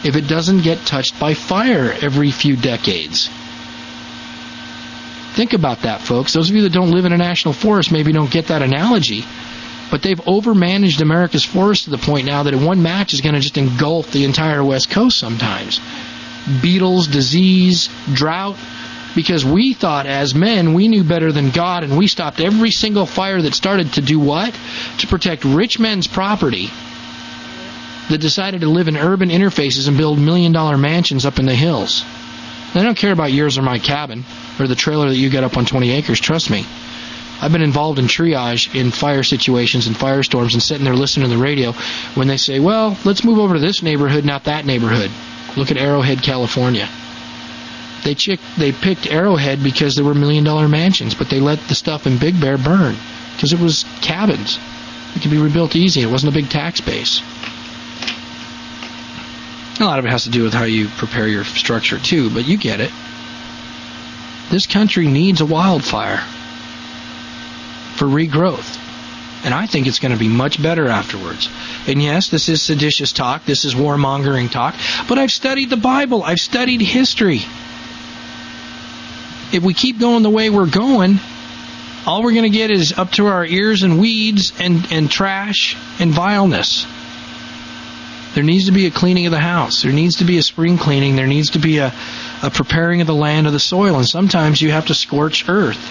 if it doesn't get touched by fire every few decades? Think about that, folks. Those of you that don't live in a national forest maybe don't get that analogy. But they've overmanaged America's forests to the point now that in one match is going to just engulf the entire West Coast sometimes. Beetles, disease, drought. Because we thought as men we knew better than God, and we stopped every single fire that started to do what? To protect rich men's property that decided to live in urban interfaces and build million-dollar mansions up in the hills. They don't care about yours or my cabin or the trailer that you get up on twenty acres, trust me. I've been involved in triage in fire situations and firestorms and sitting there listening to the radio when they say, well, let's move over to this neighborhood, not that neighborhood. Look at Arrowhead, California. They, chick- they picked Arrowhead because there were million-dollar mansions, but they let the stuff in Big Bear burn because it was cabins. It could be rebuilt easy. It wasn't a big tax base. A lot of it has to do with how you prepare your structure, too, but you get it. This country needs a wildfire for regrowth. And I think it's going to be much better afterwards. And yes, this is seditious talk. This is warmongering talk. But I've studied the Bible. I've studied history. If we keep going the way we're going, all we're going to get is up to our ears in weeds and, and trash and vileness. There needs to be a cleaning of the house. There needs to be a spring cleaning. There needs to be a, a preparing of the land, of the soil. And sometimes you have to scorch earth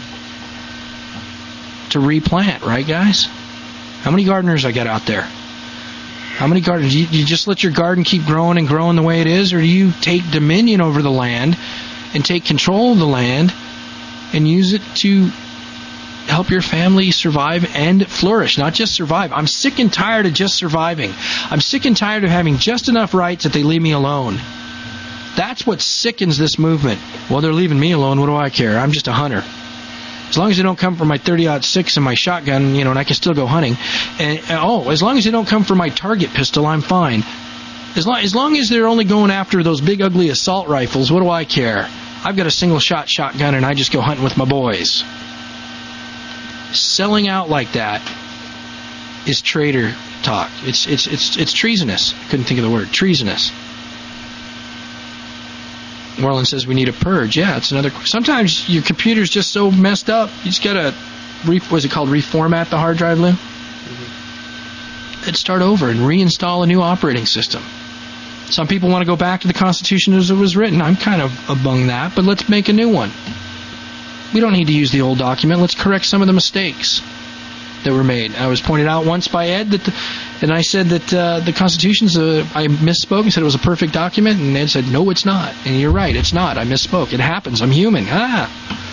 to replant, right, guys? How many gardeners I got out there? How many gardeners? You, you just let your garden keep growing and growing the way it is, or do you take dominion over the land and take control of the land and use it to help your family survive and flourish, not just survive? I'm sick and tired of just surviving. I'm sick and tired of having just enough rights that they leave me alone. That's what sickens this movement. Well, they're leaving me alone. What do I care? I'm just a hunter. As long as they don't come from my thirty aught six and my shotgun, you know, and I can still go hunting. And, and oh, as long as they don't come from my target pistol, I'm fine. As long, as long as they're only going after those big ugly assault rifles, what do I care? I've got a single shot shotgun and I just go hunting with my boys. Selling out like that is traitor talk. It's it's it's it's treasonous. I couldn't think of the word. Treasonous. Moreland says we need a purge. Yeah, it's another. Sometimes your computer's just so messed up, you just gotta, re, what's it called, reformat the hard drive, Lou? Mm-hmm. And start over and reinstall a new operating system. Some people want to go back to the Constitution as it was written. I'm kind of among that, but let's make a new one. We don't need to use the old document. Let's correct some of the mistakes that were made. I was pointed out once by Ed that, the, and I said that uh, the Constitution's a, I misspoke and said it was a perfect document, and Ed said, no, it's not. And you're right, it's not. I misspoke. It happens. I'm human. Ah.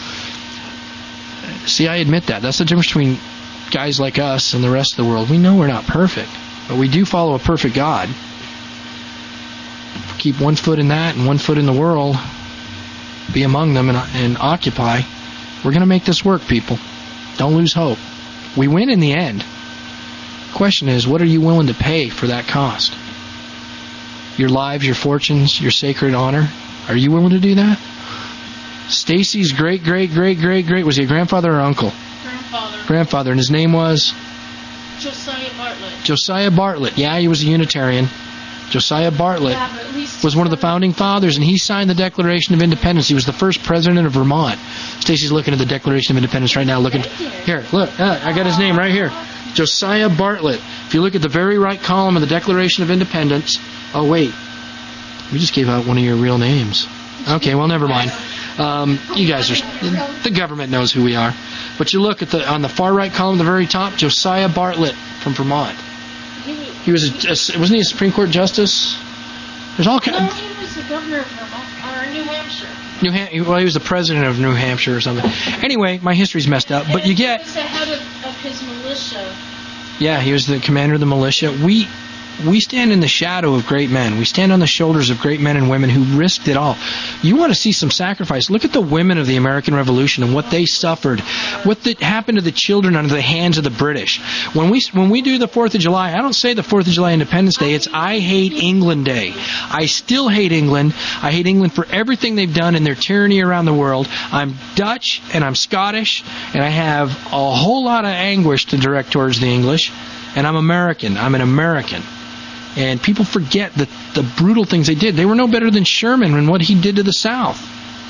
See, I admit that. That's the difference between guys like us and the rest of the world. We know we're not perfect, but we do follow a perfect God. If we keep one foot in that and one foot in the world, be among them and, and occupy, we're going to make this work, people. Don't lose hope. We win in the end. The question is, what are you willing to pay for that cost? Your lives, your fortunes, your sacred honor? Are you willing to do that? Stacy's great, great, great, great, great, was he a grandfather or uncle? Grandfather. Grandfather, and his name was? Josiah Bartlett. Josiah Bartlett. Yeah, he was a Unitarian. Josiah Bartlett yeah, but at least was one of the founding fathers, and he signed the Declaration of Independence. He was the first president of Vermont. Stacy's looking at the Declaration of Independence right now. Looking here, look, uh, I got his name right here, Josiah Bartlett. If you look at the very right column of the Declaration of Independence, oh wait, we just gave out one of your real names. Okay, well never mind. Um, you guys are, the government knows who we are. But you look at the on the far right column, the very top, Josiah Bartlett from Vermont. He was a, a wasn't he a Supreme Court justice? There's all kind. No, he was the governor of Vermont or New Hampshire. New Ham- well, he was the president of New Hampshire or something. Anyway, my history's messed up, but and you get. He was the head of, of his militia. Yeah, he was the commander of the militia. We we stand in the shadow of great men. We stand on the shoulders of great men and women who risked it all. You want to see some sacrifice? Look at the women of the American Revolution and what they suffered, what the, happened to the children under the hands of the British. When we when we do the fourth of July, I don't say the fourth of July Independence Day. It's I hate England Day. I still hate England. I hate England for everything they've done in their tyranny around the world. I'm Dutch and I'm Scottish, and I have a whole lot of anguish to direct towards the English. And I'm American. I'm an American. And people forget that the brutal things they did. They were no better than Sherman and what he did to the South.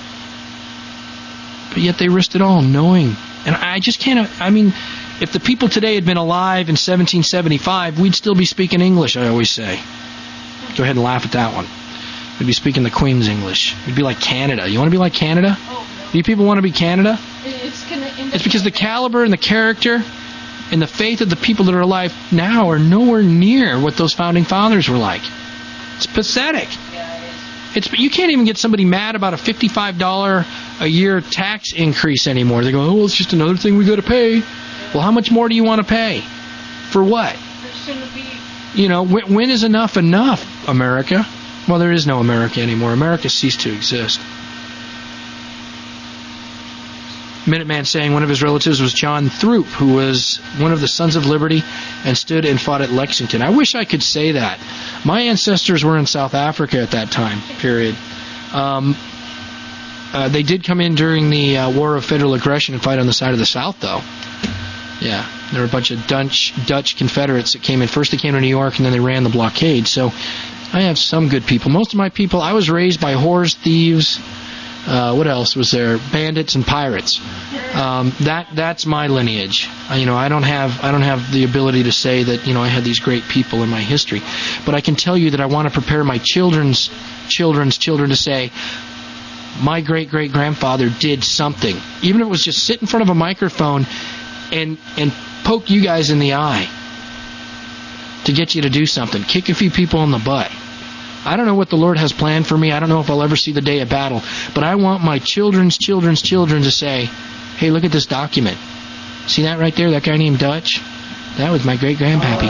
But yet they risked it all, knowing. And I just can't, I mean, if the people today had been alive in seventeen seventy-five, we'd still be speaking English, I always say. Go ahead and laugh at that one. We'd be speaking the Queen's English. We'd be like Canada. You want to be like Canada? Oh, no. Do you people want to be Canada? It's, gonna it's because the caliber and the character and the faith of the people that are alive now are nowhere near what those founding fathers were like. It's pathetic. Yeah, it is. It's, you can't even get somebody mad about a fifty-five dollars a year tax increase anymore. They go, oh, well, it's just another thing we got to pay. Well, how much more do you want to pay? For what? There shouldn't be... You know, when, when is enough enough, America? Well, there is no America anymore. America ceased to exist. Minuteman saying one of his relatives was John Throop, who was one of the Sons of Liberty and stood and fought at Lexington. I wish I could say that. My ancestors were in South Africa at that time, period. Um, uh, they did come in during the uh, War of Federal Aggression and fight on the side of the South, though. Yeah, there were a bunch of Dutch, Dutch Confederates that came in. First they came to New York, and then they ran the blockade. So I have some good people. Most of my people, I was raised by whores, thieves, uh, what else was there? Bandits and pirates. Um, that that's my lineage. Uh, you know, I don't have I don't have the ability to say that, you know, I had these great people in my history, but I can tell you that I want to prepare my children's children's children to say, my great great grandfather did something, even if it was just sit in front of a microphone and and poke you guys in the eye to get you to do something, kick a few people in the butt. I don't know what the Lord has planned for me. I don't know if I'll ever see the day of battle. But I want my children's children's children to say, hey, look at this document. See that right there? That guy named Dutch? That was my great-grandpappy.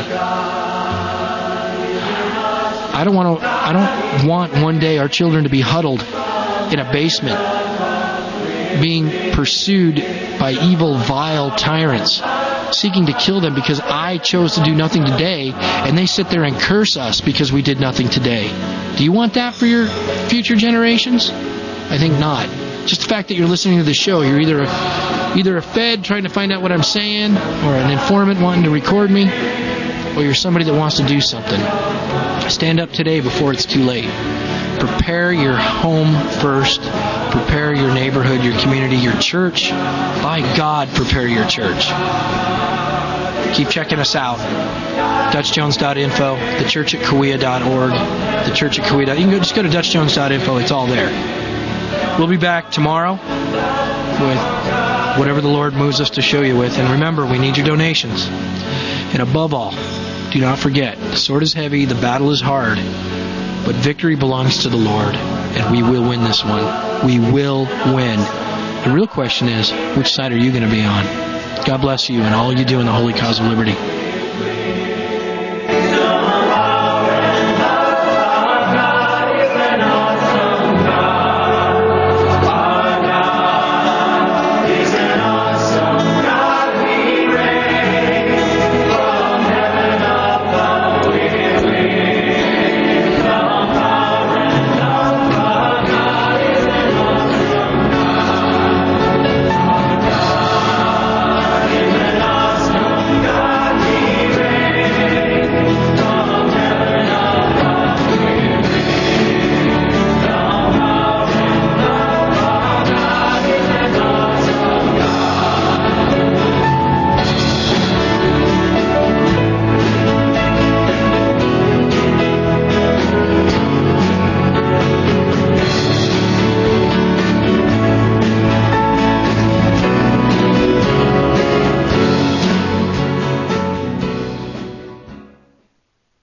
I don't want to, I don't want one day our children to be huddled in a basement being pursued by evil, vile tyrants seeking to kill them because I chose to do nothing today, and they sit there and curse us because we did nothing today. Do you want that for your future generations? I think not. Just the fact that you're listening to the show, you're either a, either a Fed trying to find out what I'm saying, or an informant wanting to record me, or you're somebody that wants to do something. Stand up today before it's too late. Prepare your home first. Prepare your neighborhood, your community, your church. By God, prepare your church. Keep checking us out. Dutch Jones dot info, the church at Kauai dot org, the church at Kauai. You can go, just go to Dutch Jones dot info. It's all there. We'll be back tomorrow with whatever the Lord moves us to show you with. And remember, we need your donations. And above all, do not forget, the sword is heavy, the battle is hard, but victory belongs to the Lord, and we will win this one. We will win. The real question is, which side are you going to be on? God bless you and all you do in the holy cause of liberty.